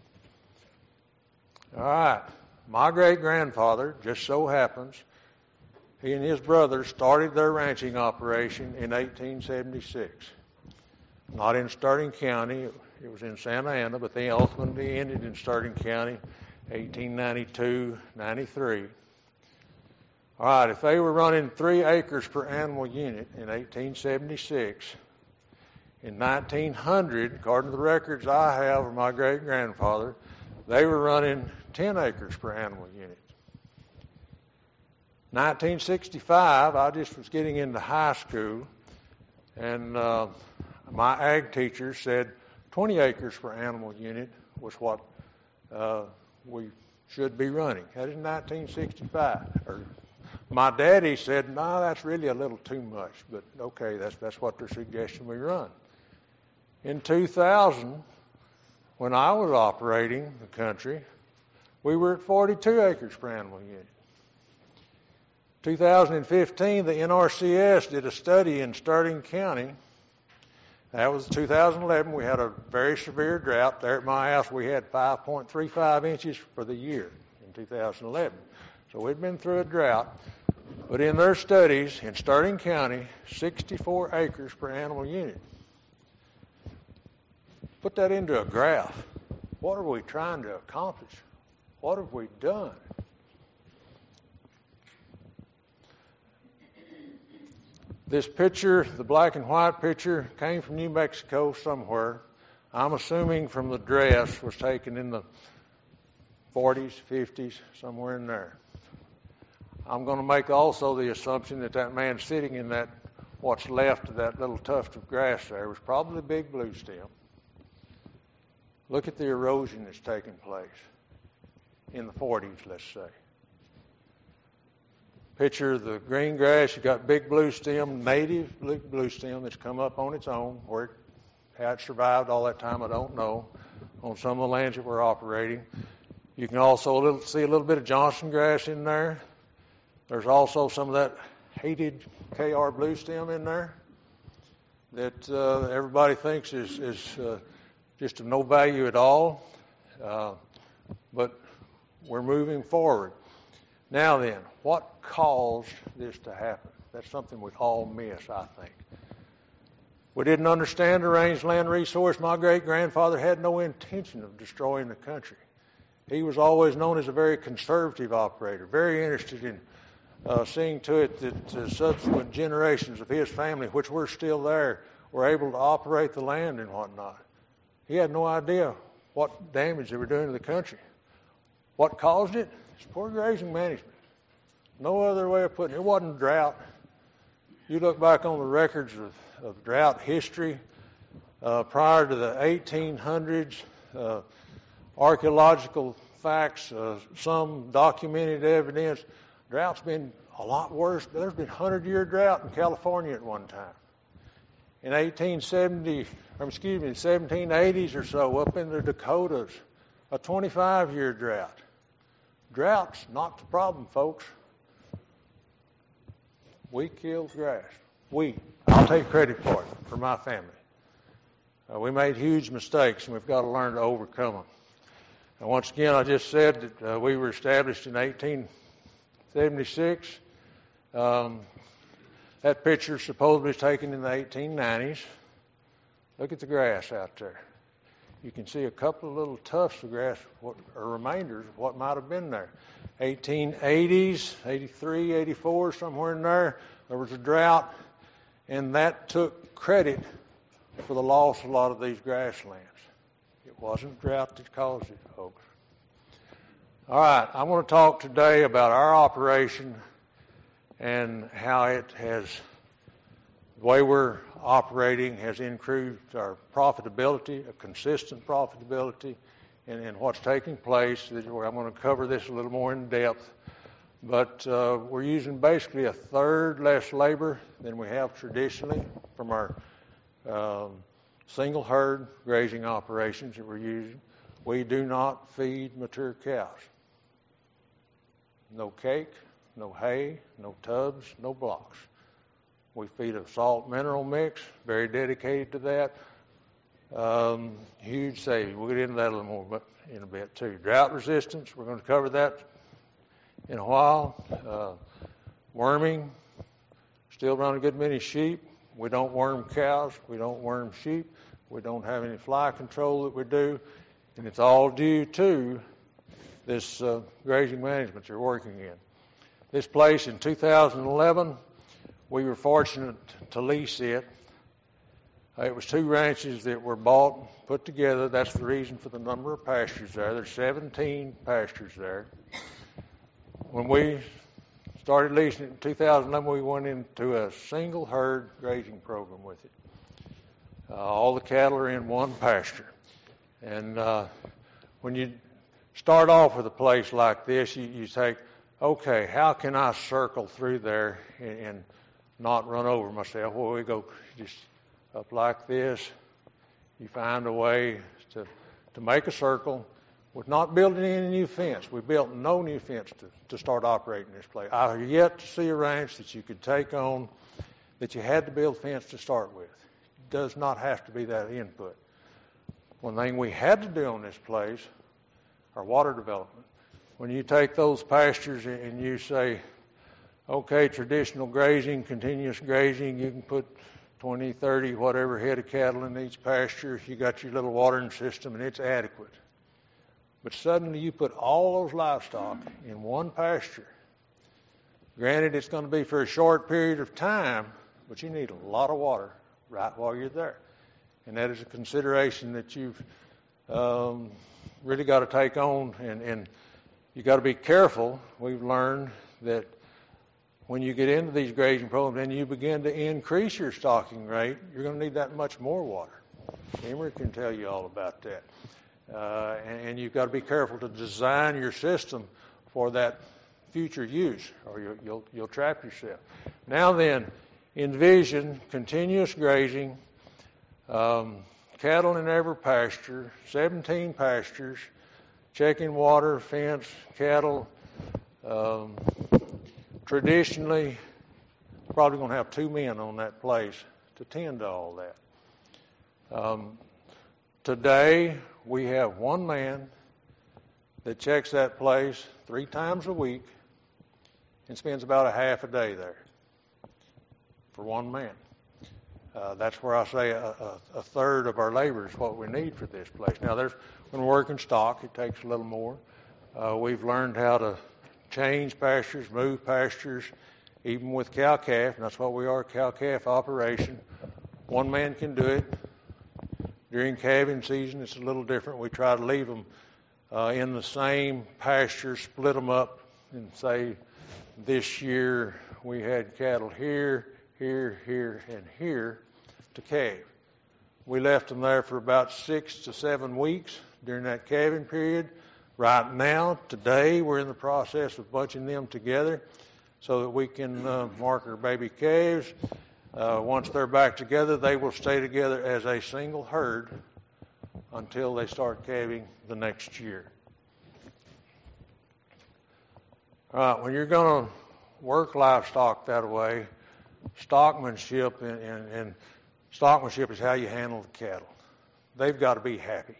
All right, my great-grandfather, just so happens, he and his brother started their ranching operation in 1876. Not in Sterling County, it was in Santa Ana, but they ultimately ended in Sterling County, 1892, 93. All right, if they were running 3 acres per animal unit in 1876, in 1900, according to the records I have of my great-grandfather, they were running 10 acres per animal unit. 1965, I just was getting into high school, and my ag teacher said 20 acres per animal unit was what we should be running. That is 1965. My daddy said, no, that's really a little too much, but okay, that's what they're suggesting we run. In 2000, when I was operating the country, we were at 42 acres per animal unit. 2015, the NRCS did a study in Sterling County. That was 2011. We had a very severe drought. There at my house, we had 5.35 inches for the year in 2011. So we'd been through a drought. But in their studies in Sterling County, 64 acres per animal unit. Put that into a graph. What are we trying to accomplish? What have we done? This picture, the black and white picture, came from New Mexico somewhere. I'm assuming from the dress was taken in the 40s, 50s, somewhere in there. I'm going to make also the assumption that that man sitting in that, what's left of that little tuft of grass there, was probably a big blue stem. Look at the erosion that's taking place in the 40s, let's say. Picture the green grass. You got big blue stem, native blue stem that's come up on its own. How it survived all that time, I don't know. On some of the lands that we're operating, you can also see a little bit of Johnson grass in there. There's also some of that hated KR blue stem in there that everybody thinks is just of no value at all. But we're moving forward. Now then, what caused this to happen? That's something we all miss, I think. We didn't understand the rangeland resource. My great-grandfather had no intention of destroying the country. He was always known as a very conservative operator, very interested in seeing to it that subsequent generations of his family, which were still there, were able to operate the land and whatnot. He had no idea what damage they were doing to the country. What caused it? It's poor grazing management. No other way of putting it. It wasn't drought. You look back on the records of drought history prior to the 1800s, archaeological facts, some documented evidence. Drought's been a lot worse. There's been 100-year drought in California at one time. In 1780s or so, up in the Dakotas, a 25-year drought. Drought's not the problem, folks. We killed grass. I'll take credit for it, for my family. We made huge mistakes, and we've got to learn to overcome them. And once again, I just said that we were established in 1876. That picture supposedly was taken in the 1890s. Look at the grass out there. You can see a couple of little tufts of grass, or remainders of what might have been there. 1880s, 83, 84, somewhere in there was a drought, and that took credit for the loss of a lot of these grasslands. It wasn't drought that caused it, folks. All right, I want to talk today about our operation and how it has, the way we're operating has improved our profitability, a consistent profitability, and what's taking place. I'm going to cover this a little more in depth, but we're using basically a third less labor than we have traditionally from our single herd grazing operations that we're using. We do not feed mature cows. No cake, no hay, no tubs, no blocks. We feed a salt mineral mix, very dedicated to that. Huge savings. We'll get into that a little more in a bit too. Drought resistance, we're going to cover that in a while. Worming, still run a good many sheep. We don't worm cows. We don't worm sheep. We don't have any fly control that we do. And it's all due to this grazing management you're working in. This place in 2011, we were fortunate to lease it. It was 2 ranches that were bought, put together. That's the reason for the number of pastures there. There's 17 pastures there. When we started leasing it in 2011, we went into a single herd grazing program with it. All the cattle are in one pasture. And when you start off with a place like this, you take, okay, how can I circle through there and not run over myself? Well, we go just up like this. You find a way to make a circle with not building any new fence. We built no new fence to start operating this place. I have yet to see a ranch that you could take on that you had to build fence to start with. It does not have to be that input. One thing we had to do on this place, our water development. When you take those pastures and you say, okay, traditional grazing, continuous grazing, you can put 20, 30, whatever head of cattle in each pasture. You got your little watering system, and it's adequate. But suddenly you put all those livestock in one pasture. Granted, it's going to be for a short period of time, but you need a lot of water right while you're there. And that is a consideration that you've really got to take on, and you've got to be careful. We've learned that when you get into these grazing programs and you begin to increase your stocking rate, you're going to need that much more water. Emery can tell you all about that. And you've got to be careful to design your system for that future use, or you'll trap yourself. Now then, envision continuous grazing, cattle in every pasture, 17 pastures, checking water, fence, cattle. Traditionally, probably going to have 2 men on that place to tend to all that. Today, we have 1 man that checks that place 3 times a week and spends about a half a day there for one man. That's where I say a third of our labor is what we need for this place. Now, when we work in stock, it takes a little more. We've learned how to change pastures, move pastures, even with cow-calf, and that's what we are, cow-calf operation. One man can do it. During calving season, it's a little different. We try to leave them in the same pasture, split them up, and say this year we had cattle here, here, here, and here to calve. We left them there for about 6 to 7 weeks during that calving period. Right now, today, we're in the process of bunching them together so that we can mark our baby calves. Once they're back together, they will stay together as a single herd until they start calving the next year. All right, when you're going to work livestock that way, stockmanship and stockmanship is how you handle the cattle. They've got to be happy.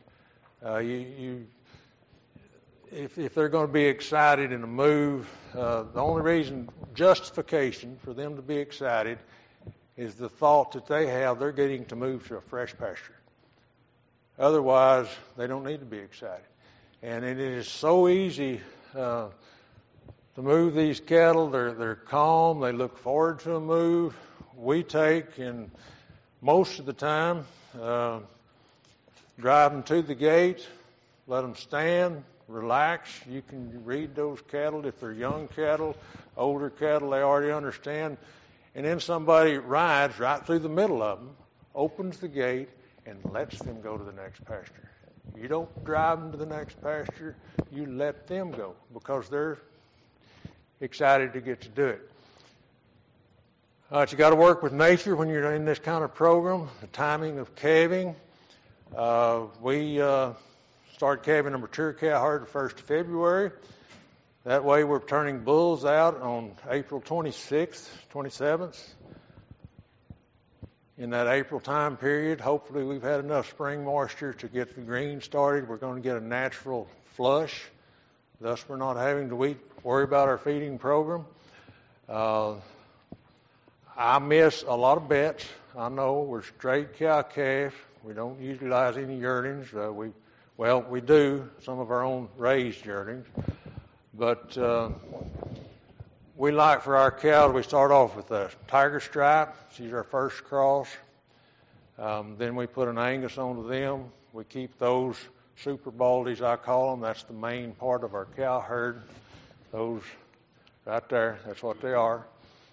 If they're going to be excited in a move, the only justification for them to be excited is the thought that they have they're getting to move to a fresh pasture. Otherwise, they don't need to be excited. And it is so easy to move these cattle. They're calm. They look forward to a move. We take, and most of the time, drive them to the gate, let them stand, relax. You can read those cattle. If they're young cattle, older cattle, they already understand. And then somebody rides right through the middle of them, opens the gate, and lets them go to the next pasture. You don't drive them to the next pasture. You let them go because they're excited to get to do it. You got to work with nature when you're in this kind of program. The timing of calving. We start calving a mature cow herd the 1st of February. That way we're turning bulls out on April 26th, 27th. In that April time period, hopefully we've had enough spring moisture to get the green started. We're going to get a natural flush. Thus we're not having to worry about our feeding program. I miss a lot of bets. I know we're straight cow-calf. We don't utilize any yearlings. We do, some of our own raised yearlings. But we like for our cattle, we start off with a tiger stripe. She's our first cross. Then we put an Angus onto them. We keep those super baldies, I call them. That's the main part of our cow herd. Those right there, that's what they are.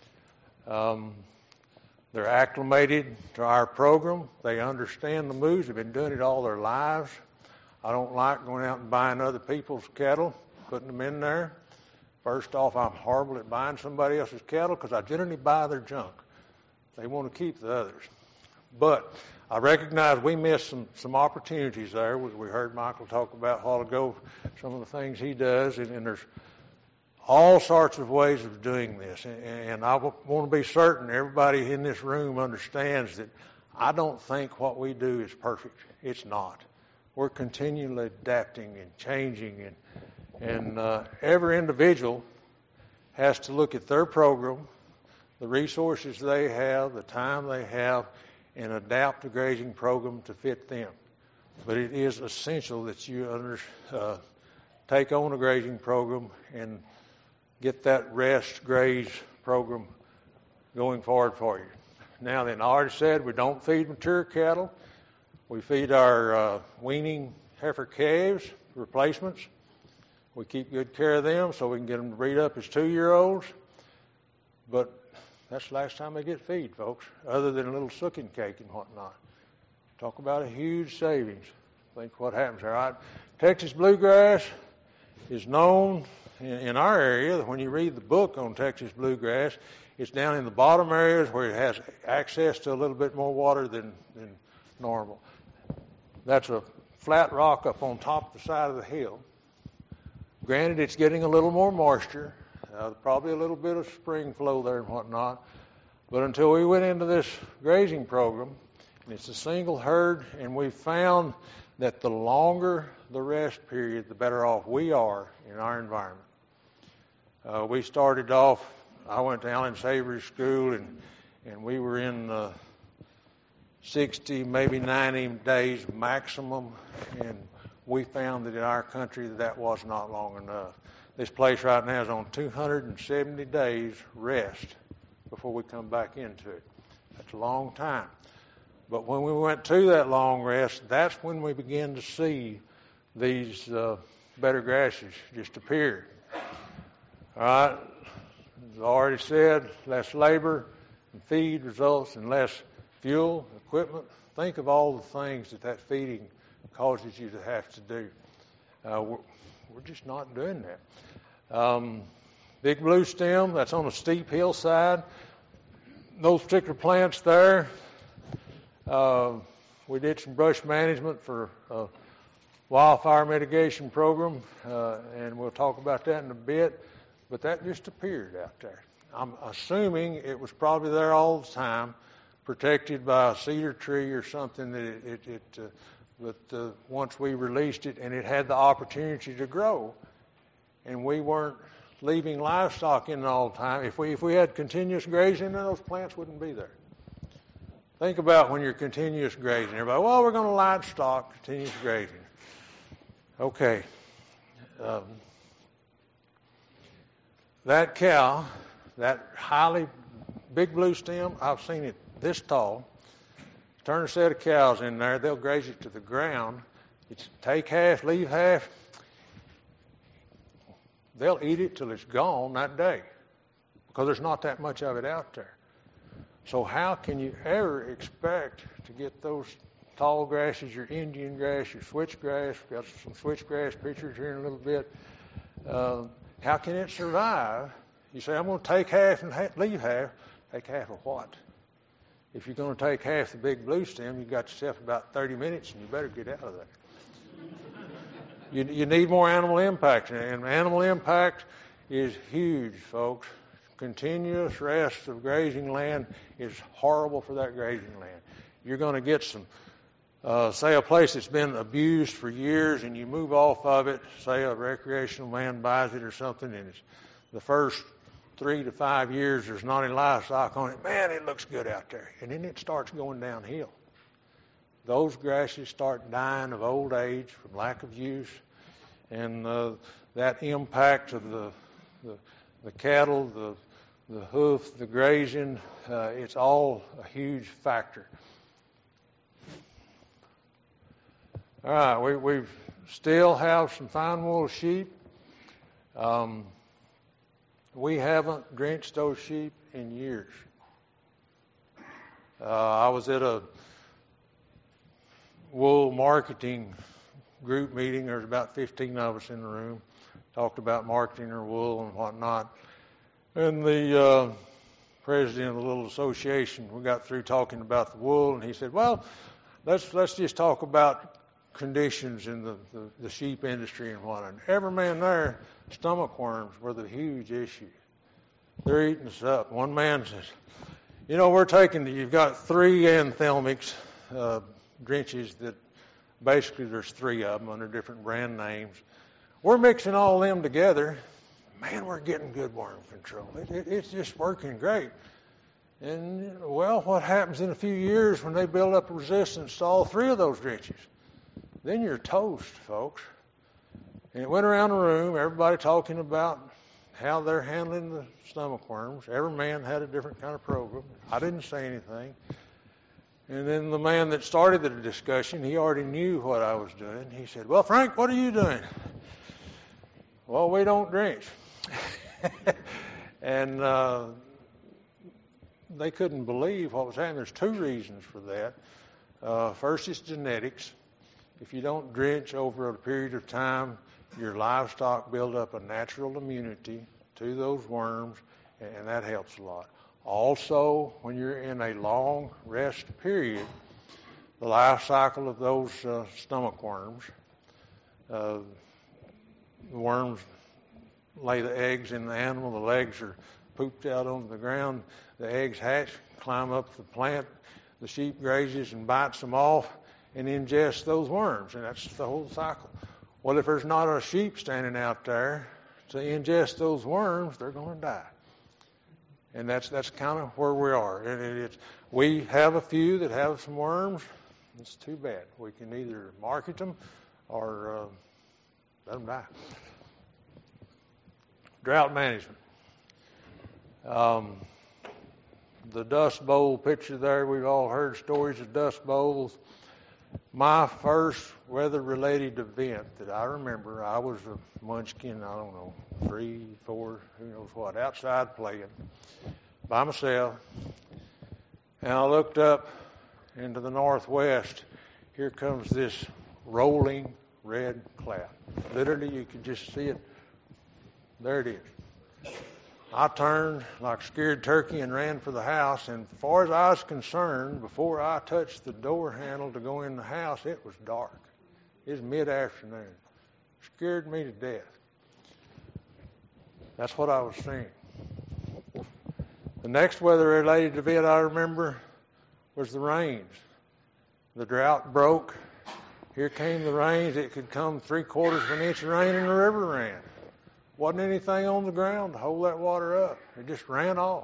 They're acclimated to our program. They understand the moves. They've been doing it all their lives. I don't like going out and buying other people's cattle, putting them in there. First off, I'm horrible at buying somebody else's cattle because I generally buy their junk. They want to keep the others. But I recognize we missed some opportunities there. We heard Michael talk about a while ago some of the things he does, and there's all sorts of ways of doing this. And I want to be certain everybody in this room understands that I don't think what we do is perfect. It's not. We're continually adapting and changing, and every individual has to look at their program, the resources they have, the time they have, and adapt the grazing program to fit them. But it is essential that you take on a grazing program and get that rest graze program going forward for you. Now then, I already said we don't feed mature cattle. We feed our weaning heifer calves, replacements. We keep good care of them so we can get them to breed up as 2-year-olds. But that's the last time they get feed, folks, other than a little sucking cake and whatnot. Talk about a huge savings. Think what happens there. Right? Texas bluegrass is known in our area. When you read the book on Texas bluegrass, it's down in the bottom areas where it has access to a little bit more water than normal. That's a flat rock up on top of the side of the hill. Granted, it's getting a little more moisture, probably a little bit of spring flow there and whatnot. But until we went into this grazing program, and it's a single herd, and we found that the longer the rest period, the better off we are in our environment. We started off, I went to Allen Savory School, and we were in 60, maybe 90 days maximum, and we found that in our country that was not long enough. This place right now is on 270 days rest before we come back into it. That's a long time. But when we went to that long rest, that's when we began to see these better grasses just appear. All right, as I already said, less labor and feed results in less fuel, equipment. Think of all the things that feeding causes you to have to do. We're just not doing that. Big blue stem, that's on a steep hillside. Those particular plants there, we did some brush management for a wildfire mitigation program, and we'll talk about that in a bit. But that just appeared out there. I'm assuming it was probably there all the time, protected by a cedar tree or something. But once we released it, and it had the opportunity to grow, and we weren't leaving livestock in it all the time. If we had continuous grazing, then those plants wouldn't be there. Think about when you're continuous grazing. Everybody, well, we're going to livestock continuous grazing. Okay. That cow, that highly big blue stem, I've seen it this tall. Turn a set of cows in there, they'll graze it to the ground. It's take half, leave half. They'll eat it till it's gone that day because there's not that much of it out there. So how can you ever expect to get those tall grasses, your Indian grass, your switchgrass? We've got some switchgrass pictures here in a little bit. How can it survive? You say, I'm going to take half and leave half. Take half of what? If you're going to take half the big blue stem, you've got yourself about 30 minutes, and you better get out of there. You need more animal impact, and animal impact is huge, folks. Continuous rest of grazing land is horrible for that grazing land. You're going to get some, say a place that's been abused for years, and you move off of it, say a recreational man buys it or something, and it's the first 3 to 5 years there's not any livestock on it. Man, it looks good out there. And then it starts going downhill. Those grasses start dying of old age from lack of use, and that impact of the cattle, the hoof, the grazing, it's all a huge factor. All right, we still have some fine wool sheep. We haven't drenched those sheep in years. I was at a wool marketing group meeting. There's about 15 of us in the room. Talked about marketing our wool and whatnot. And the president of the little association, we got through talking about the wool, and he said, well, let's just talk about conditions in the sheep industry and whatnot. Every man there, stomach worms were the huge issue. They're eating us up. One man says, you've got 3 anthelmics, drenches that basically there's 3 of them under different brand names. We're mixing all them together. Man, we're getting good worm control. It's just working great. And, well, what happens in a few years when they build up a resistance to all 3 of those drenches? Then you're toast, folks. And it went around the room, everybody talking about how they're handling the stomach worms. Every man had a different kind of program. I didn't say anything. And then the man that started the discussion, he already knew what I was doing. He said, well, Frank, what are you doing? Well, we don't drench. And they couldn't believe what was happening. There's 2 reasons for that. First is genetics. If you don't drench over a period of time, your livestock build up a natural immunity to those worms, and that helps a lot. Also, when you're in a long rest period, the life cycle of those stomach worms, the worms lay the eggs in the animal, the legs are pooped out on the ground, the eggs hatch, climb up the plant, the sheep grazes and bites them off, and ingest those worms, and that's the whole cycle. Well, if there's not a sheep standing out there to ingest those worms, they're going to die. And that's kind of where we are. And we have a few that have some worms. It's too bad. We can either market them or let them die. Drought management. The Dust Bowl picture there, we've all heard stories of Dust Bowls. My first weather-related event that I remember, I was a munchkin, I don't know, 3, 4, who knows what, outside playing by myself. And I looked up into the northwest. Here comes this rolling red cloud. Literally, you could just see it. There it is. I turned like a scared turkey and ran for the house, and as far as I was concerned, before I touched the door handle to go in the house, it was dark. It was mid-afternoon. It scared me to death. That's what I was seeing. The next weather-related event I remember was the rains. The drought broke. Here came the rains. It could come 3/4 of an inch of rain and the river ran. Wasn't anything on the ground to hold that water up. It just ran off.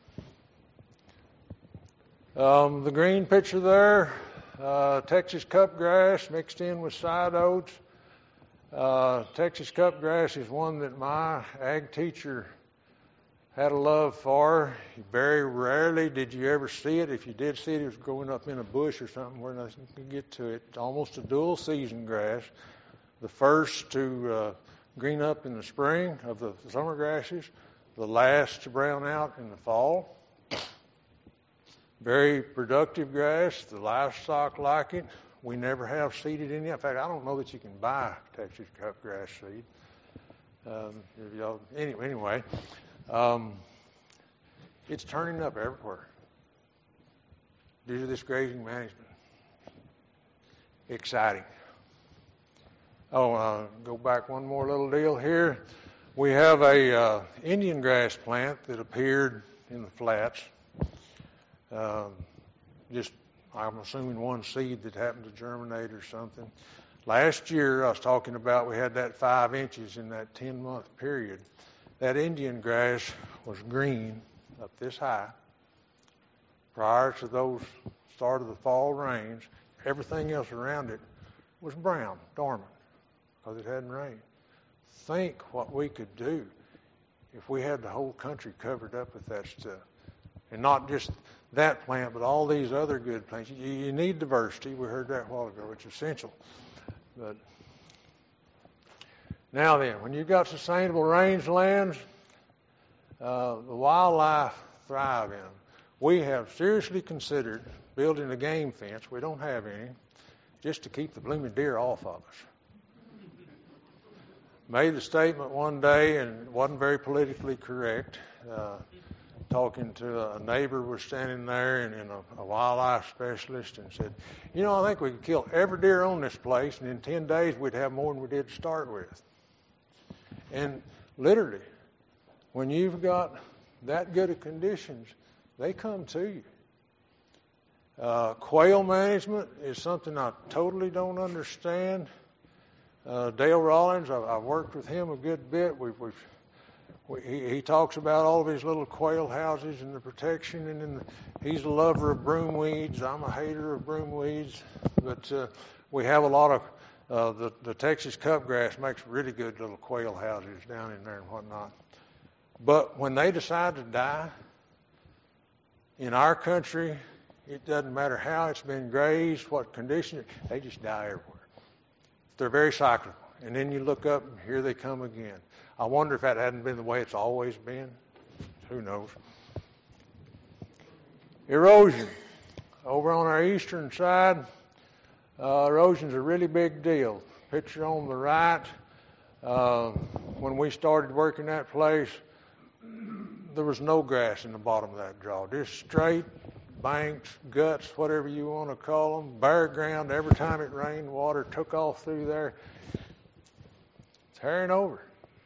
The green picture there, Texas cupgrass mixed in with side oats. Texas cupgrass is one that my ag teacher had a love for. Very rarely did you ever see it. If you did see it, it was growing up in a bush or something where nothing could get to it. It's almost a dual season grass. The first to green up in the spring of the summer grasses, the last to brown out in the fall. Very productive grass. The livestock like it. We never have seeded any. In fact, I don't know that you can buy Texas cupgrass seed. Anyway, it's turning up everywhere due to this grazing management. Exciting. Go back one more little deal here. We have a Indian grass plant that appeared in the flats. I'm assuming one seed that happened to germinate or something. Last year, I was talking about we had that 5 inches in that 10-month period. That Indian grass was green up this high. Prior to those start of the fall rains, everything else around it was brown, dormant, because it hadn't rained. Think what we could do if we had the whole country covered up with that stuff. And not just that plant, but all these other good plants. You need diversity. We heard that a while ago. It's essential. But now then, when you've got sustainable rangelands, the wildlife thrive in them. We have seriously considered building a game fence. We don't have any, just to keep the blooming deer off of us. Made the statement one day, and it wasn't very politically correct. Talking to a neighbor was standing there, and a wildlife specialist, and said, I think we could kill every deer on this place, and in 10 days we'd have more than we did to start with. And literally, when you've got that good of conditions, they come to you. Quail management is something I totally don't understand. Dale Rollins, I've worked with him a good bit. He talks about all of his little quail houses and the protection, and he's a lover of broom weeds. I'm a hater of broom weeds, but we have a lot of the Texas cupgrass makes really good little quail houses down in there and whatnot. But when they decide to die, in our country, it doesn't matter how it's been grazed, what condition, they just die everywhere. They're very cyclical. And then you look up, and here they come again. I wonder if that hadn't been the way it's always been. Who knows? Erosion. Over on our eastern side, erosion's a really big deal. Picture on the right, when we started working that place, there was no grass in the bottom of that draw. Just straight banks, guts, whatever you want to call them, bare ground. Every time it rained, water took off through there. Tearing over.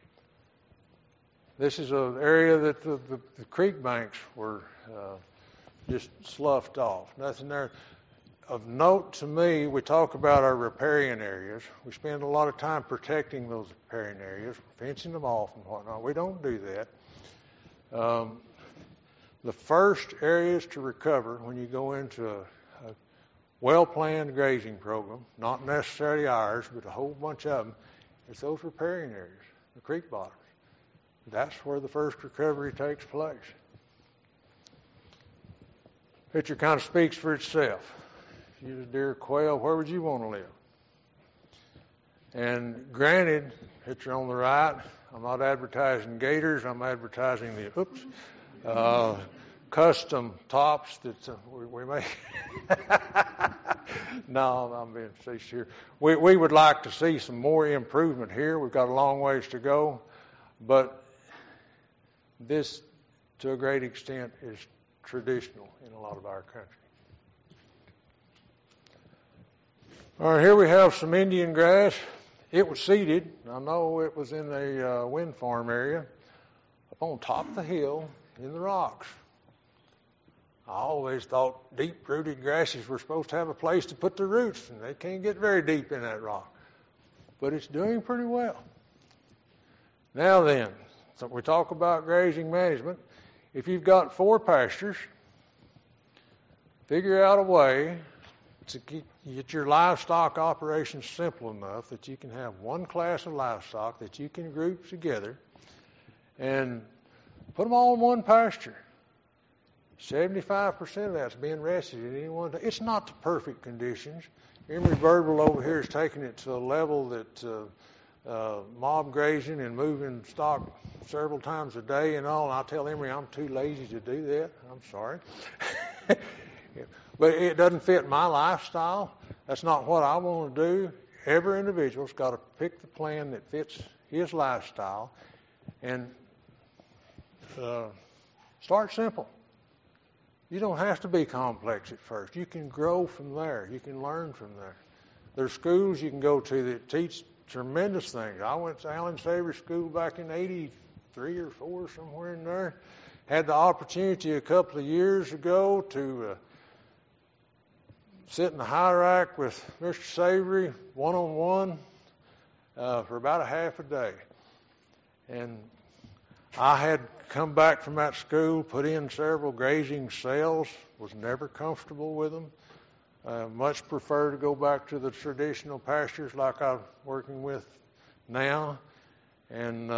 This is an area that the creek banks were just sloughed off. Nothing there. of note to me, we talk about our riparian areas. We spend a lot of time protecting those riparian areas, fencing them off and whatnot. We don't do that. The first areas to recover when you go into a well-planned grazing program, not necessarily ours, but a whole bunch of them, is those riparian areas, the creek bottoms. That's where the first recovery takes place. Picture kind of speaks for itself. If you was deer, quail, where would you want to live? And granted, picture on the right, I'm not advertising gators, I'm advertising the, custom tops that we make. No, I'm being facetious here. We would like to see some more improvement here. We've got a long ways to go, but this, to a great extent, is traditional in a lot of our country. All right, here we have some Indian grass. It was seeded. I know it was in a wind farm area up on top of the hill in the rocks. I always thought deep-rooted grasses were supposed to have a place to put their roots, and they can't get very deep in that rock. But it's doing pretty well. Now then, so we talk about grazing management. If you've got 4 pastures, figure out a way to get your livestock operations simple enough that you can have one class of livestock that you can group together and put them all in one pasture. 75% of that's being rested at any one time. It's not the perfect conditions. Emory Birdwell over here is taking it to a level that mob grazing and moving stock several times a day and all. And I tell Emory I'm too lazy to do that. I'm sorry. But it doesn't fit my lifestyle. That's not what I want to do. Every individual's got to pick the plan that fits his lifestyle and start simple. You don't have to be complex at first. You can grow from there. You can learn from there. There's schools you can go to that teach tremendous things. I went to Allen Saver School back in 83 or 4, somewhere in there. Had the opportunity a couple of years ago to sit in the high rack with Mr. Savory one-on-one for about a half a day. And I had come back from that school, put in several grazing cells, was never comfortable with them. Much prefer to go back to the traditional pastures like I'm working with now. And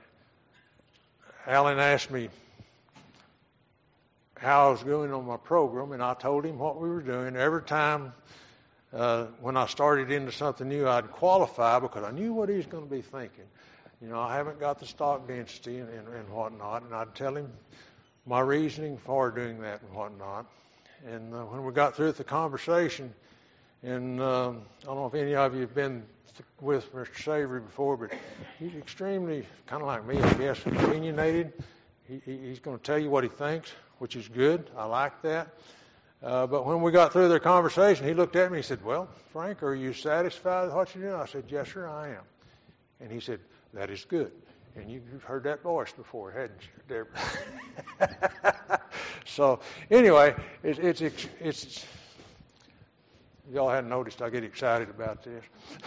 Alan asked me how I was doing on my program, and I told him what we were doing. Every time when I started into something new, I'd qualify because I knew what he was going to be thinking. You know, I haven't got the stock density and whatnot, and I'd tell him my reasoning for doing that and whatnot. And when we got through with the conversation, and I don't know if any of you have been with Mr. Savory before, but he's extremely, kind of like me, I guess, opinionated. He's going to tell you what he thinks, which is good. I like that. But when we got through their conversation, he looked at me and he said, "Well, Frank, are you satisfied with what you're doing?" I said, "Yes, sir, I am." And he said, "That is good." And you've heard that voice before, hadn't you, Deborah? So anyway, it's y'all hadn't noticed I get excited about this.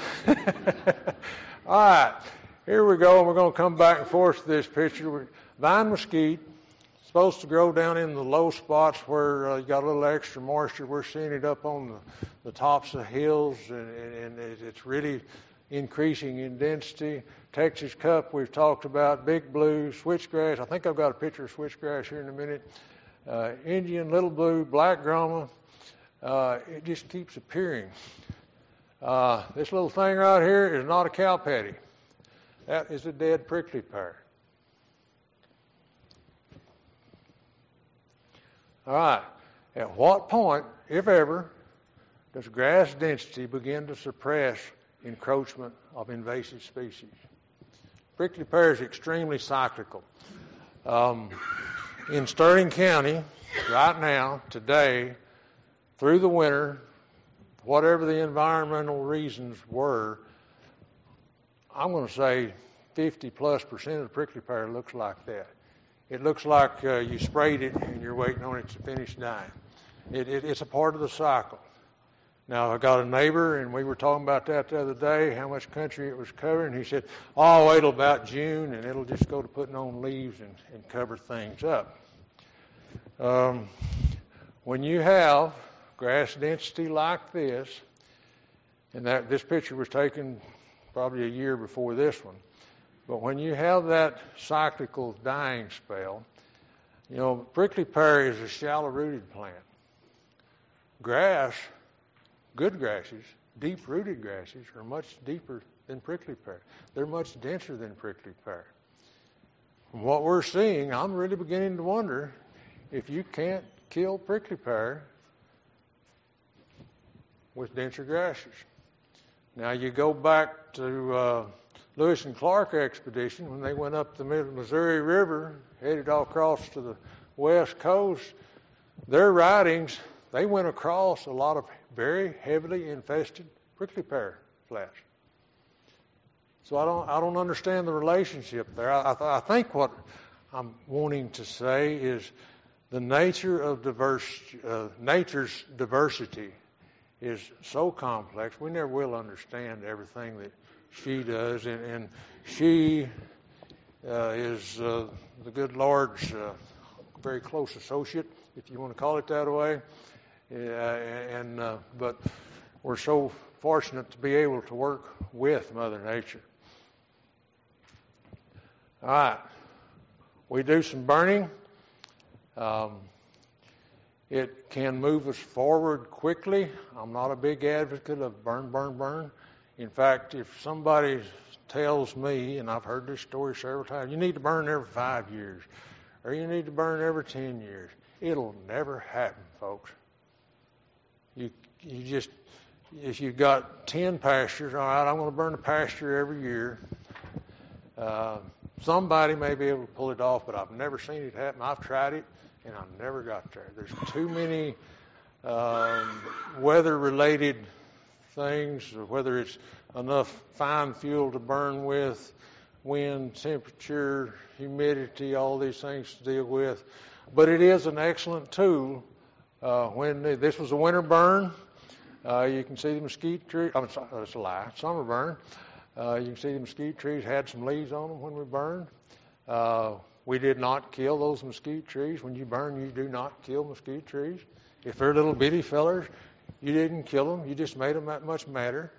All right, here we go. We're going to come back and forth to this picture. Vine mesquite, supposed to grow down in the low spots where you got a little extra moisture. We're seeing it up on the tops of hills, and it's really increasing in density. Texas Cup, we've talked about. Big Blue, switchgrass. I think I've got a picture of switchgrass here in a minute. Indian, Little Blue, Black Groma. It just keeps appearing. This little thing right here is not a cow patty. That is a dead prickly pear. All right. At what point, if ever, does grass density begin to suppress encroachment of invasive species? Prickly pear is extremely cyclical. In Sterling County, right now, today, through the winter, whatever the environmental reasons were, I'm going to say 50+% of the prickly pear looks like that. It looks like you sprayed it and you're waiting on it to finish dying. It's a part of the cycle. Now, I got a neighbor, and we were talking about that the other day, how much country it was covering. He said, oh, wait till about June, and it'll just go to putting on leaves and cover things up. When you have grass density like this, and this picture was taken probably a year before this one, but when you have that cyclical dying spell, prickly pear is a shallow-rooted plant. Grass, good grasses, deep-rooted grasses, are much deeper than prickly pear. They're much denser than prickly pear. From what we're seeing, I'm really beginning to wonder if you can't kill prickly pear with denser grasses. Now, you go back to Lewis and Clark expedition when they went up the Missouri River, headed all across to the west coast. Their ridings, they went across a lot of very heavily infested prickly pear flats. So I don't understand the relationship there. I think what I'm wanting to say is the nature of nature's diversity is so complex. We never will understand everything that she does, and she is the good Lord's very close associate, if you want to call it that way. But we're so fortunate to be able to work with Mother Nature. All right, we do some burning. It can move us forward quickly. I'm not a big advocate of burn. In fact, if somebody tells me, and I've heard this story several times, you need to burn every 5 years, or you need to burn every 10 years, it'll never happen, folks. You just, if you've got 10 pastures, all right, I'm going to burn a pasture every year. Somebody may be able to pull it off, but I've never seen it happen. I've tried it, and I never got there. There's too many weather-related things, whether it's enough fine fuel to burn with, wind, temperature, humidity, all these things to deal with. But it is an excellent tool. This was a winter burn, you can see the mesquite tree. That's a lie. Summer burn. You can see the mesquite trees had some leaves on them when we burned. We did not kill those mesquite trees. When you burn, you do not kill mesquite trees. If they're little bitty fellers, you didn't kill them. You just made them that much madder.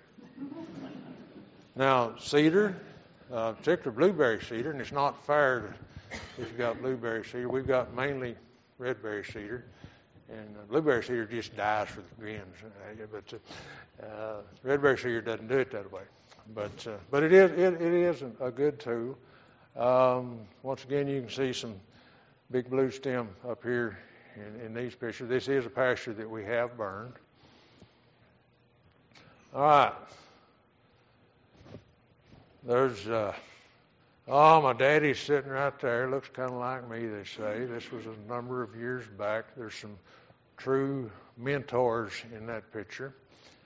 Now, cedar, particular blueberry cedar, and it's not fair if you've got blueberry cedar. We've got mainly redberry cedar, and blueberry cedar just dies for the grins. But redberry cedar doesn't do it that way. But it is a good tool. Once again, you can see some big blue stem up here in these pictures. This is a pasture that we have burned. All right. There's, my daddy's sitting right there. Looks kind of like me, they say. This was a number of years back. There's some true mentors in that picture.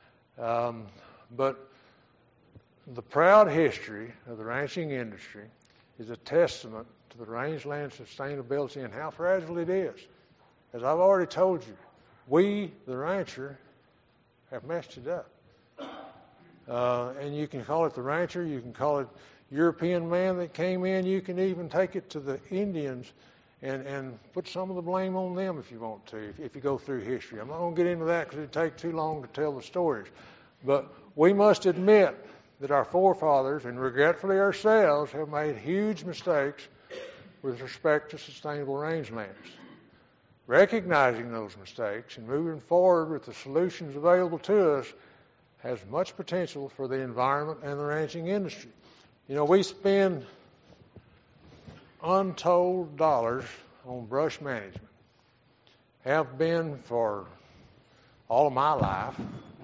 But the proud history of the ranching industry is a testament to the rangeland sustainability and how fragile it is. As I've already told you, we, the rancher, have messed it up. And you can call it the rancher, you can call it European man that came in, you can even take it to the Indians and put some of the blame on them if you want to, if you go through history. I'm not going to get into that because it would take too long to tell the stories. But we must admit that our forefathers, and regretfully ourselves, have made huge mistakes with respect to sustainable rangelands. Recognizing those mistakes and moving forward with the solutions available to us has much potential for the environment and the ranching industry. You know, we spend untold dollars on brush management. Have been for all of my life.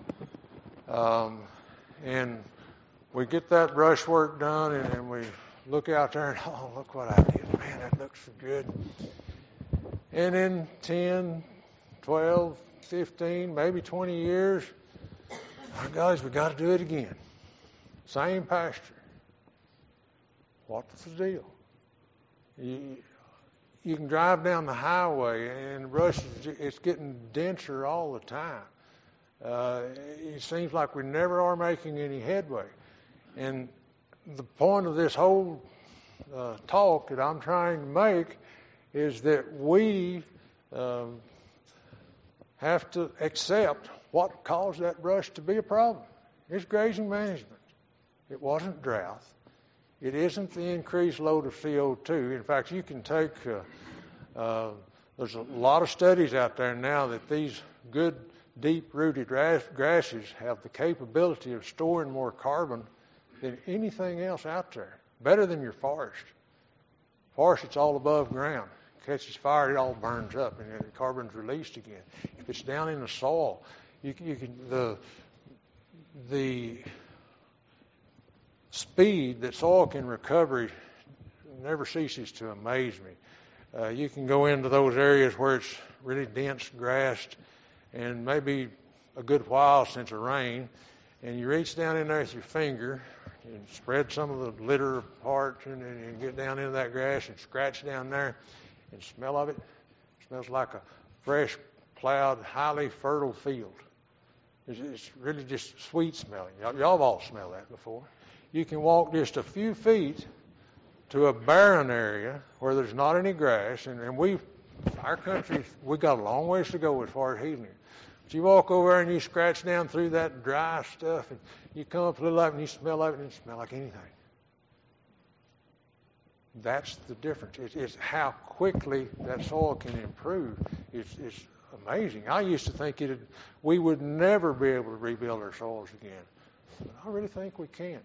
And we get that brush work done and we look out there and, oh, look what I did. Man, that looks so good. And in 10, 12, 15, maybe 20 years, oh, guys, we got to do it again. Same pasture. What's the deal? You can drive down the highway and the brush it's getting denser all the time. It seems like we never are making any headway. And the point of this whole talk that I'm trying to make is that we have to accept what caused that brush to be a problem. It's grazing management. It wasn't drought. It isn't the increased load of CO2. In fact, you can take, there's a lot of studies out there now that these good, deep-rooted grasses have the capability of storing more carbon than anything else out there. Better than your forest. Forest, it's all above ground. It catches fire, it all burns up, and the carbon's released again. If it's down in the soil, you can the speed that soil can recover never ceases to amaze me. You can go into those areas where it's really dense grassed and maybe a good while since a rain, and you reach down in there with your finger and spread some of the litter apart and get down into that grass and scratch down there and smell of it. It smells like a fresh, plowed, highly fertile field. It's really just sweet smelling. Y'all have all smelled that before. You can walk just a few feet to a barren area where there's not any grass, and our country, we got a long ways to go as far as healing it. But you walk over there and you scratch down through that dry stuff, and you come up a little up and you smell of it, and it smells like anything. That's the difference. It's how quickly that soil can improve. It's amazing. I used to think we would never be able to rebuild our soils again. But I really think we can.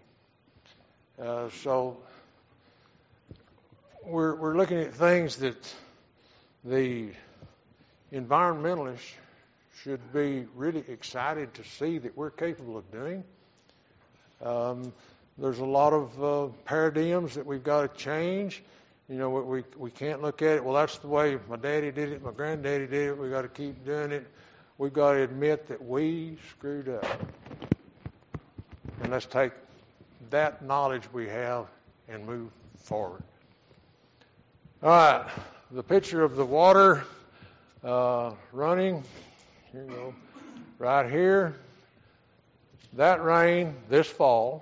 So we're looking at things that the environmentalists should be really excited to see that we're capable of doing. There's a lot of paradigms that we've got to change. You know, we can't look at it, well, that's the way my daddy did it, my granddaddy did it, we've got to keep doing it. We've got to admit that we screwed up. And let's take that knowledge we have and move forward. All right, the picture of the water running, here you go, right here. That rain this fall,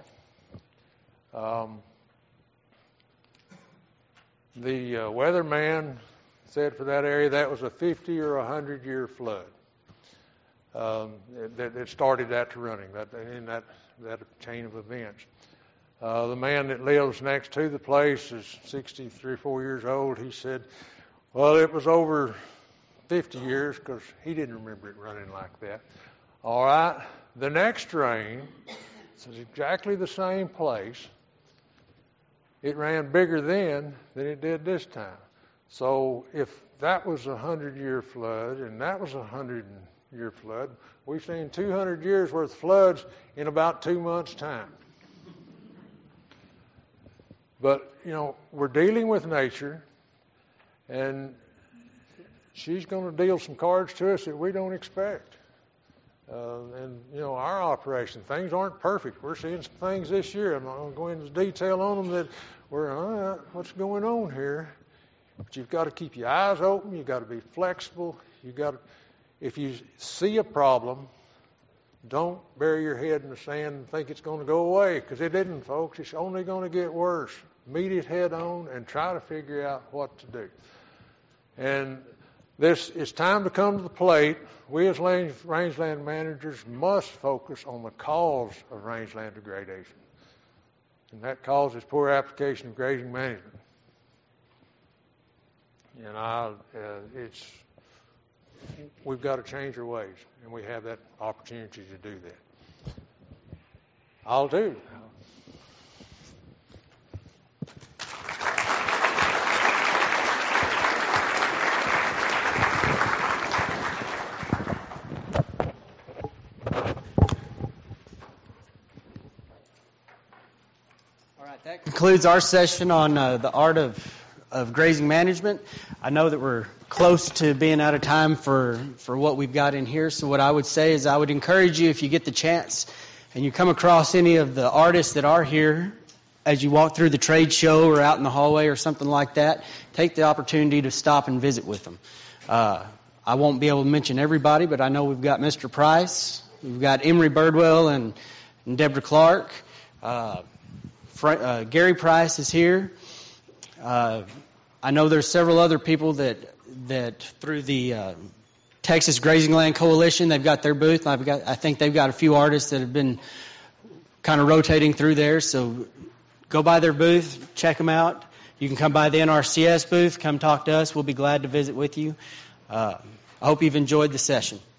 the weatherman said for that area that was a 50 or 100-year flood that started that to running, in that chain of events. The man that lives next to the place is 63 or 4 years old. He said, well, it was over 50 years because he didn't remember it running like that. All right, the next rain, it's exactly the same place. It ran bigger then than it did this time. So if that was a 100-year flood and that was a 100-year flood, we've seen 200 years worth of floods in about 2 months' time. But, you know, we're dealing with nature, and she's going to deal some cards to us that we don't expect. And, you know, our operation, things aren't perfect. We're seeing some things this year. I'm not going to go into detail on them that we're, what's going on here? But you've got to keep your eyes open. You've got to be flexible. If you see a problem, don't bury your head in the sand and think it's going to go away, because it didn't, folks. It's only going to get worse. Meet it head on and try to figure out what to do. And it's time to come to the plate. We as rangeland managers must focus on the cause of rangeland degradation. And that cause is poor application of grazing management. And we've got to change our ways, and we have that opportunity to do that. I'll do. That concludes our session on the art of grazing management. I know that we're close to being out of time for what we've got in here, so what I would say is I would encourage you, if you get the chance and you come across any of the artists that are here as you walk through the trade show or out in the hallway or something like that, take the opportunity to stop and visit with them. I won't be able to mention everybody, but I know we've got Mr. Price, We've got Emery Birdwell and Deborah Clark. Gary Price is here. I know there's several other people that through the Texas Grazing Land Coalition, they've got their booth. I think they've got a few artists that have been kind of rotating through there. So go by their booth, check them out. You can come by the NRCS booth, come talk to us. We'll be glad to visit with you. I hope you've enjoyed the session.